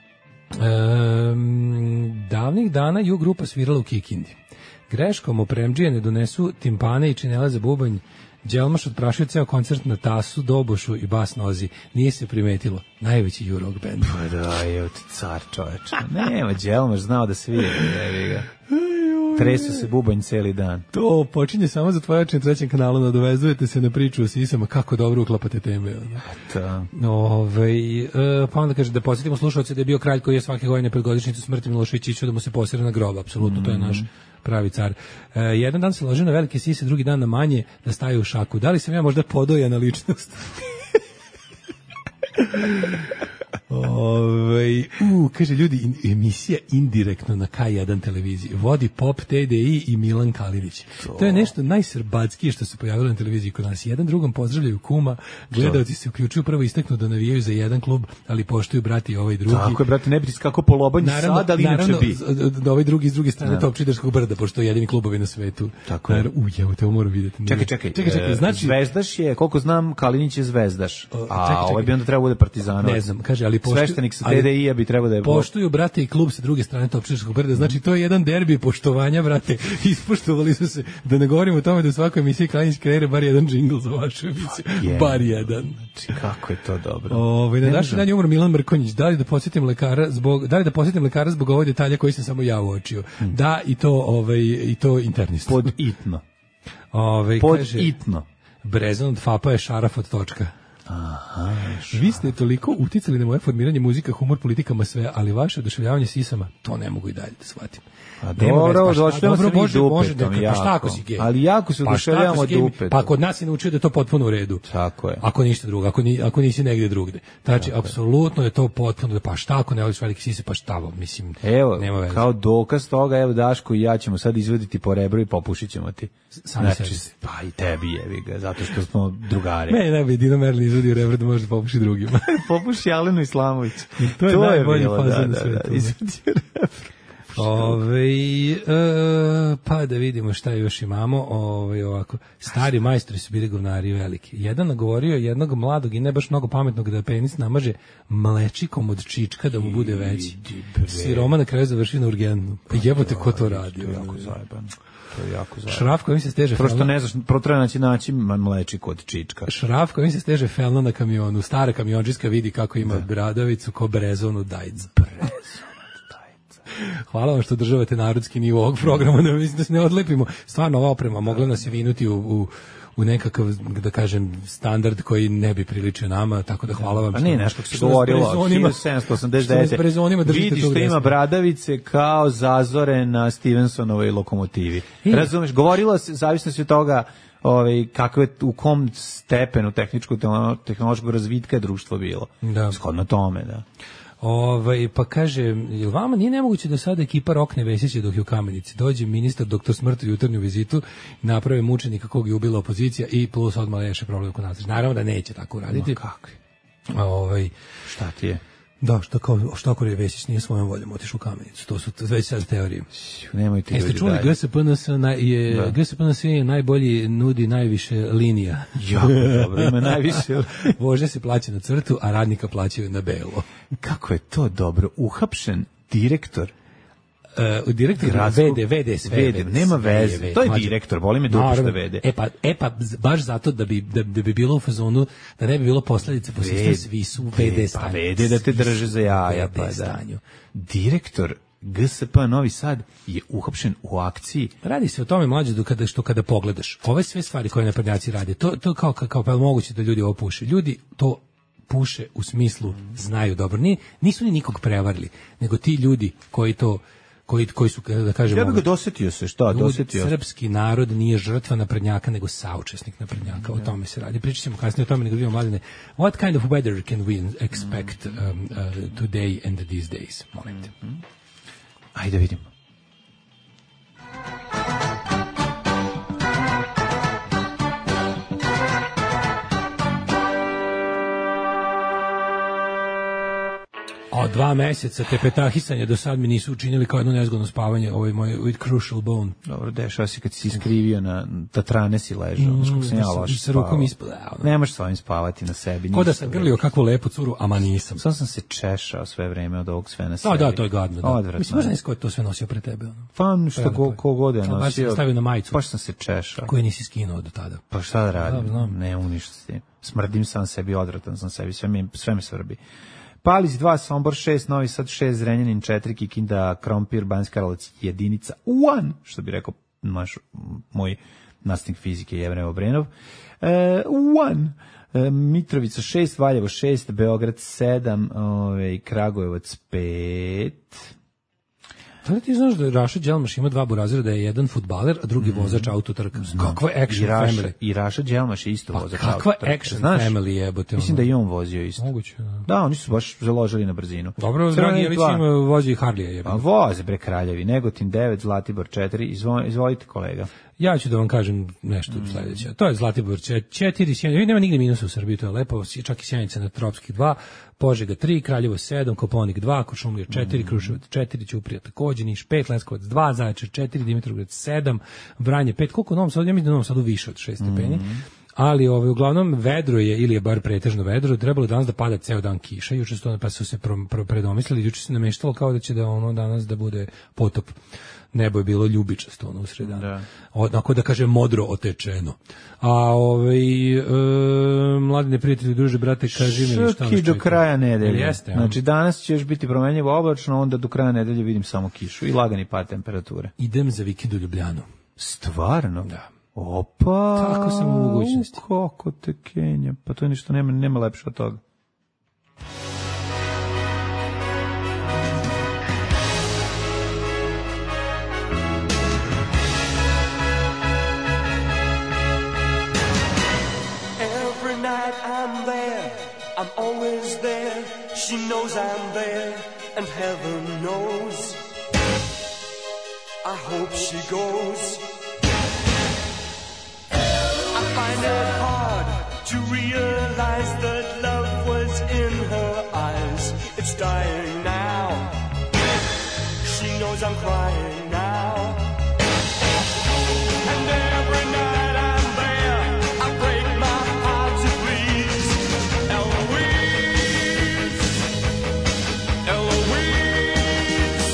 Ehm, davnih dana ju grupa svirala u Kikindi. Greškom opremdžije ne donesu timpane i činele za bubanj. Đelmaš odprašio ceo koncert na tasu, dobošu i bas nozi. Nije se primetilo. Najveći ju rock band. Pa da, je ti car čoveče. Nema, Đelmaš znao da svira, jebi ga. Tresu se bubanj celi dan. To počinje samo za tvoje oči na trećem kanalu, nadovezujete se na priču o sisama, kako dobro uklapate teme. Ono. Da. Ove, e, pa onda kaže da posjetimo slušalce da je bio kralj koji je svake godine pred godišnjicu smrti Milošević išao da mu se posere na grob, apsolutno, to je naš pravi car. E, jedan dan se lože na velike sise, drugi dan na manje da staju u šaku. Da li sam ja možda podojana ličnost? Ove, u, kaže ljudi, in- emisija indirektno na K jedan televiziji. Vodi Pop T D I i Milan Kalinić. To, to je nešto najsrbatskije što se pojavilo na televiziji kod nas. Jedan drugom pozdravljaju kuma, gledalci se uključuju, prvo isteknu da navijaju za jedan klub, ali poštuju brati i ovaj drugi. Tako je, brate, ne bi ti skako po lobanju sad, ali inače naravno, bi. z- da ovaj drugi iz druge strane Da. Topčiderskog brda, pošto je jedini klubovi na svetu. Tako je. Naravno, u, jevo, te ovo moram vidjeti. Čekaj, čekaj. Čekaj, čekaj, e, znači... Zvezdaš je, koliko znam, Kalinić je Zvezdaš. A čekaj, čekaj. ovaj bi onda trebao bude Partizanovac. Ne znam, kaže, ali poštuju- Sveštenik sa ali T D I-a bi trebao da je... Poštuju, brate, i klub sa druge strane Topčiderskog brda. Znači, to je jedan derbi poštovanja, brate. Ispoštovali su se. Da ne govorimo o tome da u svakoj emisiji Kalinić kreira bar jedan džingl za vašu emisiju. Je. Bar jedan. Znači, kako je to dobro. Ove, na Ne današnji znam. dan je umro Milan Mrkonjić. Da li da posjetim lekara zbog da li da posjetim lekara zbog ovog detalja koji sam samo ja uočio. Da, i to ovaj i to internista. Pod itno. Ove, Pod kaže, itno. Brezon od Fapa je šaraf od točka. Aha, Vi ste toliko uticali na moje formiranje muzika, humor, politikama, sve, ali vaše oduševljavanje sisama, to ne mogu i dalje da shvatim. A Nema veze, dobro, pa šta, oduševljavamo dobro, se mi može- može dupetom, da- pa šta ako jako. si gej? Ali jako se Pa šta oduševljavamo ako si gej? dupetom. Pa kod nas je naučio da je to potpuno u redu. Tako je. Ako ništa drugo, ako, ni, ako nisi negdje drugde. Znači, apsolutno je to potpuno, pa šta ako ne voliš velike sise, pa šta, mislim, Evo, nema veze. kao dokaz toga, evo Daško i ja ćemo sad izvoditi po rebru i popušit ćemo ti. Sami Znači, sebi. pa i tebi jevi ga, zato što smo drugari. Meni najbolje Dino Merlin izvodio rebro da može da popuši drugima. Popuši Alenu Islamović. To je najbolji bilo, fazon da, na da, svetu. da, izvodio rebru. Ove, e, pa da vidimo šta još imamo. Ove, ovako. Stari majstori su bili govnari veliki. Jedan nagovorio jednog mladog i ne baš mnogo pametnog da penis namaže mlečikom od čička da mu bude veći. Siroma na kraju završi na urgentnu. Pa jebote ko to radi. To je jako zajebano. To je jako zajebano. Šraf kojim se steže Prosto felna, ne znaš, protreba naći naći mlečik od čička. šraf kojim se steže felna na kamionu. Stara kamiončiska vidi kako ima bradavicu ko brezonu dajca. Hvala vam što održavate narodski nivo ovog programa, da, mislim da se ne odlepimo. Stvarno, ova oprema mogla nas je vinuti u, u, u nekakav, da kažem, standard koji ne bi priličio nama, tako da hvala vam. Pa što- ne, znaš kako se što nas govorilo, brezonima- hiljadu sedamsto osamdeset što nas devete. brezonima držite Vidiš tu što gde ima smo. bradavice kao zazore na Stevensonovoj lokomotivi. I- Razumeš, govorilo se, zavisno se od toga ovaj, kako je, u kom stepenu tehničkog, tehnološkog razvitka je društvo bilo. Da. Shodno tome, da. Ovaj, pa kaže, jel vama nije nemoguće da sada ekipa rokne Vesića dok je u Kamenici? Dođe ministar doktor Smrt u jutarnju vizitu, naprave mučenika kog je ubila opozicija i plus odmah reše problem kod nas. Naravno da neće tako uraditi. Ma kakvi? Ovaj, Šta ti je? Da, što kao Štakor je Vesić nije svojom voljom otišao u Kamenicu. To su već sad teorije. Nemojte ljudi. Jeste čuli G S P N S je G S P N S je najbolji, nudi najviše linija. Jako dobro, ima najviše. Vožnja se plaća na crtu, a radnika plaćaju na belo. Kako je to dobro? Uhapšen direktor Uh, direktor Gradskog, V D, V D sve, V D, nema veze, V D, to je direktor, boli me dupe što V D. E pa, e pa, baš zato da bi, da, da bi bilo u fazonu, da ne bi bilo posledice po sistemu, svi su u V D stanju. Pa V D da te drže za jaja, pa da. Direktor G S P Novi Sad je uhapšen u akciji. Radi se o tome, mlađe, do kada, što kada pogledaš, ove sve stvari koje naprednjaci rade, to, to kao, kao, pa moguće da ljudi ovo puše. Ljudi to puše u smislu znaju dobro. Ni, nisu ni nikog prevarili, nego ti ljudi koji to koji koji su, da kažemo, ja bih ga dosetio se, šta, dosetio. Srpski narod nije žrtva naprednjaka, nego saučesnik naprednjaka. O tome se radi. Pričat ćemo kasnije o tome, nego vidimo, Mladene, what kind of weather can we expect um, uh, today and these days? Molim te. Ajde vidimo. Od dva meseca te petahisanja do sad mi nisu učinili kao jedno nezgodno spavanje, ovaj moj with crucial bone. Dobro, dešava se kad si iskrivio na tatrane si ležao, mm, kako sam ja loš sa rukom ispod. Ne možeš s ovim spavati na sebi. Ko da sam grlio kakvu lepu curu, ama nisam. Sam sam se češao sve vreme od ovog sve na sebi. Da, da, to je gadno. Da. Odvratno. Mislim, možda nisi ko je to sve nosio pre tebe. Ono. Pa što ko, ko god je nosio. Stavio na majicu. Pa sam se češao. Koje nisi skinuo do tada. Pa šta da radim? Da, ne mogu ništa s tim. Smrdim sam sebi, odvratan sam sebi, sve mi, sve mi svrbi. Palić dva, Sombor šest, Novi Sad šest, Zrenjanin četiri, Kikinda, Krompir, Banjska Karlovac jedinica, one, što bi rekao naš, moj nastavnik fizike Jevrem Obrenov, uh, one, uh, Mitrovica šest, Valjevo šest, Beograd sedam, ovaj, Kragujevac pet. Da li ti znaš da Raša Đelmaš ima dva burazira, da je jedan fudbaler, a drugi mm. vozač autotrka? Kakva action I Raša, family? I Raša Đelmaš je isto pa, vozač kakva autotrka. Kakva action znaš, family jebote? Mislim da i on vozio isto. Moguće, da. Da, oni su baš založili na brzinu. Dobro, dragi Jelić ima vozi Harlija jebote. A voze bre kraljevi, Negotin devet, Zlatibor četiri, Izvo, izvolite kolega. Ja ću da vam kažem nešto mm. sledeće. To je Zlatibor četiri, Sjenica, nema nigde minusa u Srbiji, to je lepo, čak i Sjenica na Tropskih dva, Požega tri, Kraljevo sedam, Koponik dva, Kuršumlija četiri, mm. Kruševac četiri, Ćuprija takođe, Niš pet, Leskovac dva, Zaječar četiri, Dimitrovgrad sedam, Vranje pet, koliko u Novom Sadu, ja mislim da u Novom Sadu više od šest stepeni. Mm. Ali ovaj uglavnom vedro je ili je bar pretežno vedro, trebalo danas da pada ceo dan kiša, juče su pa su se pro, pro, predomislili, juče se nameštalo kao da će da ono danas da bude potop. Nebo je bilo ljubičasto ono usred dana. Onako da kažem modro otečeno. A ovaj e, mladi prijatelji, druže, brate, kaži mi šta Šrki do kraja nedelje. Jeste, znači danas će još biti promenljivo oblačno, onda do kraja nedelje vidim samo kišu i lagani pad temperature. Idem za vikend u Ljubljanu. Stvarno? Da. Opa. Tako sam u mogućnosti. Kako te Kenja. Pa to je ništa, nema, nema lepše od toga. Every night I'm there, I'm always there. She knows I'm there, and heaven knows. I hope she goes. I find it hard to realize that love was in her eyes. It's dying now. She knows I'm crying now. And every night I'm there, I break my heart to please Eloise, Eloise.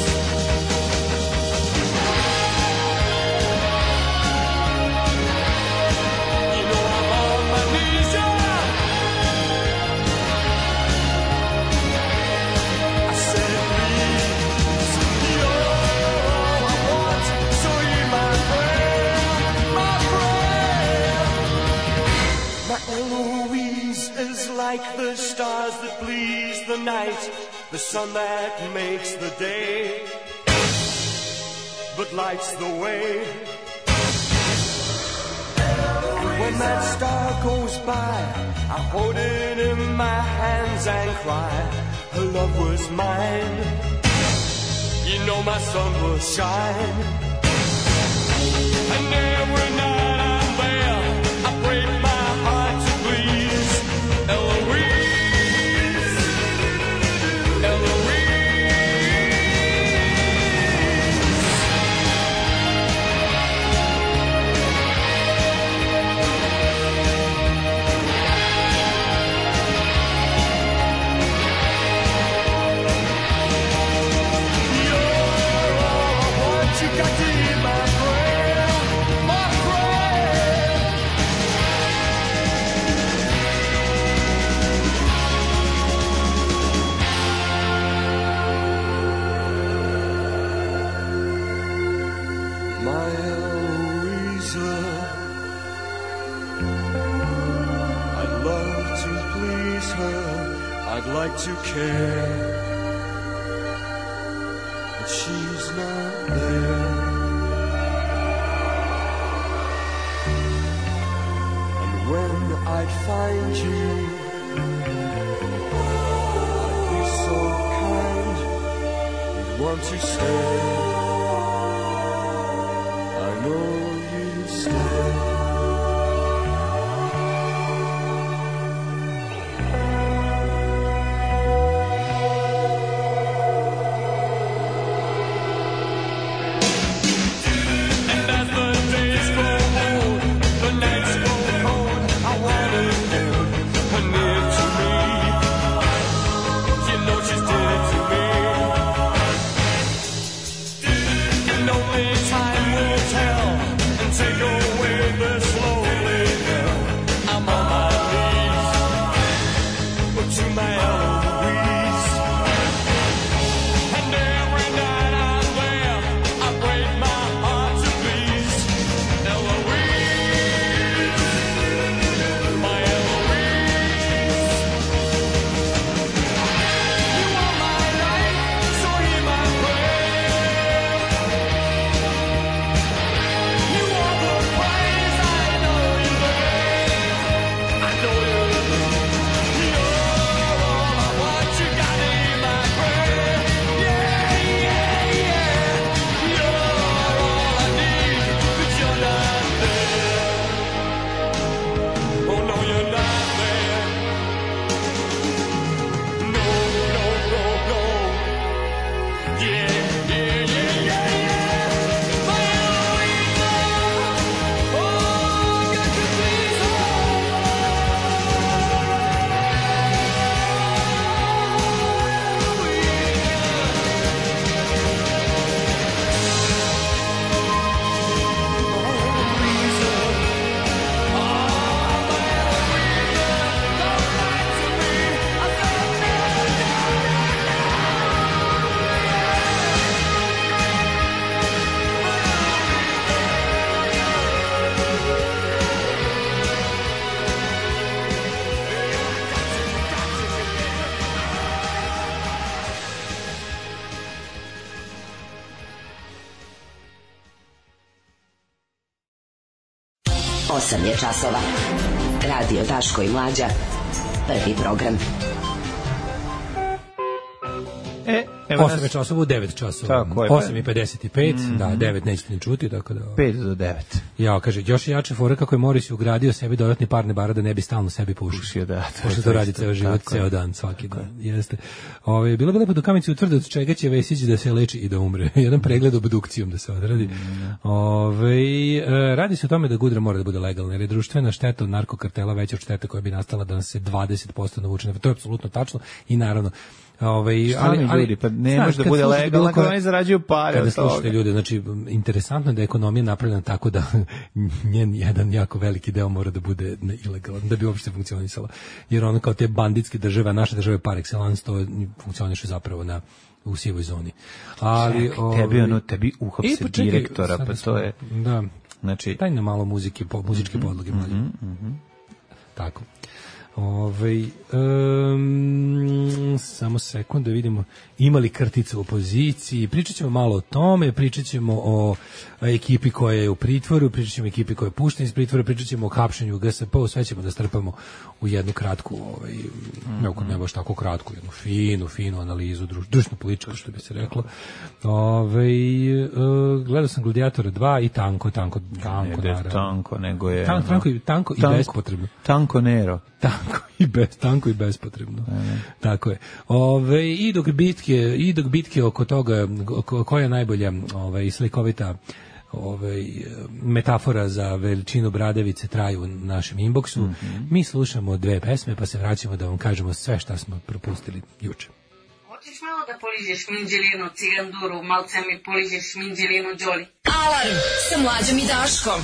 You know I'm on my knees, yeah. I said please, you're all I want, so you're my friend, my friend. My Eloise is like the stars that please the night, the sun that makes the day, but lights the way. When that star goes by, I hold it in my hands and cry, her love was mine. You know my sun will shine. And every night I'm there, I break my heart to please Eloise, like to care, but she's not there. And when I'd find you, I'd be so kind, you'd want to stay. I know you'd stay. osam je časova. Radio Daško i Mlađa. Prvi program. E, osam je časova u devet časova. osam i pedeset pet, mm-hmm. Da, devet nećete ni čuti, tako da... pet do devet. Ja, kaže, još je jače fora kako je Moris ugradio sebi dodatni parne bara da ne bi stalno sebi pušio. Pušio, da. Pošto to radi ceo život, ceo dan, svaki dan. Jeste. Ove, bilo bi lepo do Kamici utvrde od čega će Vesić da se leči i da umre. Jedan pregled obdukcijom da se odradi. Mm. Ove, radi se o tome da Gudra mora da bude legalna, jer je društvena šteta od narkokartela veća od štete koja bi nastala da nas se dvadeset posto navuče. To je apsolutno tačno i naravno Ovaj, ali, ali ljudi, pa ne može da bude legalno kada oni zarađuju pare. Kada slušate ljude, znači interesantno je da je ekonomija napravljena tako da njen jedan jako veliki deo mora da bude ilegalan da bi uopšte funkcionisala. Jer ono kao te banditske države, a naše države par excellence, to funkcioniše zapravo na u sivoj zoni. Ali čekaj, ovaj, tebi ono tebi uhapse e, direktora, pa to je da. Znači daj na malo muzike, po muzičke mm-hmm, podloge mlađe. Mm-hmm. Tako. Ovaj um, samo sekund da vidimo ima li kartica u opoziciji. Pričat ćemo malo o tome, pričat ćemo o ekipi koja je u pritvoru, pričat ćemo o ekipi koja je puštena iz pritvora, pričat ćemo o hapšenju G S P, sve ćemo da strpamo u jednu kratku, ovaj, mm-hmm. ne baš tako kratku, jednu finu, finu analizu, društveno političku, što bi se reklo. Ovaj uh, gledao sam Gladiatora dva i tanko, tanko, tanko, ne, naravno. Tanko, nego je... Tanko, tanko, i, tanko, tanko i bespotrebno. Tanko Nero. Tanko i bez, tanko i bespotrebno. Ne. Tako je. Ove, i dok bitke, i dok bitke oko toga, ko, koja je najbolja ovaj, slikovita ovaj, metafora za veličinu bradavice traju u našem inboxu, mm-hmm. mi slušamo dve pesme pa se vraćamo da vam kažemo sve šta smo propustili juče. Hoćeš malo da poližeš minđelinu, ciganduru, malce mi poližeš minđelinu, Đoli. Alarm sa Mlađom i Daškom.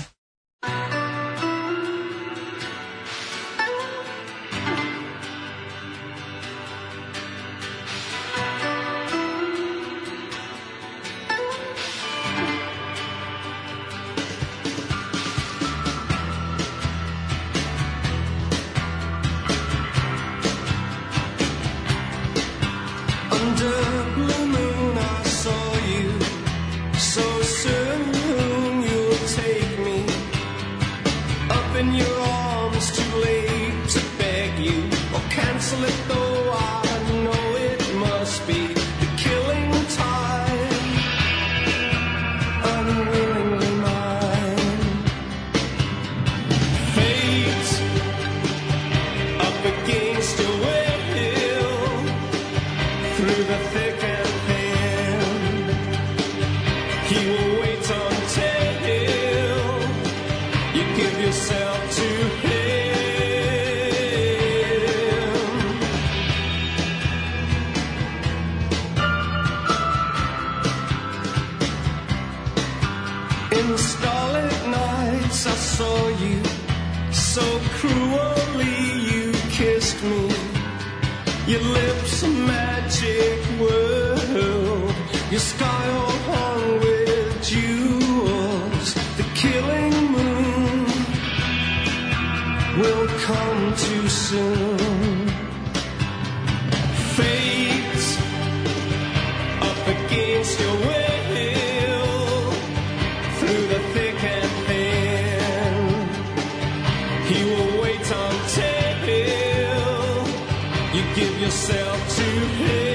in your arms, too late to beg you, or cancel it though I know it must be the killing time, unwillingly mine. Fate up against your will, through the thick and thin, he will wait until you give yourself to him. In the starlit nights I saw you, so cruelly you kissed me. Your lips a magic world, your sky all hung with jewels. The killing moon will come too soon. Fate up against your will, through the thick and thin, he will wait until you give yourself to him.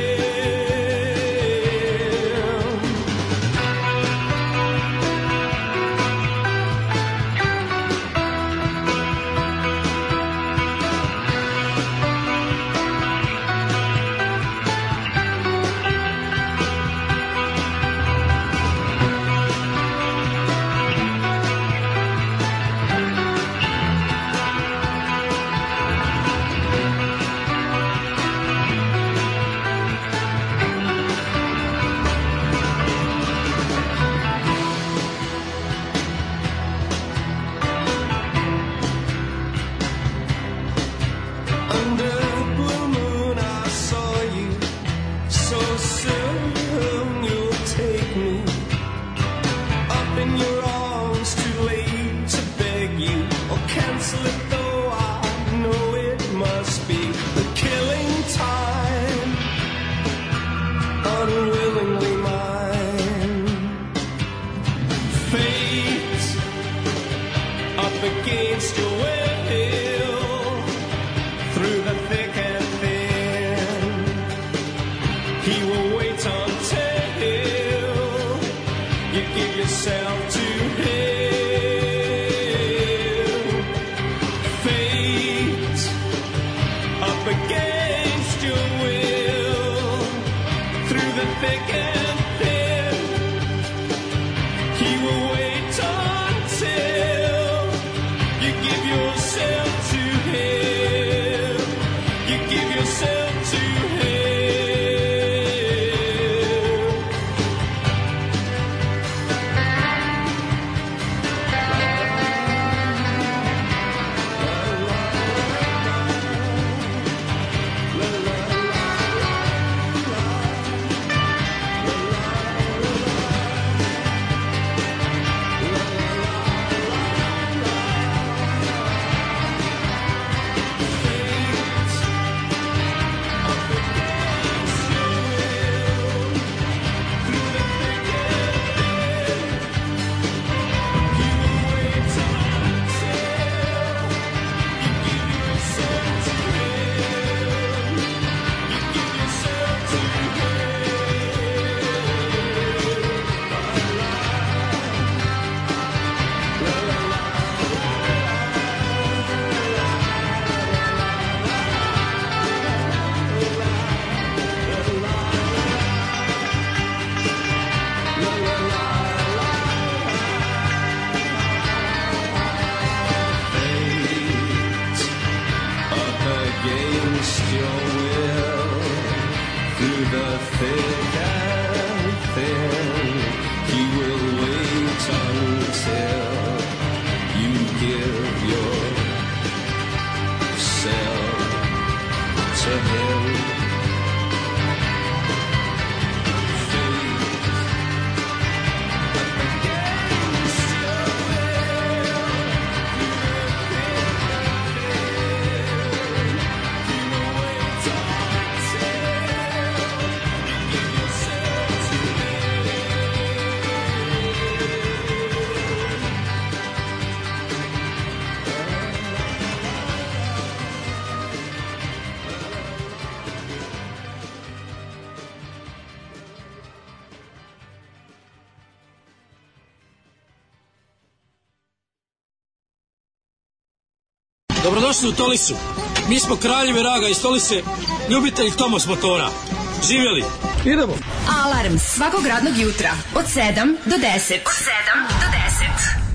Under blue moon I saw you, so soon you'll take me up in your arms, too late to beg you, or cancel it though I know it must be the killing time, unwillingly mine. Fate up against your will, through the thick and thin, he will wait until you give yourself to him. Fate up against your will, through the thick and thin, he will wait until you give yourself to him. You give yourself to him. La, la, la, la, la, la. Dobrodošli u Tolisu. Mi smo kraljevi raga iz Tolise, ljubitelji Tomos motora. Živjeli. Idemo. Alarm svakog radnog jutra od sedam do deset. Od sedam do deset.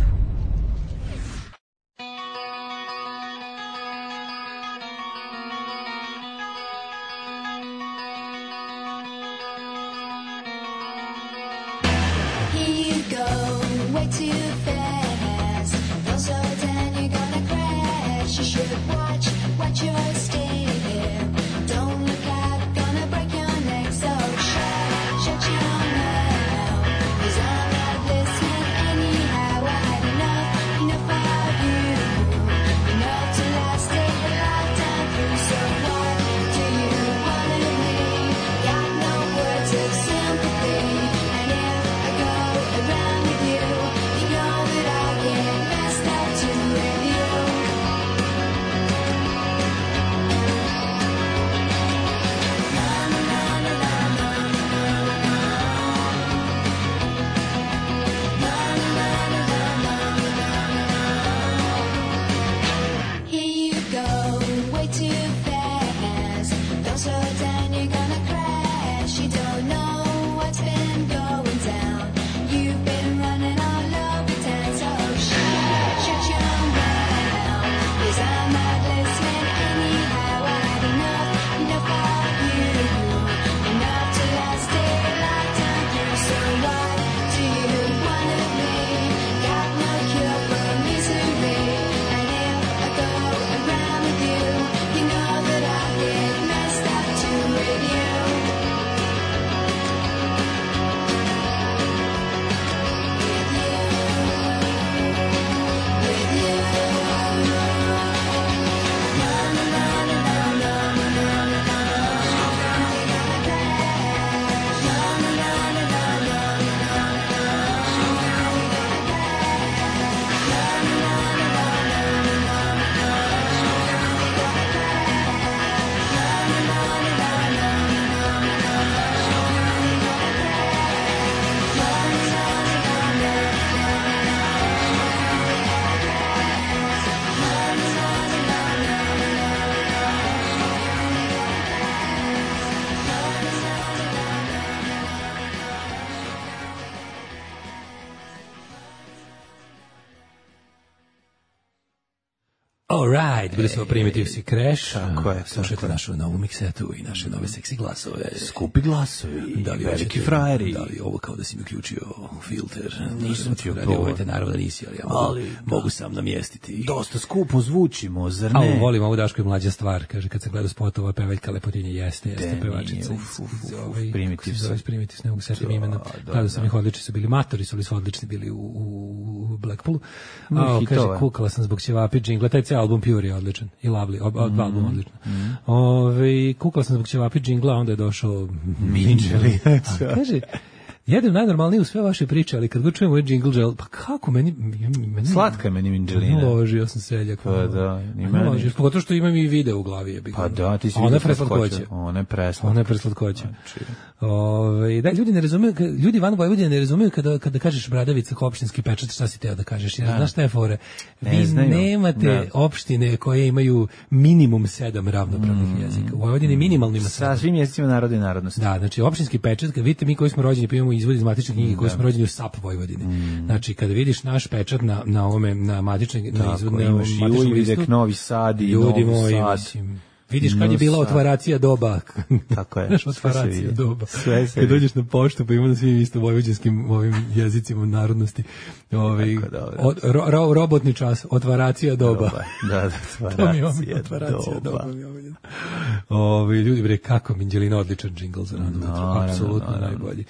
Alright, bili smo Primitives i Crash. Tako je. Slušajte našu novu miksetu i naše nove seksi glasove. Skupi glasovi, da li veliki frajeri. Da li ovo kao da si mi uključio filter? Nisam ti upravo. Naravno da nisi, ali ja mogu, ali, mogu sam namjestiti. Dosta skupo zvučimo, zar ne? A ovo volim, ovo Daško je mlađa stvar. Kaže, kad se gleda spotova, pevaljka lepotinje jeste, jeste pevačica. Uf, uf, uf, Primitives. Zove Primitives, ne mogu setim imena. Kada sam ih odlični su bili, matori su li su odlični bili u, u Blackpoolu. A, kaže, kukala sam zbog ćevapi džingla, taj cijel album Pure je odličan i Lovely, ob, ob, mm, album odličan. Mm. Ove, kukala sam zbog ćevapi džingla, onda je došao Minđeli. Kaže, jedem najnormalnije u sve vaše priče, ali kad ga čujem ovaj jingle gel, pa kako meni... meni slatka je meni Minđelina. Ložio sam seljak. Pa da, ni meni. Ložio, pogotovo što imam i video u glavi. Je pa da, ti si vidio preslatkoće. Ona je preslatkoće. Ona je preslatkoće. Ove, da, ljudi ne razumeju, ljudi van Vojvodine ne razumeju kada, kada kažeš Bradavica kao opštinski pečat, šta si teo da kažeš. Jer, znaš šta je fore? Vi ne nemate da. opštine koje imaju minimum sedam ravnopravnih mm. jezika. U Vojvodini minimalno ima sedam. Sa svim jezicima naroda i narodnosti. Da, znači opštinski pečat, kad vidite mi koji smo rođeni, pa imamo izvod iz matične knjige koji smo rođeni u S A P Vojvodine. Mm. Znači, kada vidiš naš pečat na, na ovome, na matične, na izvodne, imaš i Uvidek, Novi Sad i Novi moji, Sad. Mislim, vidiš kad je bila otvaracija doba. Tako je. Znaš, otvaracija doba. Sve se kad dođeš na poštu, pa ima na svim isto vojvođanskim ovim jezicima narodnosti. Ovaj, od, ro, ro, robotni čas, otvaracija doba. doba. Da, da, otvaracija, otvaracija doba. doba. Ovi, ljudi, bre, kako Minđelina odličan džingl za radu. No, apsolutno no, no, najbolji.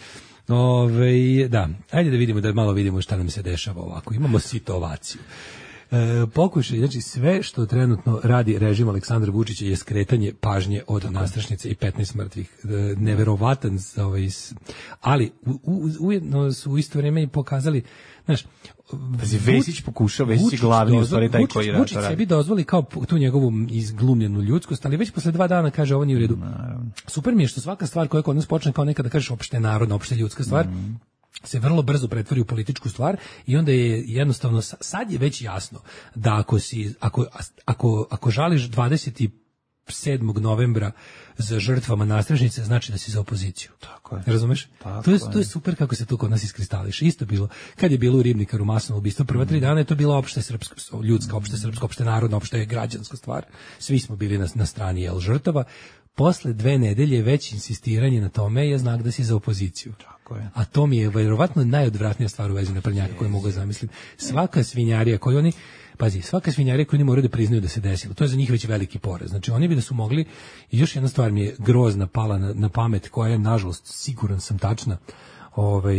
Ove, da, ajde da vidimo, da malo vidimo šta nam se dešava ovako. Imamo situaciju. E, pokušaj, znači sve što trenutno radi režim Aleksandra Vučića je skretanje pažnje od Tako. nastrašnice i petnaest mrtvih. E, neverovatan, ovaj, ali u, u, ujedno su u isto vrijeme i pokazali, znaš, Pazi, Vesić pokušao, Vesić je glavni u stvari taj koji radi. Vučić sebi dozvoli kao tu njegovu izglumljenu ljudskost, ali već posle dva dana kaže ovo nije u redu. Naravno. Super mi je što svaka stvar koja kod nas počne kao neka da kažeš opšte narodna, opšte ljudska stvar, mm. se vrlo brzo pretvori u političku stvar i onda je jednostavno, sad je već jasno da ako si, ako, ako, ako žališ dvadeset sedmog novembra za žrtvama nastrešnice, znači da si za opoziciju. Tako je. Razumeš? Tako to je, je. to je super kako se to kod nas iskristališe. Isto bilo, kad je bilo u Ribnikaru masovno ubistvo, prva tri dana je to bila opšte srpska, ljudska, opšte srpska, opšte narodna, opšte građanska stvar. Svi smo bili na, na strani jel, žrtava. Posle dve nedelje već insistiranje na tome je znak da si za opoziciju. Tako je. A to mi je verovatno najodvratnija stvar u vezi naprednjaka koju mogu zamisliti. Svaka svinjarija koju oni, pazi, svaka svinjarija koju oni moraju da priznaju da se desilo, to je za njih već veliki porez. Znači oni bi da su mogli, i još jedna stvar mi je grozna pala na, na pamet, koja je nažalost, siguran sam tačna, ovaj,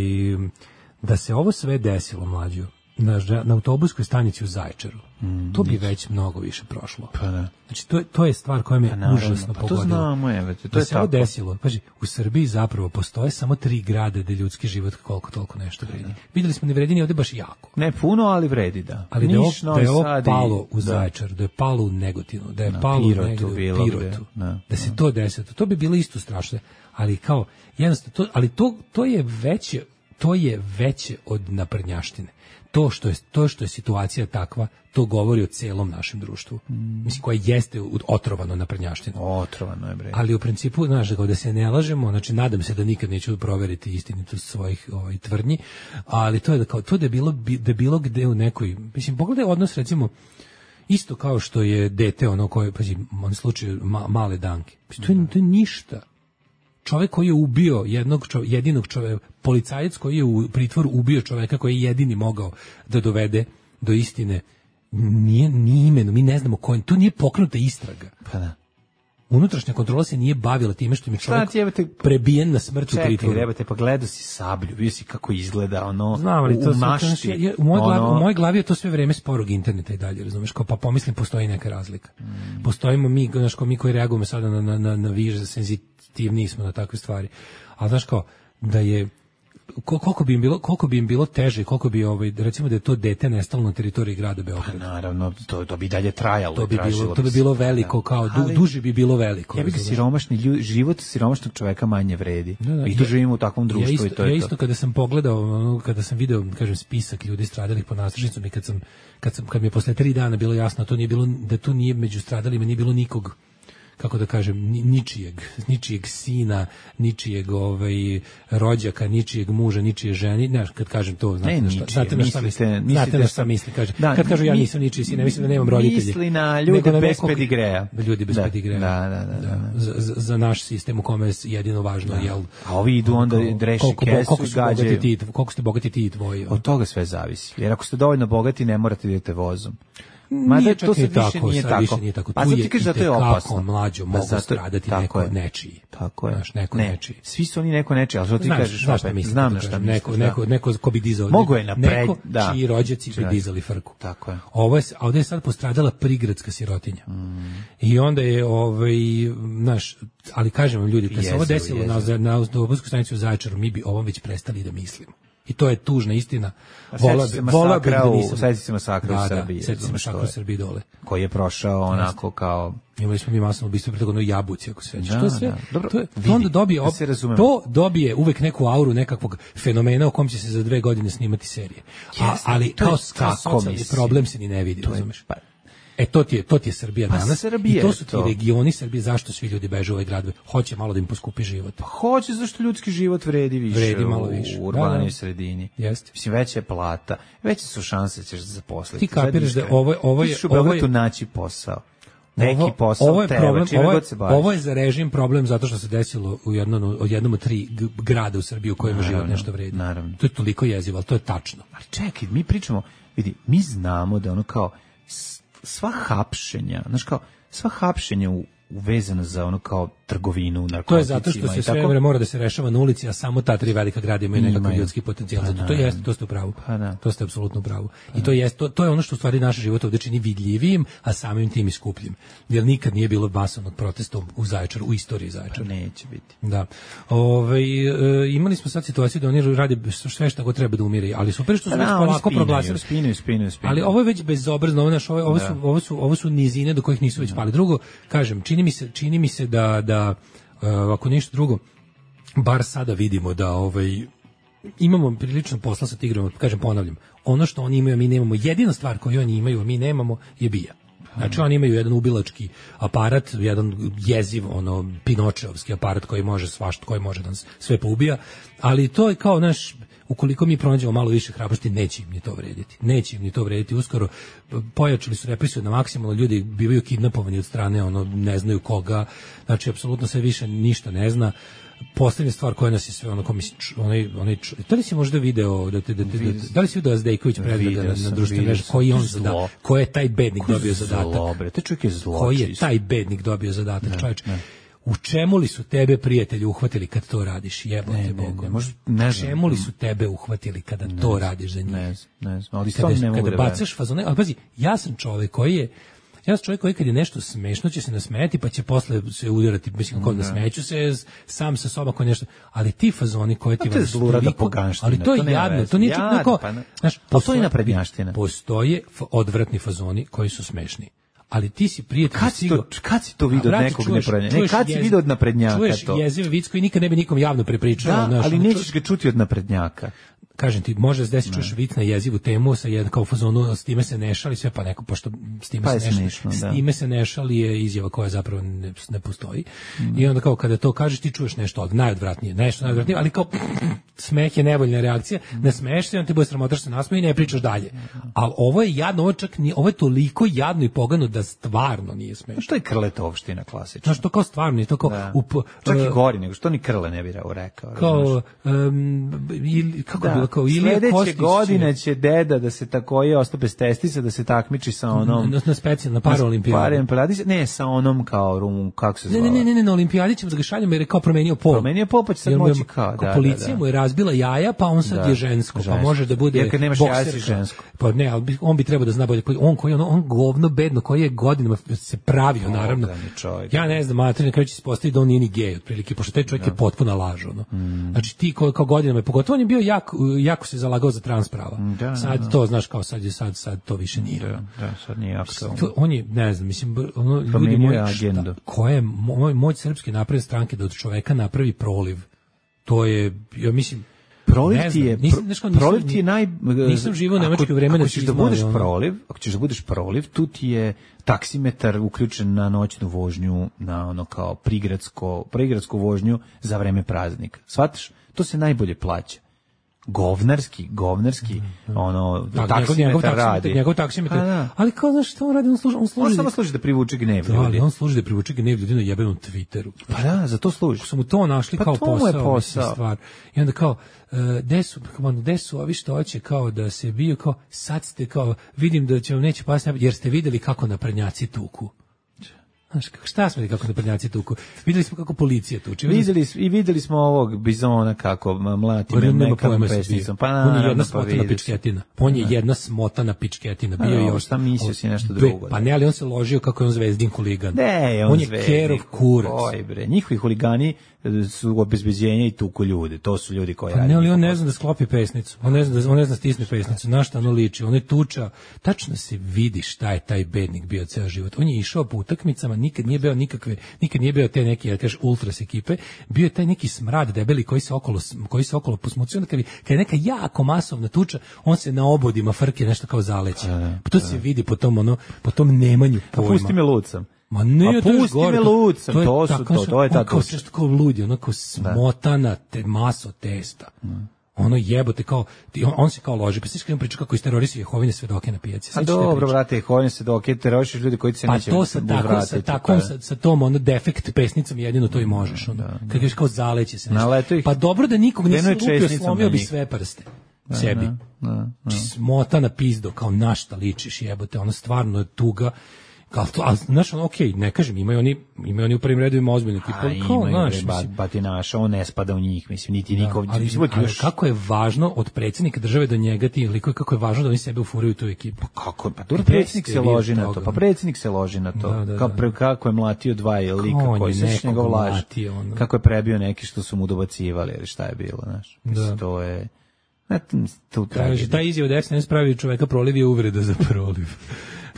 da se ovo sve desilo, mlađo, na, na autobuskoj stanici u Zaječaru, mm, to bi nič. Već mnogo više prošlo. Pa ne. Znači, to je, to je stvar koja me pa užasno pa pogodila. To znamo, je, to da je se ovo tako. desilo. Paži, u Srbiji zapravo postoje samo tri grada gde ljudski život koliko toliko nešto vredi. Videli smo, ne vredi ni ovde baš jako. Ne puno, ali vredi, da. Ali da je ovo, Niš, da je ovo Sad palo i, u Zaječaru, da je palo u Negotinu, da je na palo Pirotu, u negde, bilo u gde, Pirotu, da, da se to desilo. To bi bilo isto strašno. Ali kao, jednostavno, to, ali to, to je veće, to je veće od naprednjaštine. To što je to što je situacija takva, to govori o celom našem društvu. Mm. Mislim, koje jeste otrovano naprednjaštinom. Otrovano je, bre. Ali u principu, znaš, da se ne lažemo, znači nadam se da nikad neću proveriti istinitost svojih ovaj tvrdnji, ali to je da kao to da je bilo da je bilo gde u nekoj, mislim, pogledaj odnos recimo isto kao što je dete ono koje, pazi, on slučaj ma, male Danke. To je, to je ništa. Čovjek koji je ubio jednog čovjek, jedinog čovjeka, policajac koji je u pritvoru ubio čovjeka koji je jedini mogao da dovede do istine, nije ni imeno, mi ne znamo ko, to nije pokrenuta istraga. Pa da. Unutrašnja kontrola se nije bavila time što mi čovjek jebate, prebijen na smrt u pritvoru. Čekaj, jebate, pa gledao si Sablju, vidio si kako izgleda ono. Znam, ali to u mašti. To, ja, u, mojoj glavi, ono... u mojoj glavi je to sve vreme sporog interneta i dalje, razumeš, kao pa pomislim postoji neka razlika. Mm. Postojimo mi, znaš, kao mi koji reagujemo sada na, na, na, na više senzitivniji smo na takve stvari. A znaš kao, da je koliko bi im bilo koliko bi im bilo teže, koliko bi ovaj recimo da je to dete nestalo na teritoriji grada Beograda. Pa naravno, to to bi dalje trajalo, to bi bilo to bi bilo veliko kao du, ali, duže bi bilo veliko. Ja bih siromašni ljud, život siromašnog čoveka manje vredi. Da, da, I to ja, živimo u takvom društvu ja isto, i to je ja isto to. Kada sam pogledao, kada sam video, kažem, spisak ljudi stradalih po nastrešnicom i kad sam kad sam kad mi je posle tri dana bilo jasno to nije bilo da tu nije među stradalima nije bilo nikog, kako da kažem, ničijeg, ničijeg sina, ničijeg ovaj, rođaka, ničijeg muža, ničije ženi, ne, kad kažem to, znate na šta, znate na šta mislim, znate na šta mislim, kaže. Da, kad kažu ja nisam ničiji sin, ne mislim da nemam roditelje. Misli na ljude bez nekog, pedigreja. Ljudi bez da, pedigreja. Da, da, da. da, da. Za, za naš sistem u kome je jedino važno, da. Jel? A ovi idu onda dreši kesu i gađaju. Ti, koliko ste bogati ti i tvoji. Od toga sve zavisi. Jer ako ste dovoljno bogati, ne morate da idete vozom. Mada to se više nije tako. Više nije tako. Pa zato ti kažeš da to je opasno. Mlađo mogu zato, stradati neko je. Nečiji. Tako je. Znaš, neko ne. nečiji. Svi su oni neko nečiji, ali što ti znaš, kažeš? Znaš šta mislim, znam na šta misliš. Neko, neko, neko ko bi dizao. Mogu je napred, neko da. Čiji rođaci bi dizali frku. Tako je. Ovo je, a ovdje je sad postradala prigradska sirotinja. Mm. I onda je, ovaj, znaš, ali kažem vam ljudi, kad se ovo desilo na, na autobuskoj stanici u Zaječaru, mi bi ovom već prestali da mislimo. I to je tužna istina. Vola bi, vola bi da nisam. Sjeti se masakra u Srbiji. Sjeti se masakra u Srbiji dole. Koji je prošao onako kao... Imali smo mi masno ubistvo pre toga ono Jabuci, ako se svećaš. Da, to sve, da. Dobro, to, je, vidi, to onda dobije, da se to dobije uvek neku auru nekakvog fenomena o kom će se za dve godine snimati serije. A, ali kao, kao socijalni problem se ni ne vidi, razumeš? Pa, E to ti je to ti je Srbija pa danas. Srbija I to su ti to. regioni Srbije, zašto svi ljudi beže u ovaj grad? Hoće malo da im poskupi život. Pa hoće zašto ljudski život vredi više. Vredi malo više. U urbanoj da, da. sredini. Jeste. Mislim veća je plata, veće su šanse da ćeš se zaposliti. Ti kapiraš da ovo ovo je ovo je tu naći posao. Neki posao ovo je treba, problem, ovo je, se baviš. ovo je za režim problem zato što se desilo u jednom od jednom od tri grada u Srbiji u kojima život nešto vredi. Naravno. To je toliko jezivo, al to je tačno. Ali čekaj, mi pričamo, vidi, mi znamo da ono kao sva hapšenja, znaš kao, sva hapšenja u, uvezana za ono kao trgovinu, narkoticima. To je zato što se sve vreme mora da se rešava na ulici, a samo ta tri velika grada imaju nekakav ljudski potencijal. Zato to jeste, to ste u pravu. Pa to ste apsolutno u pravu. I to jest, to, to je ono što u stvari naš život ovdje čini vidljivijim, a samim tim i skupljim. Jer nikad nije bilo masovnog protesta u Zaječaru, u istoriji Zaječara. Neće biti. Da. Ove, e, imali smo sad situaciju da oni rade sve što god treba da umire, ali super što su već polako proglasili. Spinaju, spinaju, spinaju. Ali ovo je već bezobrazno, ovo, naš, ovo, ovo, su, ovo, su, ovo su nizine do kojih nisu već pali. Drugo, kažem, čini mi se, čini mi se da, da uh, ako ništa drugo, bar sada vidimo da ovaj imamo prilično posla sa tigrom, kažem, ponavljam, ono što oni imaju, a mi nemamo, jedina stvar koju oni imaju, a mi nemamo, je bija. Znači oni imaju jedan ubilački aparat, jedan jeziv, ono, pinočeovski aparat koji može svašta, koji može da nas sve poubija, ali to je kao naš, ukoliko mi pronađemo malo više hrabrosti, neće im ni to vrediti. Neće im ni to vrediti uskoro. Pojačali su represiju na maksimalno, ljudi bivaju kidnapovani od strane, ono, ne znaju koga, znači, apsolutno sve više ništa ne zna. Poslednja stvar koja nas je sve ono komisija, onaj onaj da li si možda video da te da, da, da, da li si video da Zdejković pregleda na, na društvenoj mreži koji on zada, ko je taj bednik dobio zadatak, zlo, te čovjek je zlo, koji je taj bednik dobio zadatak, čovjek. U čemu li su tebe prijatelji uhvatili kad to radiš, jebote Bogu? Ne, možda, ne znam. U čemu li su tebe uhvatili kada ne to radiš za njih? Ne znam, ne znam, ali stvarno ne mogu kada bacaš fazone, ali pazi, ja sam čovjek koji je Ja sam čovjek koji kad je nešto smešno će se nasmejati pa će posle se udarati, mislim kako da smeću se sam sa sobom ako nešto, ali ti fazoni koje ti vas zlurada poganština, ali to je to jadno, to nije čak neko, pa, znaš, postoji naprednjaština. Postoje odvratni fazoni koji su smešni. Ali ti si prijatelj kad si to kad si to video od nekog naprednjaka, ne kad si video od naprednjaka to. Čuješ jeziv vic koji nikad ne bi nikom javno prepričao, da, ali nećeš ga čuti od naprednjaka. Kažem ti, može se desiti čuješ vic na jezivu temu sa jednom kao fazonu, s time se ne šali sve, pa neko, pošto s time pa se ne šali, s time se ne šali je izjava koja zapravo ne, ne postoji. Mm. I onda kao kada to kažeš, ti čuješ nešto od najodvratnije, nešto najodvratnije, ali kao smeh je nevoljna reakcija, ne smeješ se, on ti bude sramota što se nasmeje i ne pričaš dalje. Ali ovo je jadno, ovo, čak nije, ovo je toliko jadno i pogano da stvarno nije smešno. Što je krletovština klasična? Znaš, to kao stvarno, to kao... Da. Up, čak i gori nego, što ni krle ne bi rekao. Kao, um, ili, kako da. Bilo, kao Ilija Kostić godine će deda da se takoje ostao bez testisa, da se takmiči sa onom na, na specijalno paraolimpijadi. Ne, sa onom kao rum, kako se zove. Ne, ne, ne, ne, na olimpijadi ćemo da ga šaljemo jer je kao promenio pol. Promenio pol, pa će sad moći kao, da, policija da, da. mu je razbila jaja, pa on sad da, je žensko, žensko, pa može da bude jer kad nemaš jaja si žensko. Pa ne, ali on bi trebao da zna bolje. On koji on, on govno bedno, koji je godinama se pravio, o, naravno. Ja ne znam, materijalno kreće se postaviti da on nije ni gej, otprilike, pošto taj čovjek da. je potpuno laž, ono. Mm. Znači ti ko, kao godinama, pogotovo on je bio jako, jako se zalagao za trans prava. Da, sad da. to znaš kao sad je sad sad to više nije. Da, da, sad nije aktualno. On je, ne znam, mislim ono ljudi moji šta, ko je moj moć srpske napredne stranke da od čoveka napravi proliv. To je, ja mislim, proliv ti je nisam, nisam, proliv ti je naj nisam živio u nemačko vreme da ćeš da budeš proliv, ako ćeš da budeš proliv, tu ti je taksimetar uključen na noćnu vožnju, na ono kao prigradsko, prigradsku vožnju za vreme praznika. Shvataš? To se najbolje plaća. Govnarski, govnarski, mm, ono, tak, taksimetar radi. Njegov taksimetar, ali kao znaš što on radi, on služi, on služi. On samo služi da privuče gnev da, ljudi. On služi da privuče gnev ljudi na jebenom Twitteru. Pa da, za to služi. Su mu to našli pa kao to posao, posao. Stvar. I onda kao, gde su, gde su ovi što hoće kao da se biju, kao sad ste kao, vidim da će vam neće pasti, jer ste videli kako naprednjaci tuku. Znaš, šta smo vidjeli kako naprednjaci tuku? Vidjeli smo kako policija tuče. Vidjeli i vidjeli smo ovog bizona kako mlati nekom pesnicom. Pa on je jedna smotana pičketina. On je jedna smotana pičketina. Bio je još. Šta mislio si nešto drugo? Pa ne, ali on se ložio kako je on zvezdin huligan. Ne, on, on je Kerov kurac. Oj bre, njihovi huligani su obezbeđenja i tuku ljude. To su ljudi koji rade. Ne, ali on ne zna da sklopi pesnicu. On ne zna da on ne zna stisne pesnicu. Na šta ono liči? On je tuča. Tačno se vidi šta je taj bednik bio ceo život. On je išao po utakmicama, nikad nije bio nikakve, nikad nije bio te neke, ja kažeš, ultras ekipe. Bio je taj neki smrad debeli koji se okolo koji se okolo posmucio. Kad je neka jako masovna tuča, on se na obodima frke nešto kao zaleće. Pa to se vidi po tom ono, po tom nemanju pojma. Pusti me lucam. Ma ne, a pusti gore, me lucam, to, to, to su to, to je ta tuča. Kao kao ludi, ono kao smotana te maso testa. Mm. Ono jebote kao on, on se kao loži, pa se skrijem priča kako isterorisuje Jehovine svedoke na pijaci. A dobro, brate, Jehovine svedoke terorišeš ljudi koji se pa neće. Pa to sa tako sa takom sa, sa tom ono defekt pesnicom jedino to i možeš ono. Da, da. Kad kažeš kao zaleće se nešto. Pa dobro da nikog nisi lupio, slomio bi sve prste. Da, sebi. Da, da, da. Smotana pizdo kao na šta ličiš jebote, ono stvarno je tuga. Kao to, al znaš, ono, okej, okay, ne kažem, imaju oni, imaju oni u prvim redovima ozbiljni tipa, kao, znaš, ba, batinaša, on ne spada u njih, mislim, niti da, nikog, ali, mislim, ali još... kako je važno od predsjednika države do njega ti liko, kako je važno da oni sebe ufuraju u tu ekipu. Pa kako, pa dobro, predsjednik se loži na to, pa predsjednik se loži na to, da, da, da. Kao, kako je mlatio dva lika koji se njegov laž, kako je prebio neki što su mu dobacivali, ili šta je bilo, znaš, mislim, to je... Kaže, ta izjava da se ne spravi čoveka proliv je uvreda za proliv.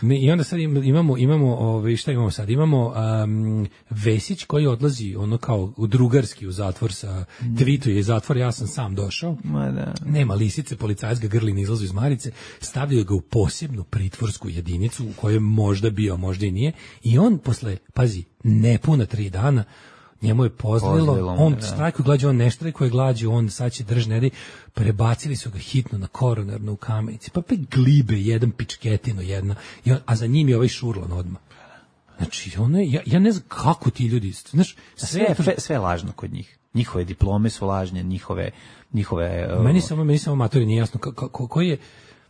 Mi, I onda sad imamo, imamo ovaj, šta imamo sad? Imamo um, Vesić koji odlazi ono kao u drugarski u zatvor sa mm. tweetuje iz zatvora, ja sam sam došao. Ma da. Nema lisice, policajac ga grli na izlazu iz Marice, stavljaju ga u posebnu pritvorsku jedinicu u kojoj možda bio, možda i nije. I on posle, pazi, nepuna tri dana, njemu je pozlilo, Pozlilo mu, on da. štrajkuje glađu, on ne štrajkuje glađu, on sad će drž nedi, prebacili su ga hitno na koronarnu u Kamenici, pa pe glibe, jedan pičketino, jedna, i on, a za njim je ovaj Šurlan odmah. Znači, ono je, ja, ja ne znam kako ti ljudi, znaš, sve, sve, sve, sve je lažno kod njih. Njihove diplome su lažne, njihove... njihove uh, meni samo, meni samo matori nije jasno, ko, ko, ko je,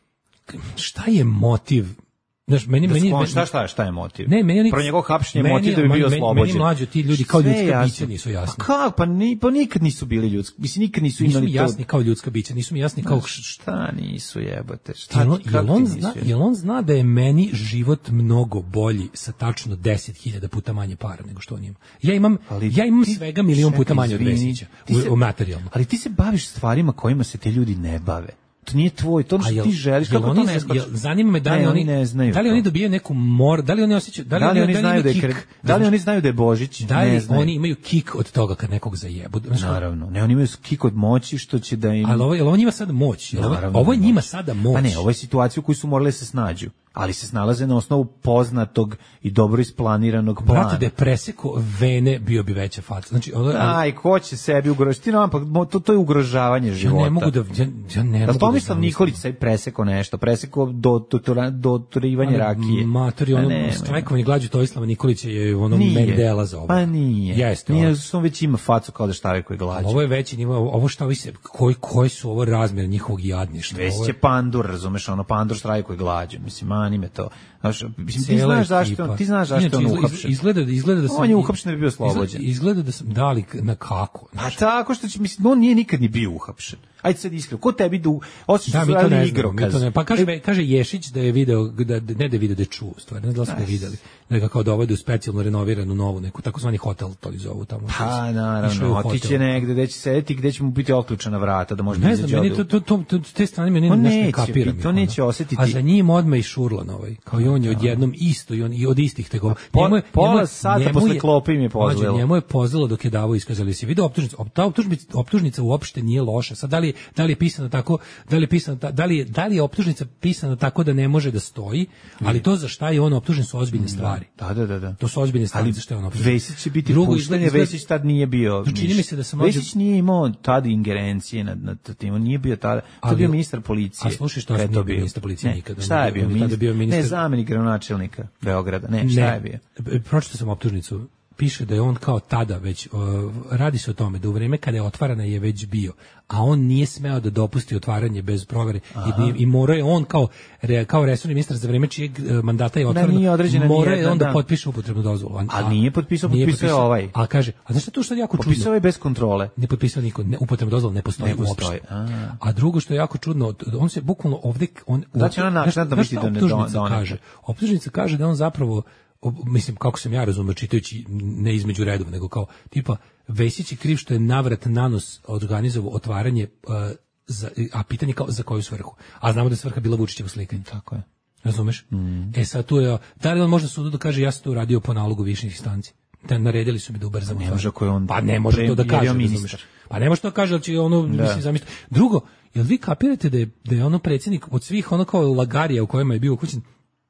šta je motiv. Znaš, meni, da meni, sklon, meni, šta, šta, šta je motiv? Ne, meni Pro njegovog hapšenja je motiv da bi bio meni, oslobođen. Meni mlađi ti ljudi kao Sve ljudska jasno. bića nisu jasni. Pa kako? Pa, ni, pa nikad nisu bili ljudski. Mislim, nikad nisu, nisu imali mi jasni to... kao ljudska bića, nisu mi jasni kao... Šta nisu jebote? Šta, jel, jel, on nisu, zna, jel on zna da je meni život mnogo bolji sa tačno deset hiljada puta manje para nego što on ima? Ja imam, ali ja imam ti, svega milion puta manje od izvini, Vesića u, se, u materijalno. Ali ti se baviš stvarima kojima se te ljudi ne bave. To nije tvoj, to što jel, ti želiš, kako oni, to ne shvataš? Zanima me da li ne, oni, oni ne znaju. Da li to. oni dobijaju neku mor, da li oni osjećaju, da li, da li oni, oni znaju da je kik, kre, da li oni znaju da je Božić? Da li ne znaju. oni imaju kik od toga kad nekog zajebu? Naravno, ne, oni imaju kik od moći što će da im... Ali ovo, jel ovo njima sada moć? Ovo, ovo je njima sada moć. Pa ne, ovo je situacija u kojoj su morali se snađu, ali se snalaze na osnovu poznatog i dobro isplaniranog plana. Brate, da je preseko vene, bio bi veća faca. Znači, ono, aj, ko će sebi ugrožiti? Ti, no, pa, to, to je ugrožavanje života. Ja ne mogu da... Ja, ja ne da mogu Tomislav da Nikolić sebi preseko nešto, preseko do, do, do, do turivanja rakije. Matori, ono, strajkovanje glađu Tomislava Nikolića je ono nije. Mandela za ovo. Pa nije. Jeste. Nije, on već ima facu kao da štrajkuje glađu. Ovo je veći nivo, ovo šta vi se, koji, koji su ovo razmjeri njihovog jadništva? Već je pandur, razumeš, ono, pandur štrajkuje glađu. Mislim, mani me to. Znaš, mislim, ti znaš zašto, ti znaš zašto on uhapšen. Izgleda, izgleda da sam... On je uhapšen da bi bio oslobođen. Izgleda da sam dali na kako. A tako što će, mislim, on nije nikad ni bio uhapšen. Ajde sad iskreno, ko tebi da osjećaš da, su radili igrokaz? Ne, pa kaže, kaže Ješić da je video, da, ne da je video, da je čuo, stvar, ne znam da smo ga videli, da ga kao dovode u specijalno renoviranu novu, neku takozvani hotel, to li zovu tamo. Pa, naravno, otiće negde, gde će sedeti, gde će mu biti otključana vrata, da može ne znam, meni to, to, to, to, te strane meni ne, ne kapiram. To neće osjetiti. A za njim odmah i Šurlan ovaj, kao i on je odjednom isto, i on i od istih tegova. Po, pola sata posle klope im je pozlilo. Njemu je pozlilo dok je davao iskazali se. Video optužnica, ta optužnica, optužnica uopšte nije loša. Sad da li da li je pisano tako, da li je pisano da li je da li je optužnica pisana tako da ne može da stoji, ali to za šta je on optužen su ozbiljne stvari. Da, da, da, da. To su ozbiljne stvari, ali za šta je on optužen. Vesić će biti pušten, Vesić tad nije bio. Čini mi se da sam Vesić nije imao tad ingerencije nad nad tim, on nije bio tada, to je bio ministar policije. A slušaj, što je to bio ministar policije nikada. Šta je bio? Tada bio ministar, ne, zamenik gradonačelnika Beograda. Ne, šta je bio? Pročitao sam optužnicu. Piše da je on kao tada već, uh, radi se o tome da u vreme kada je otvarana je već bio, a on nije smeo da dopusti otvaranje bez provere i, i morao je on kao, re, kao resorni ministar za vreme čijeg mandata je otvoreno, da, morao je on da, da potpiše upotrebnu dozvolu. A, a nije potpisao, potpisao je ovaj. A kaže, a znaš što to što je jako čudno? Potpisao je bez kontrole. Ne potpisao niko, ne, upotrebna dozvola ne postoji, ne postoji uopšte. A. a drugo što je jako čudno, on se bukvalno ovde... On, znači ona način da biti da ne kaže. Optužnica kaže da on zapravo, mislim, kako sam ja razumio čitajući ne između redova, nego kao tipa Vesić je kriv što je navrat nanos organizovao otvaranje, uh, za, a pitanje kao za koju svrhu. A znamo da je svrha bila Vučićevo slikanje. Tako je. Razumeš? Mm. E sad tu je, da li on možda sudu da kaže ja sam to uradio po nalogu viših instanci? Da naredili su mi da ubrzamo. Ne može ako je on. Pa ne može to da kaže, razumeš? Pa ne može to da kaže, ali će ono, da. mislim, zamisliti. Drugo, jel vi kapirate da je, da je ono predsjednik od svih ono kao lagarija u kojima je bio ukućen,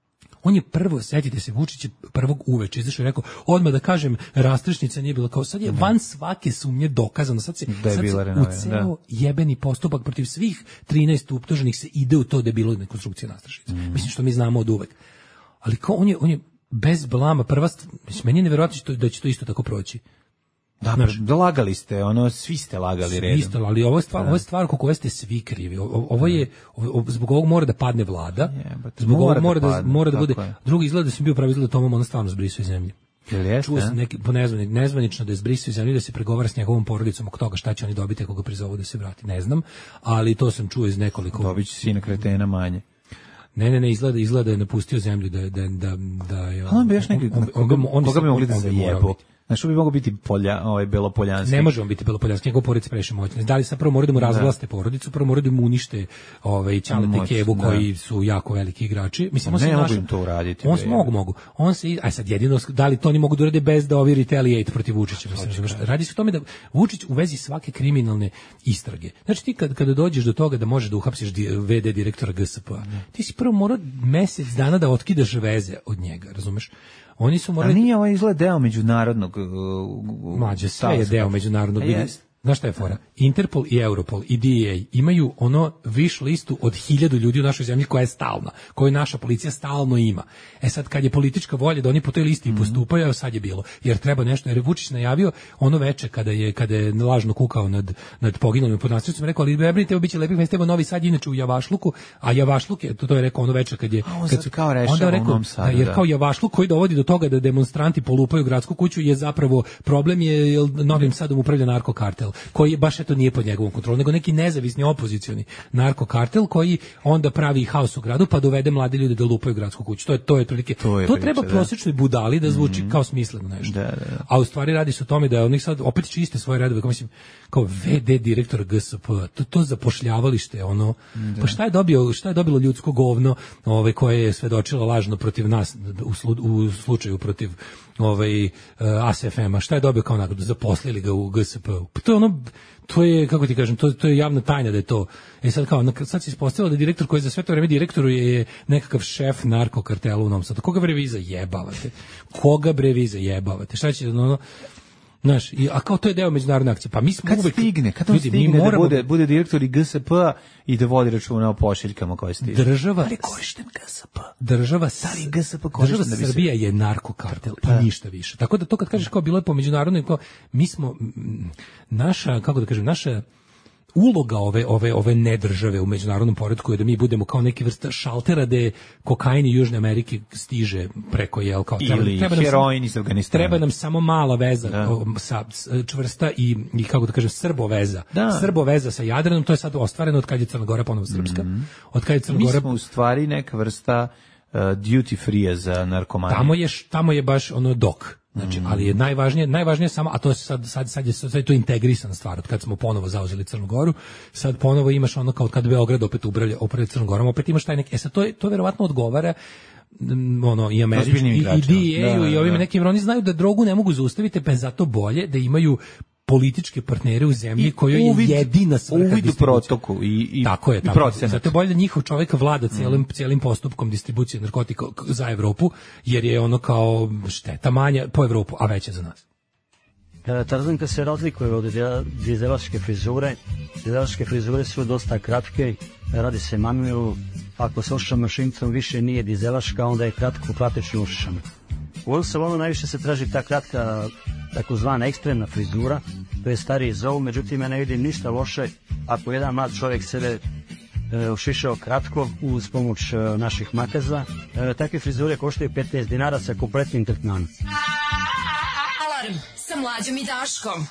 on je prvo, setite se, Vučić je prvog uveče izašao i rekao, odmah da kažem, rastrešnica nije bila kao, sad je van svake sumnje dokazano, sad se, da je sad bila se renovina, u ceo da. jebeni postupak protiv svih trinaest optuženih se ide u to da je bilo nekonstrukcija rastrešnice. Mm. Mislim što mi znamo od uvek. Ali kao on je, on je bez blama, prva, mislim, meni je nevjerojatno da će to isto tako proći. Da, znaš, da lagali ste, ono, svi ste lagali redom. Svi ste, ali ovo je stvar, ovo je stvar oko koje ste svi krivi. O, ovo je, ovo, zbog ovog mora da padne vlada, je, zbog mora ovog mora da, da, mora da bude, je. drugi izgleda da sam bio pravi izgleda da Tomom, ono stvarno zbrisao iz zemlje. Jel jeste? Čuo sam neki, po nezvani, nezvanično da je zbrisao iz zemlje, da se pregovara s njegovom porodicom oko toga šta će oni dobiti ako ga prizovu da se vrati. Ne znam, ali to sam čuo iz nekoliko... Dobit će sina kretena manje. Ne, ne, ne, izgleda, izgleda da je napustio zemlju, da, da, da, da je... On bi još neki, koga bi mogli da zajebu? Znaš, što bi mogao biti polja, ovaj, belopoljanski? Ne možemo biti belopoljanski, njegov porodica previše moćna. Da li sad prvo moraju da mu razvlaste porodicu, prvo moraju da mu unište ovaj, Ćalete Kevu, koji su jako veliki igrači. Mislim, on ne se mogu naša, im to uraditi. On se mogu, mogu. On se, aj sad jedino, da li to oni mogu da urade bez da ovi retaliate protiv Vučića? Mislim, radi se o tome da Vučić u vezi svake kriminalne istrage. Znači ti kad, kada dođeš do toga da možeš da uhapsiš ve de direktora G S P-a, ti si prvo morao mesec dana da otkidaš veze od njega, razumeš? Oni su morali... A nije ovo izgled deo međunarodnog... Uh, Mlađe, sve je deo međunarodnog... Znaš šta je fora? Interpol i Europol i D E A imaju ono wish listu od hiljadu ljudi u našoj zemlji koja je stalna, koju naša policija stalno ima. E sad, kad je politička volja da oni po toj listi i postupaju, evo sad je bilo. Jer treba nešto, jer je Vučić najavio ono veče kada je, kada je lažno kukao nad, nad poginulim pod nastavnicom, rekao, ali brebnite, biće lepih mesta, evo Novi Sad, inače u Javašluku, a Javašluk je, to, to je rekao ono veče kad je... A on kad su kao rešava onda rekao, u Novom Sadu, jer da. kao Javašluk koji dovodi do toga da demonstranti polupaju gradsku kuću je zapravo problem je jer Novim Sadom upravlja narkokartel, koji baš eto nije pod njegovom kontrolom, nego neki nezavisni opozicioni narkokartel koji onda pravi haos u gradu pa dovede mlade ljude da lupaju gradsku kuću. To je to je otprilike. To, to priča, treba prosječnoj budali da zvuči mm-hmm. kao smisleno nešto. Da, da, da. A u stvari radi se o tome da je onih sad opet čiste svoje redove, kao mislim kao ve de direktor G S P, to to zapošljavalište, ono. Da. Pa šta je dobio, šta je dobilo ljudsko govno, ovaj koje je svedočilo lažno protiv nas u, slu, u slučaju protiv ovaj uh, A S F M-a, šta je dobio kao nagradu, zaposlili ga u G S P. Pa to je ono, to je, kako ti kažem, to, to je javna tajna da je to. E sad kao, sad se ispostavilo da direktor koji je za sve to vreme direktoru je, je nekakav šef narkokartela u Novom Sadu. Koga bre vi zajebavate? Koga bre vi zajebavate? Šta će, ono, znaš, i, a kao to je deo međunarodne akcije. Pa mi smo kad uvek, stigne, kad on ljudi, stigne moramo, da bude, bude direktor i G S P-a i da vodi računa o pošiljkama koje stiže. Država, ali korišten G S P. Država, ali G S P država da Srbija je narkokartel pa. I ništa više. Tako da to kad kažeš kao bilo je po međunarodnoj, kao mi smo naša, kako da kažem, naša uloga ove ove ove nedržave u međunarodnom poretku je da mi budemo kao neki vrsta šaltera da kokain iz Južne Amerike stiže preko jel kao treba, ili treba heroin iz Afganistana. Treba nam samo mala veza da. sa čvrsta i i kako da kažem srbo veza. Da. Srbo veza sa Jadranom, to je sad ostvareno od kad je Crna Gora ponovo srpska. Mm-hmm. Od kad je Crna Gora mi smo u stvari neka vrsta uh, duty free za narkomane. Tamo je tamo je baš ono dok. Znači, mm. ali je najvažnije, najvažnije samo, a to je sad, sad, sad je, sad je to integrisana stvar, od kad smo ponovo zauzeli Crnu Goru, sad ponovo imaš ono kao kad Beograd opet upravlja, upravlja Crnom Gorom, opet imaš taj neki, e sad to, je, to verovatno odgovara ono, i američki, i, i D E A-u i ovim nekim, oni znaju da drogu ne mogu zaustaviti, pa je zato bolje da imaju političke partnere u zemlji I kojoj je jedina svrha uvid u protoku i, i, tako je, i tako je. Zato je bolje da njihov čovjek vlada cijelim, mm. cijelim postupkom distribucije narkotika za Evropu, jer je ono kao šteta manja po Evropu, a veća za nas. Tarzanka se razlikuje od dizelaške frizure. Dizelaške frizure su dosta kratke, radi se mamilu, ako se ošiša mašinicom više nije dizelaška, onda je kratko platečno ošišana. U ovom salonu najviše se traži ta kratka takozvana ekstremna frizura, to je stariji zovu, međutim ja ne vidim ništa loše ako jedan mlad čovjek sebe e, ošišao kratko uz pomoć e, naših makaza. E, takve frizure koštaju petnaest dinara sa kompletnim tretmanom. Alarm sa Mlađom i Daškom.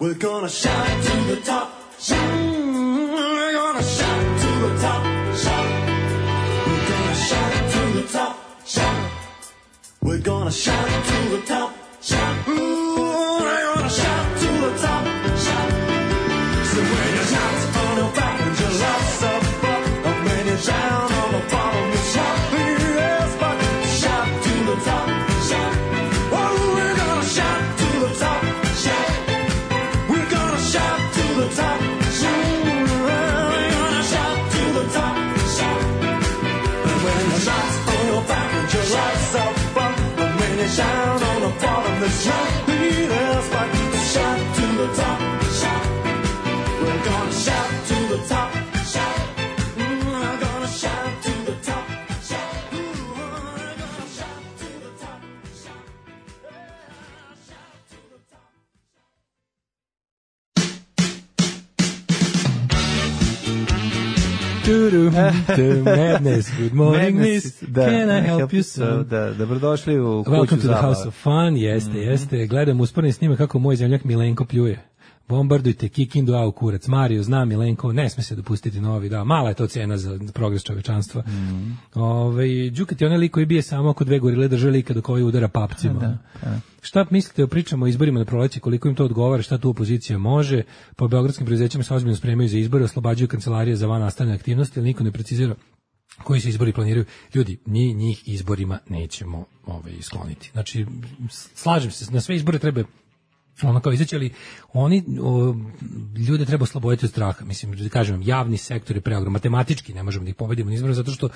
We're gonna shout to the top, shout. We're gonna shout to the top, shout. We're gonna shout to the top, shout. We're gonna shout to the top, shout. Ooh, we're gonna shout to the top, shout. So when you shout on your back and your lots of fun, and when you shout on the bottom, you shout. Yes, but shout to the top, shout. Oh, we're gonna shout to the top, shout. We're gonna shout to the top, shout. We're gonna shout to the top, shout. And when you shout on your back and your lots of fun, and when you shout on the bottom, the shout. Yes, but shout to the top, shout. We're gonna shout to the top, shout. We're gonna shout to the top, shout. We're gonna shout to the top, shout. Madness, good morning, miss. Da, Can I help you so? Da, dobrodošli u kuću Welcome to the zabava. House of Fun, jeste, mm-hmm. jeste. Gledam usporni snimak kako moj zemljak Milenko pljuje. Bombardujte, kikindu, au kurac. Mario zna, Milenko, ne sme se dopustiti novi, da, mala je to cena za progres čovečanstva. Mm. Ove, Đukat je onaj lik koji bije samo oko dve gorile, drže lika dok ovaj udara papcima. Da, da. Šta mislite o pričama o izborima na proleće, koliko im to odgovara, šta tu opozicija može? Po beogradskim preduzećima se ozbiljno spremaju za izbore, oslobađaju kancelarije za van nastavne aktivnosti, ali niko ne precizira koji se izbori planiraju. Ljudi, mi njih izborima nećemo ovaj, skloniti. Znači, slažem se, na sve izbore treba ono kao izaći, ali oni o, ljude treba osloboditi od straha. Mislim, da kažem, javni sektor je preogrom, matematički ne možemo da ih pobedimo na izbore, zato što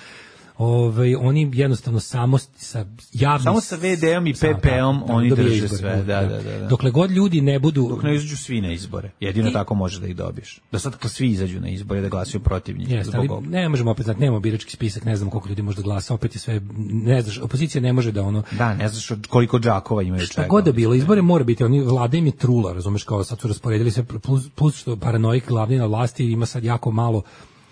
Ove, oni jednostavno samo sa javnim... Samo sa ve de om i pe pe om da, oni drže izbore, sve. Da, da, da, da. Dokle god ljudi ne budu... Dok ne izađu svi na izbore. Jedino I... tako može da ih dobiješ. Da sad kad svi izađu na izbore da glasaju protiv njih. Jeste, ali ne možemo opet znati, nemamo birački spisak, ne znamo koliko ljudi može da glasa, opet je sve... Ne znaš, opozicija ne može da ono... Da, ne znaš koliko džakova imaju čega. Šta god da bilo, izbore mora biti, oni vlada im je trula, razumeš, kao sad su rasporedili sve, plus, plus što paranoik glavni na vlasti ima sad jako malo...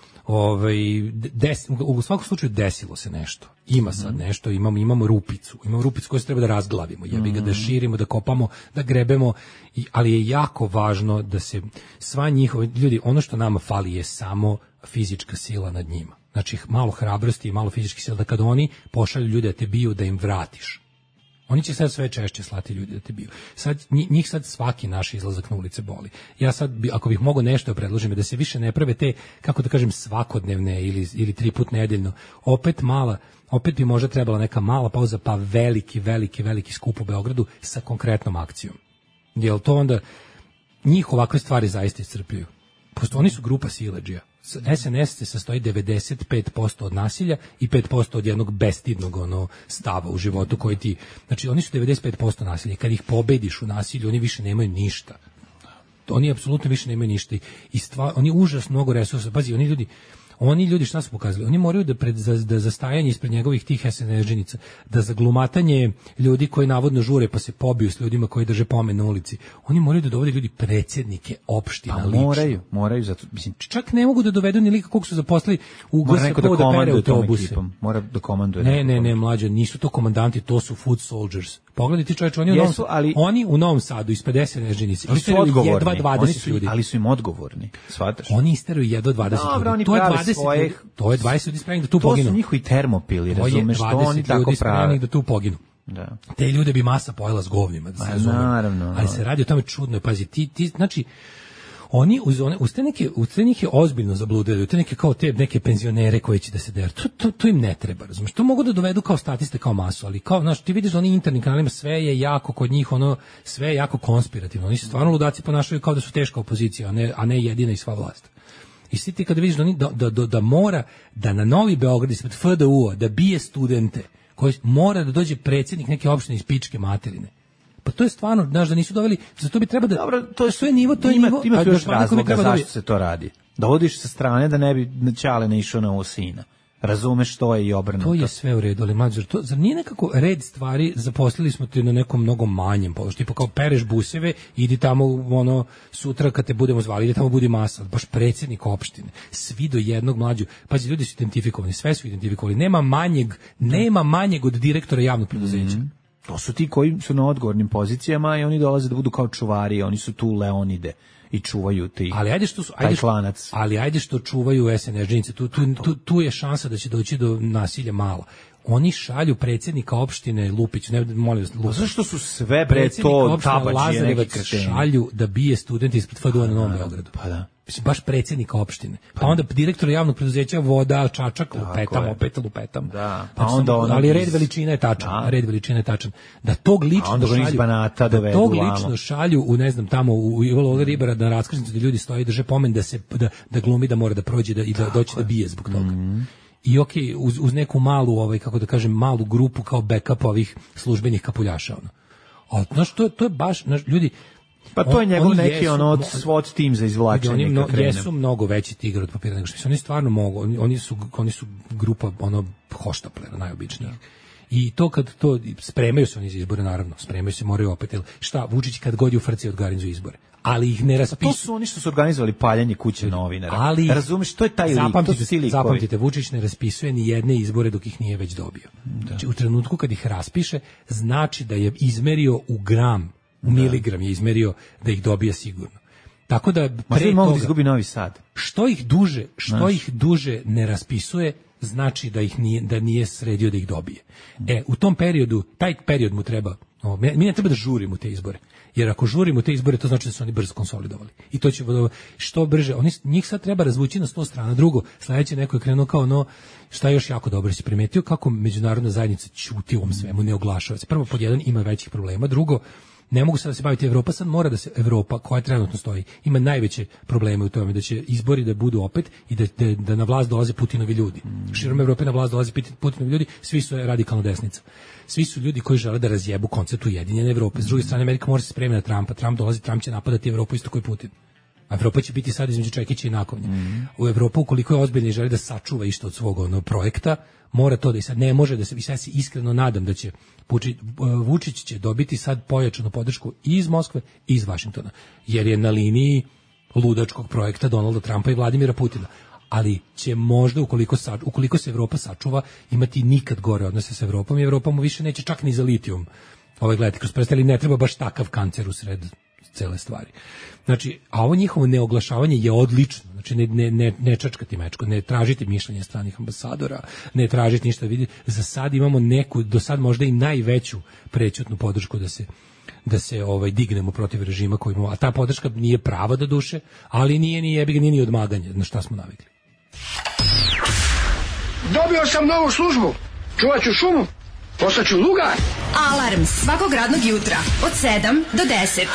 Ovaj des, u svakom slučaju desilo se nešto. Ima sad nešto, imamo imamo rupicu. Imamo rupicu koju se treba da razglavimo. Jebi ga da širimo, da kopamo, da grebemo, i, ali je jako važno da se sva njihova ljudi, ono što nama fali je samo fizička sila nad njima. Znači malo hrabrosti i malo fizičke sile da kad oni pošalju ljude da te biju da im vratiš. Oni će sad sve češće slati ljudi da te biju. Sad, njih sad svaki naš izlazak na ulice boli. Ja sad, ako bih mogao nešto da predložim, da se više ne prave te, kako da kažem, svakodnevne ili, ili tri put nedeljno, opet mala, opet bi možda trebala neka mala pauza, pa veliki, veliki, veliki skup u Beogradu sa konkretnom akcijom. Jel to onda, njih ovakve stvari zaista iscrpljuju. Posto oni su grupa siledžija. es en es se sastoji devedeset pet posto od nasilja i pet posto od jednog bestidnog ono stava u životu koji ti, znači oni su devedeset pet posto nasilja. Kad ih pobediš u nasilju, oni više nemaju ništa. Oni apsolutno više nemaju ništa i stvar, oni užasno mnogo resursa. Pazi, oni ljudi Oni ljudi šta su pokazali? Oni moraju da pred za, da za stajanje ispred njegovih tih es en es-žinica, da za glumatanje ljudi koji navodno žure pa se pobiju s ljudima koji drže pomen na ulici. Oni moraju da dovode ljudi predsjednike opština pa lično. moraju, moraju zato mislim čak ne mogu da dovedu ni lika kog su zaposlili u ge es pe da pere autobuse. Mora da komanduje. Ne, ne, ne, mlađe, nisu to komandanti, to su foot soldiers. Pogledajte čoveče, oni, Jesu, ali, oni u Novom Sadu ispred es en es-žinice. Oni su odgovorni. Oni su, ljudi. Ali su im odgovorni. Shvataš? Oni isteraju jedva dvadeset Dobro, ljudi. To je dvadeset svojih, to je dvadeset ljudi spremnih da tu poginu. To su njihovi termopili, razumeš, što oni tako prave. Da tu poginu. Da. Te ljude bi masa pojela s govnima, da se razume. Naravno. Ali se radi o tome čudno, pazi, ti, ti znači, oni uz one, uz te neke, uz te neke ozbiljno zabludili, te neke kao te neke penzionere koji će da se deru, to, to, to im ne treba, razumiješ, to mogu da dovedu kao statiste, kao masu, ali kao, znaš, ti vidiš da oni internim kanalima, sve je jako kod njih, ono, sve je jako konspirativno, oni se stvarno ludaci ponašaju kao da su teška opozicija, a ne, a ne jedina i sva vlast. I svi ti kada vidiš da, oni, da, da, da, da mora, da na Novi Beograd ispred F D U-a, da bije studente, koji mora da dođe predsjednik neke opštine iz pičke materine. Pa to je stvarno, znaš, da nisu doveli, za to bi treba da... Dobro, to je sve nivo, to je ima, nivo... Ima tu još razloga zašto dobi... se to radi. Da odiš sa strane da ne bi Ćale ne išao na ovo sina. Razumeš što je i obrnuto. To je sve u redu, ali mlađe, to, zar nije nekako red stvari, zaposlili smo te na nekom mnogo manjem položaju, tipa kao pereš buseve, idi tamo, ono, sutra kad te budemo zvali, idi tamo, budi masa, baš predsjednik opštine, svi do jednog mlađu, pazi, ljudi su identifikovani, sve su identifikovali, nema manjeg, nema manjeg od direktora javnog preduzeća. Mm-hmm. To su ti koji su na odgovornim pozicijama i oni dolaze da budu kao čuvari, oni su tu Leonide i čuvaju ti. Ali ajde što su, ajde što, ali ajde što čuvaju es en es džinice. Tu, tu, tu, tu je šansa da će doći do nasilja mala. Oni šalju predsjednika opštine Lupić, ne molim vas, Lupić. Zašto su sve bre to tabađije neki kreteni? Šalju da bije studenti ispred F D U na Novom Beogradu. Pa da. Mislim, baš predsjednika opštine. Pa onda direktor javnog preduzeća Voda, Čačak, lupetam, opet lupetam. Da. Pa onda ono ali red veličina je tačan, da. red veličina je tačan. Da tog lično šalju, Banata da tog lično šalju u, ne znam, tamo u Ivalo Ribara da na raskrsnicu da ljudi stoje i drže pomen da se, da, da glumi da mora da prođe da, i da doći da bije zbog toga. Mm. I okej, okay, uz, uz neku malu, ovaj, kako da kažem, malu grupu kao backup ovih službenih kapuljaša. Ono. A, znaš, to, to je baš, znaš, ljudi, pa to je njegov neki jesu, on od SWAT tim za izvlačenje. Oni mno, jesu mnogo veći tigar od papira nego što su. Oni stvarno mogu. Oni, oni, su, oni su grupa ono hoštaplera najobičnijih. I to kad to spremaju se oni za izbore, naravno, spremaju se, moraju opet. Šta, Vučić kad god je u frci organizuje izbore. Ali ih ne raspisuju. To su oni što su organizovali paljanje kuće novinara. Ali, razumeš, to je taj lik, to su ti likovi. Zapamtite, Vučić ne raspisuje ni jedne izbore dok ih nije već dobio. Da. Znači, u trenutku kad ih raspiše, znači da je izmerio u gram, u miligram je izmerio da ih dobije sigurno. Tako da pre mogu toga, da izgubi Novi Sad. Što ih duže, što Znaš. ih duže ne raspisuje, znači da ih nije, da nije sredio da ih dobije. E, u tom periodu, taj period mu treba, o, mi ne treba da žurimo te izbore. Jer ako žurimo te izbore, to znači da su oni brzo konsolidovali. I to će što brže, oni, njih sad treba razvući na sto strana. Drugo, sledeće neko je krenuo kao ono, šta je još jako dobro si primetio, kako međunarodna zajednica ćuti u ovom svemu, ne oglašava se. Prvo, pod jedan, ima većih problema. Drugo, ne mogu sad da se baviti Evropa, sad mora da se Evropa, koja trenutno stoji, ima najveće probleme u tome, da će izbori da budu opet i da, da, da na vlast dolaze Putinovi ljudi. Širom Evrope na vlast dolaze Putinovi ljudi, svi su radikalno desnica. Svi su ljudi koji žele da razjebu koncept ujedinjene Evrope. S druge strane, Amerika mora se spremiti na Trumpa. Trump dolazi, Trump će napadati Evropu isto koji Putin. A Evropa će biti sad između Čekića i Nakovnja. Mm. U Evropu, ukoliko je ozbiljno i želi da sačuva isto od svog ono, projekta, mora to da i sad ne može da se, i sad se iskreno nadam da će Vučić će dobiti sad pojačanu podršku i iz Moskve i iz Vašingtona, jer je na liniji ludačkog projekta Donalda Trumpa i Vladimira Putina. Ali će možda, ukoliko, sa, ukoliko se Evropa sačuva, imati nikad gore odnose sa Evropom i Evropa mu više neće čak ni za litijum ovaj gledati kroz prste, ali ne treba baš takav kancer u sred cele stvari. Znači, a ovo njihovo neoglašavanje je odlično. Znači, ne, ne, ne, ne čačkati mečko, ne tražiti mišljenje stranih ambasadora, ne tražiti ništa. Vidi, za sad imamo neku, do sad možda i najveću prećutnu podršku da se da se ovaj dignemo protiv režima koji imamo, a ta podrška nije prava do duše, ali nije ni jebiga, nije ni odmaganje, na šta smo navikli. Dobio sam novu službu, čuvat ću šumu, postaću lugar. Alarm svakog radnog jutra od sedam do deset.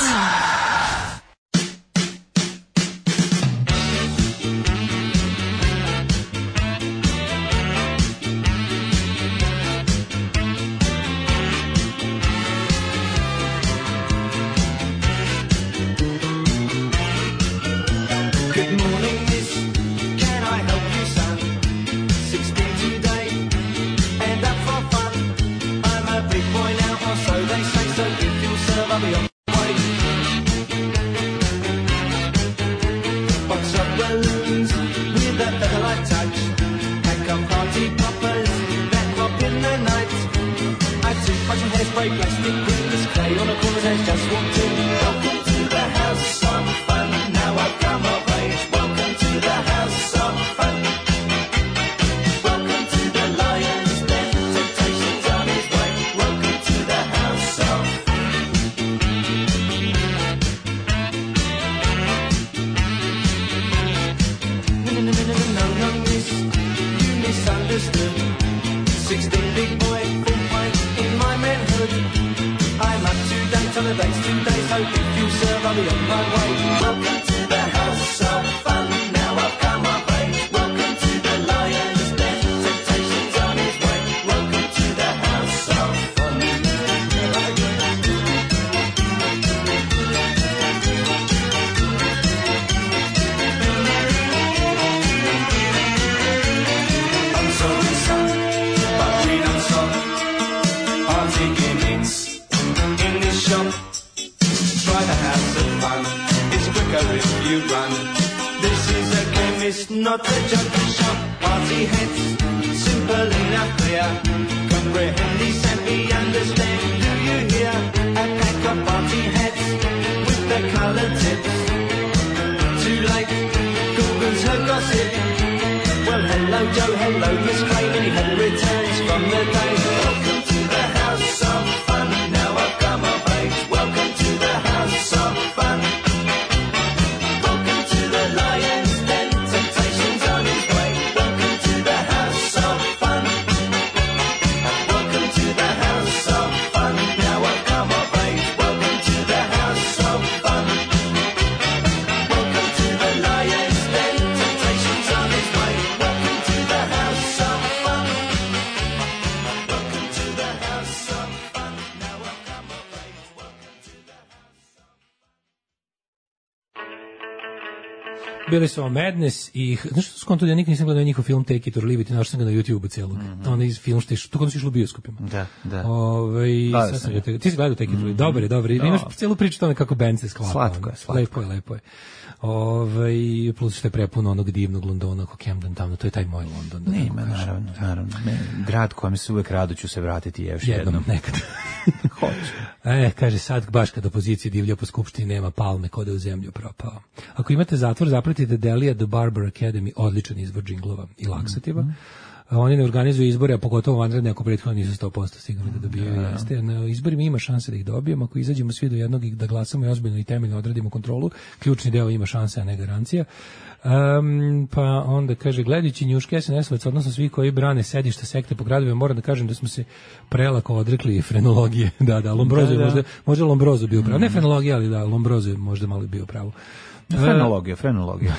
Not a junkie shop, party heads, simple enough clear. Comprehend these and we understand. Do you relatives. Too late, Google's her gossip. Well, hello Joe, hello Miss Crane, and he never returns from the day. Welcome to the house of fun, now I've come of age. Welcome to the house of fun. Welcome to the lion's den, temptation's on his way. Welcome to the house of fun. Welcome to the house of fun, now I've come of age. Welcome to the house of fun. Welcome to the lion's den, temptation's on his way. Welcome to the house of fun. Welcome to the house of fun, now I've come of age. Welcome to the Bili su Madness i znaš što skonto ja nikad nisam gledao njihov film Take It or Leave It i našao sam ga na YouTubeu celog. Mm-hmm. Onaj film što je to kod su išlo u bioskopima. Da, da. Ovaj Da, sad sam sam ja te, ti si gledao Take It or Leave It. Dobar je, dobar je. Da. Imaš celu priču o tome kako bend se sklapa. Slatko je, slatko. Lepo je, lepo je. Ovaj plus što je prepuno onog divnog Londona, kako Camden Town, to je taj moj London. Da Nema, naravno, naravno. Ne, grad kojem se uvek rado ću se vratiti još jednom. jednom nekad. Hoću. E, kaže sad baš kad opozicija divlja po skupštini nema palme, kod je u zemlju propao. Ako imate zatvor, zapratite Delija The Barber Academy, odličan izvor džinglova i laksativa. Mm-hmm. Oni ne organizuju izbore, a pogotovo vanredne ako prethodno nisu sto posto sigurni da dobijaju. Ja. Jeste. Na izborima ima šanse da ih dobijemo, ako izađemo svi do jednog i da glasamo i ozbiljno i temeljno odradimo kontrolu, ključni deo ima šanse, a ne garancija. Um, pa onda kaže, gledajući njuške es en es-ovac, odnosno svi koji brane sedišta sekte po gradovima, moram da kažem da smo se prelako odrekli frenologije. Da, da, Lombrozo je Da, da. možda, možda Lombrozo bio pravo. Ne frenologija, ali da, Lombrozo je možda malo bio pravo. Frenologija, frenologija.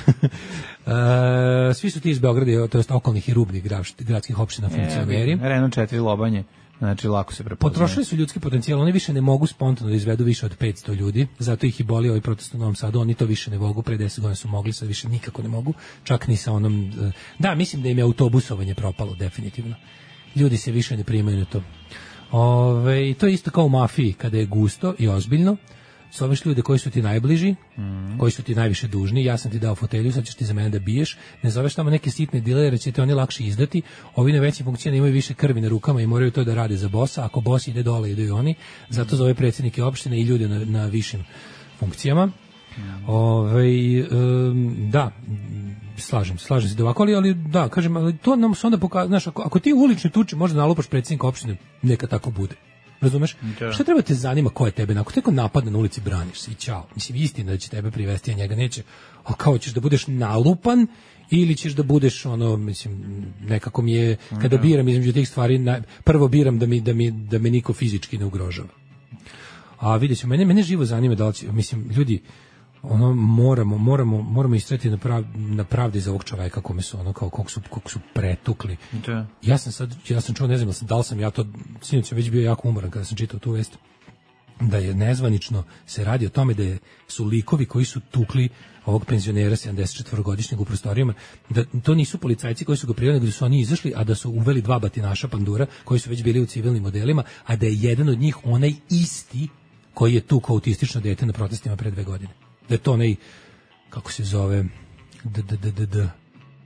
E, svi su ti iz Beograda, to jest okolnih i rubnih grav- gradskih opština funkcioneri. Renault četiri Lobanje, znači lako se prepoznaje. Potrošili su ljudski potencijal, oni više ne mogu spontano da izvedu više od petsto ljudi, zato ih i boli ovaj protest u Novom Sadu, oni to više ne mogu, pre deset godina su mogli, sad više nikako ne mogu, čak ni sa onom, da, mislim da im je autobusovanje propalo, definitivno. Ljudi se više ne primaju na to. Ove, to je isto kao u mafiji, kada je gusto i ozbiljno, zoveš ljude koji su ti najbliži, mm. koji su ti najviše dužni, ja sam ti dao fotelju, sad ćeš ti za mene da biješ, ne zoveš tamo neke sitne dilere, će te oni lakše izdati, ovi na većim funkcijama imaju više krvi na rukama i moraju to da rade za bosa, ako bos ide dole, idu i oni, zato zove predsjednike opštine i ljude na, na višim funkcijama. Mm. Ove, um, da, slažem se, slažem se da ovako, ali, ali da, kažem, ali to nam se onda pokazuje, znaš, ako, ako ti u uličnoj tuči možda nalupaš predsjednika opštine, neka tako bude. Razumeš? Da. Šta treba te zanima ko je tebe? Ako teko napadne na ulici, braniš se i ćao. Mislim, istina da će tebe privesti, a njega neće. A kao ćeš da budeš nalupan ili ćeš da budeš ono, mislim, nekako mi je, kada biram između tih stvari, na, prvo biram da mi, da, mi, da me niko fizički ne ugrožava. A vidjet ću, mene, mene živo zanima da li će, mislim, ljudi, ono moramo moramo moramo istrati na prav, na pravdi za ovog čoveka kome su ono kao kako su kako su pretukli. Da. Ja sam sad ja sam čuo, ne znam da li sam ja to sinoć već bio jako umoran kada sam čitao tu vest da je nezvanično se radi o tome da je, su likovi koji su tukli ovog penzionera sedamdesetčetvorogodišnjeg u prostorijama, da to nisu policajci koji su ga prijavili, nego da su oni izašli, a da su uveli dva batinaša pandura koji su već bili u civilnim modelima, a da je jedan od njih onaj isti koji je tukao autistično dete na protestima pre dve godine. Da je to onaj, kako se zove, d, d, d, d, d,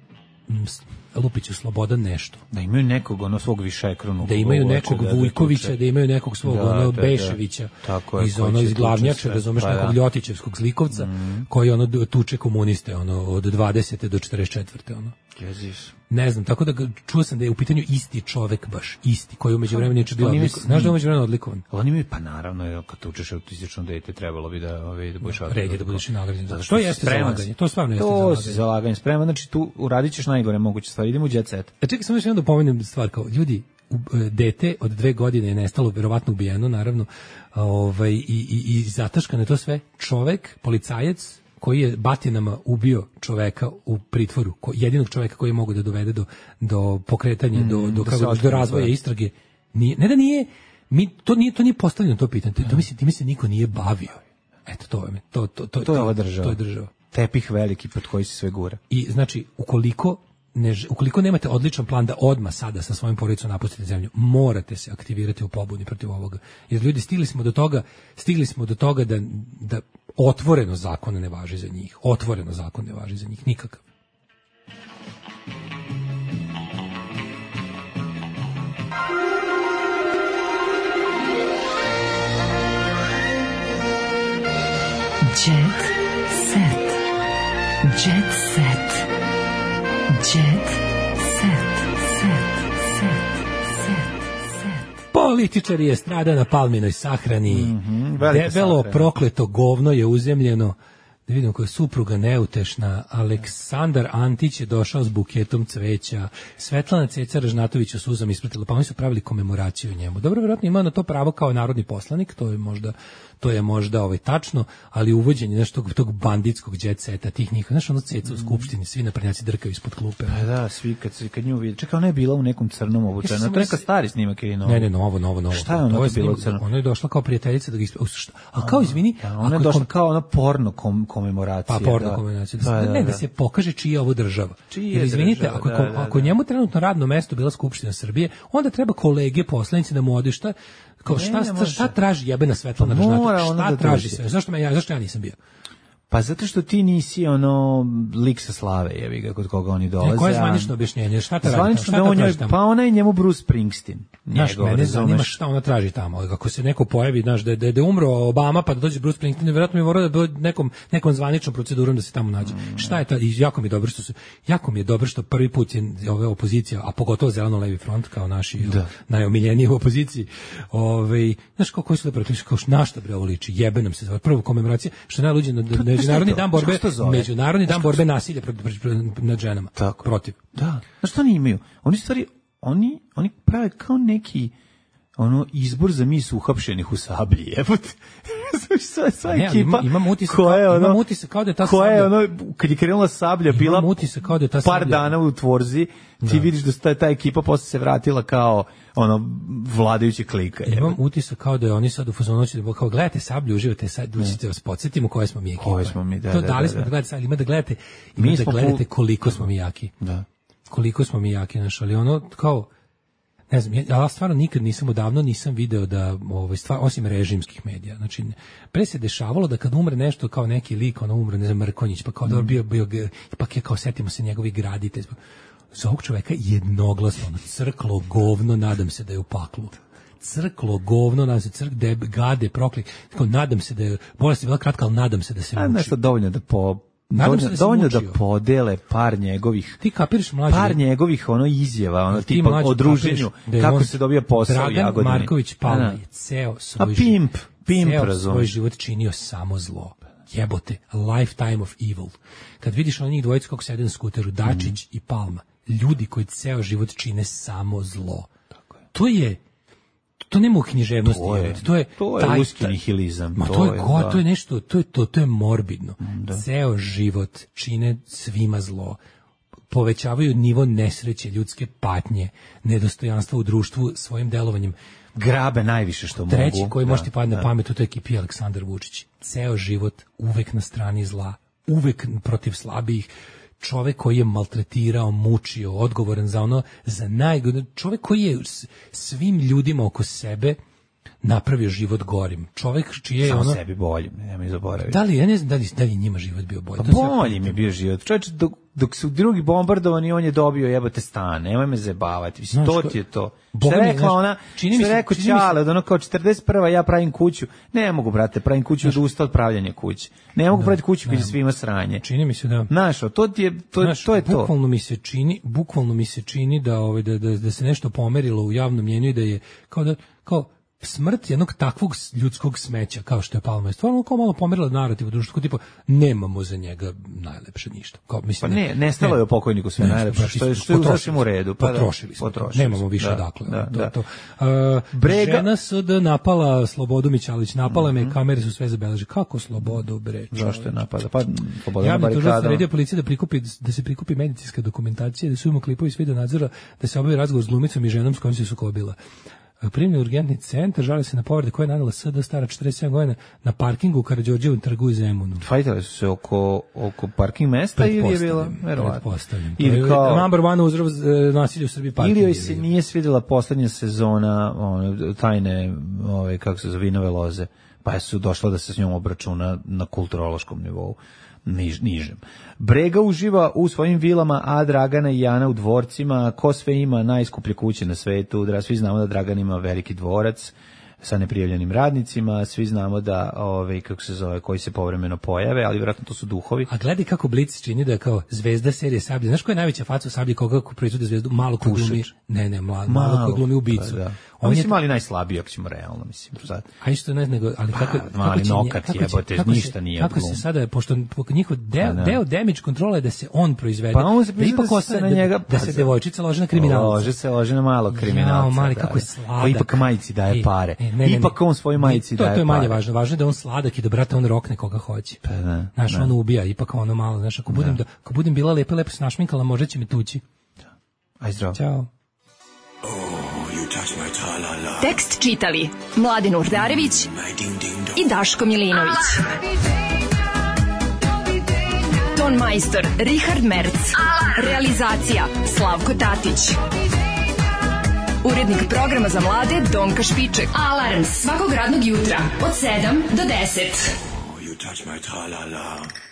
Lupiću Slobodan nešto. Da imaju nekog ono svog višekronu. Da imaju nekog da, Vujkovića, da imaju nekog svog da, ono da, Beševića, da. Iz ono iz Glavnjača, razumeš, pa, nekog Ljotićevskog zlikovca, mm. koji ono tuče komuniste ono od dvadesete do četrdeset četvrte ono. Jeziš. Ne znam, tako da čuo sam da je u pitanju isti čovek baš, isti, koji u međuvremenu je bio odlikovan. Znaš da je u međuvremenu odlikovan? Oni mi pa naravno, kad tučeš autistično dete, trebalo bi da ovaj da budeš red je da budeš nagrađen. Zato što jeste zalaganje. To stvarno jeste zalaganje. To zalaganje sprema, znači tu uradićeš najgore moguće stvari. Idemo u jet set. A čekaj, samo još jedno da pomenem stvar kao ljudi, dete od dve godine je nestalo, verovatno ubijeno, naravno, ovaj i i i zataškano je to sve. Čovek, policajac koji je batinama ubio čoveka u pritvoru, ko, jedinog čoveka koji je mogao da dovede do, do pokretanja, mm, do, do, da kako, do razvoja da. Istrage. Nije, ne da nije, mi, to nije, to nije postavljeno to pitanje, to mislim, time se niko nije bavio. Eto, to je, to, to, to, to je ova država. To je država. Tepih veliki pod koji se sve gura. I znači, ukoliko ne, ukoliko nemate odličan plan da odmah sada sa svojim porodicom napustite zemlju, morate se aktivirati u pobuni protiv ovoga. Jer ljudi, stigli smo do toga, stigli smo do toga da, da otvoreno zakon ne važi za njih. Otvoreno zakon ne važi za njih, nikakav. Jet Jet set. Jet set. Političar je strada na Palminoj sahrani. Mm-hmm, Debelo sahrana. prokleto govno je uzemljeno. Da vidimo koja je supruga neutešna. Aleksandar Antić je došao s buketom cveća. Svetlana Ceca Ražnatović u suzom ispratila, pa oni su pravili komemoraciju njemu. Dobro, vjerojatno ima na to pravo kao narodni poslanik, to je možda to je možda ovaj tačno, ali uvođenje nešto tog, tog banditskog jet seta, tih njih, znaš, ono Ceca u skupštini, svi naprednjaci drkaju ispod klupe. Pa da, svi kad, kad nju vidi. Čekaj, ona je bila u nekom crnom obučenu. Ja To je neka stari snimak ili novo? Ne, ne, novo, novo, novo. Šta je ona To bila u snimak- crnom? Ona je došla kao prijateljica da ga ispe... A kao, izvini, Da, ona je ako došla kom- kao ona porno kom, komemoracija. Pa porno da. kombinacija. Pa, ne, da, da, da. se pokaže čija je ovo država. Čije Jer je izvinite, država, ako, da, ako, da, ako da. njemu trenutno radno mesto bila Skupština Srbije, onda treba kolege poslanici da mu ode šta kao Ne, šta, ne šta, može. šta traži jebena Svetlana Pa mora Ražnatović? ona Šta da traži dođe. sve? Zašto me ja, zašto ja nisam bio? Pa zato što ti nisi ono lik sa slave, jebi ga, kod koga oni dolaze. Ne, koje je a- zvanično objašnjenje? Šta te radi tamo? Zvanično Šta da ta on njoj, traži tamo? pa ona je njemu Bruce Springsteen. Znaš, Njegov, mene zanima razumeš? šta ona traži tamo. Ako se neko pojavi, znaš, da je, da je, da je umro Obama, pa da dođe Bruce Springsteen, vjerojatno mi mora da bude nekom, nekom zvaničnom procedurom da se tamo nađe. Šta je to? I jako mi je dobro što su, jako mi je dobro što prvi put je ove opozicija, a pogotovo Zeleno-levi front, kao naši Da. najomiljeniji u opoziciji, ovaj, znaš, kao koji su lepo rekli, kao na šta bre ovo liči, jebe nam se zove, prvo komemoracija, što je najluđe na na Međunarodni dan borbe, Kako se to zove? Međunarodni dan borbe nasilja protiv, protiv, nad ženama. Tako. Protiv. Da. Znaš što oni imaju? Oni stvari, oni, oni prave kao neki ono izbor za mis uhapšenih u Sablji, jebote. Znaš, sva, sva Ne, ali ekipa ima- imam utisak koja je kao- ono, imam utisak kao da je ta koja je Sablja- ono, kad je krenula Sablja, Imam bila utisak kao da je ta par Sablja- dana u tvorzi, ti Da. vidiš da ta, ta ekipa posle se vratila kao ono vladajući klika. Imam jebote. utisak kao da je oni sad u fazonu da kao gledate Sablju, uživate sad, da vas podsjetimo koje smo mi ekipa. Koje smo mi, da, To da, dali da, smo da. da gledate sad, ima da gledate, ima Mi da smo gledate pul- koliko smo mi jaki. Da. Koliko smo mi jaki, znaš, ali ono kao ne znam, ja, ja stvarno nikad nisam odavno nisam video da ovaj stvar osim režimskih medija. Znači pre se dešavalo da kad umre nešto kao neki lik, ono umre, ne znam, Mrkonjić, pa kao da bio bio g- ipak je kao setimo se njegovi graditelj. Za ovog čoveka jednoglasno ono, crklo govno, nadam se da je u paklu. Crklo govno, nadam se crk deb, gade, prokli. Tako, nadam se da je bolest je bila kratka, ali nadam se da se A muči. nešto dovoljno da po Nadam se dovoljno, da si dovoljno da mučio. podele par njegovih Ti kapiraš mlađe? par njegovih ono izjava, ono Ti tipa mlađe o druženju, kapiraš da je kako on- se dobija posao u Dragan Jagodini. Marković Palma Da, da. je ceo svoj A pimp, život, pimp, ceo svoj razumeš. život činio samo zlo. Jebote, a lifetime of evil. Kad vidiš na njih dvojicu kako sede na skuteru, Dačić Mhm. i Palma, ljudi koji ceo život čine samo zlo. To je to nema u književnosti. To je- jebote, to je to je taj- ruski taj- nihilizam, Ma to to, je, je go, da. to je nešto, to je to, to je morbidno. Ceo život čine svima zlo. Povećavaju nivo nesreće, ljudske patnje, nedostojanstva u društvu svojim delovanjem. Grabe najviše što mogu. Treći koji Da, može ti padne da. na pamet u toj ekipi je Aleksandar Vučić. Ceo život uvek na strani zla, uvek protiv slabijih. Čovek koji je maltretirao, mučio, odgovoran za ono, za najgore. Čovek koji je s- svim ljudima oko sebe napravio život gorim. Čovek čije je Samo ono... sebi boljim, nemoj zaboraviti. Da li, ja ne znam da li, da li je njima život bio bolji. Pa To se ja bolji pitam. mi je bio život. Čovječe, dok, dok su drugi bombardovani, on je dobio jebote stan. Nemoj me zajebavati. Mislim, Znaš to ko- ti je to. Boga Što je mi, rekla znaš, ona, čini što mi je se- rekao čini mi se- Ćale, od ono kao četrdeset prva ja pravim kuću. Ne mogu, brate, pravim kuću od usta od pravljanja kuće. Ne mogu praviti kuću kad je svima sranje. Čini mi se da... Znaš, to ti je, to, Znaš, to je to. Bukvalno mi se čini, bukvalno mi se čini da ovaj da da da se nešto pomerilo u javnom mjenju i da je kao da kao smrt jednog takvog s- ljudskog smeća kao što je Palma je stvarno kao malo pomerila narativ u društvu tipa nemamo za njega najlepše ništa. Kao Pa mislim ne, nestalo je u pokojniku sve Nešto, najlepše, pa, što je, ti- što je u potrošili sasvim u redu. Pa da, potrošili smo, potrošili nemamo smo, više da, dakle. da, to, da. to. Uh, Brega- Žena S D napala Slobodu Mićalić, napala Mhm. me, kamere su sve zabeležile. Kako Slobodu, bre? Zašto je napada? Pa slobodan Javni tužilac barikada. naredio policiji da prikupi da se prikupi medicinska dokumentacija, da su imamo klipovi s video nadzora, da se obavi razgovor s glumicom i ženom s kojom se sukobila. Primljen u urgentni centar, žali se na povrede koje je nanela S D stara četrdeset sedam godina na parkingu u Karađorđevom trgu u Zemunu. Fajtali su se oko, oko parking mesta ili je bila? Verovatno. Pretpostavljam. To Ili je kao, number one uzrok e, nasilja u Srbiji parking. ili joj se nije svidjela poslednja sezona ono, tajne, ove, kako se zove, vinove loze, pa su došla da se s njom obračuna na kulturološkom nivou. Niž, nižem. Brega uživa u svojim vilama, a Dragana i Jana u dvorcima. Ko sve ima najskuplje kuće na svetu? Dra- Svi znamo da Dragan ima veliki dvorac. sa neprijavljenim radnicima, svi znamo da ovaj kako se zove, koji se povremeno pojave, ali vjerojatno to su duhovi. A gledaj kako Blic čini da je kao zvezda serije Sablje. Znaš koja je najveća faca u Sablji, koga ko proizvode zvezdu? Malo ko glumi. Ne, ne, mlad, malo, malo ko glumi ubicu. Pa, da. On mislim mali najslabiji, ako ćemo realno, mislim. Sad. A isto ne nego, ali kako pa, mali kako nokat kako jebote, kako ništa se, nije. Kako glum. se sada pošto njihov deo, da. deo damage kontrole da se on proizvede. Pa on se da ipak ostane na njega, da, da se devojčica loži na kriminalca. Lože se, lože na malo kriminalca. Jao, mali da, kako je sladak. Pa ipak majici daje pare. E, ne, ne, ipak on svoj majici to, daje pare. To je manje važno. Važno je da on sladak i da brate on rokne koga hoće. Pa da. Znaš, da. on ubija, ipak ono malo, znaš, ako budem, da. Da, ako budem bila lepa, lepo se našminkala, možda će me tući. Aj zdravo. Ćao. Tekst čitali Mladin Urdarević i Daško Milinović. Ton majstor Richard Merc. Realizacija Slavko Tatić. Urednik programa za mlade Donka Špiček. Alarms svakog radnog jutra od sedam do deset. You touch my tra-la-la.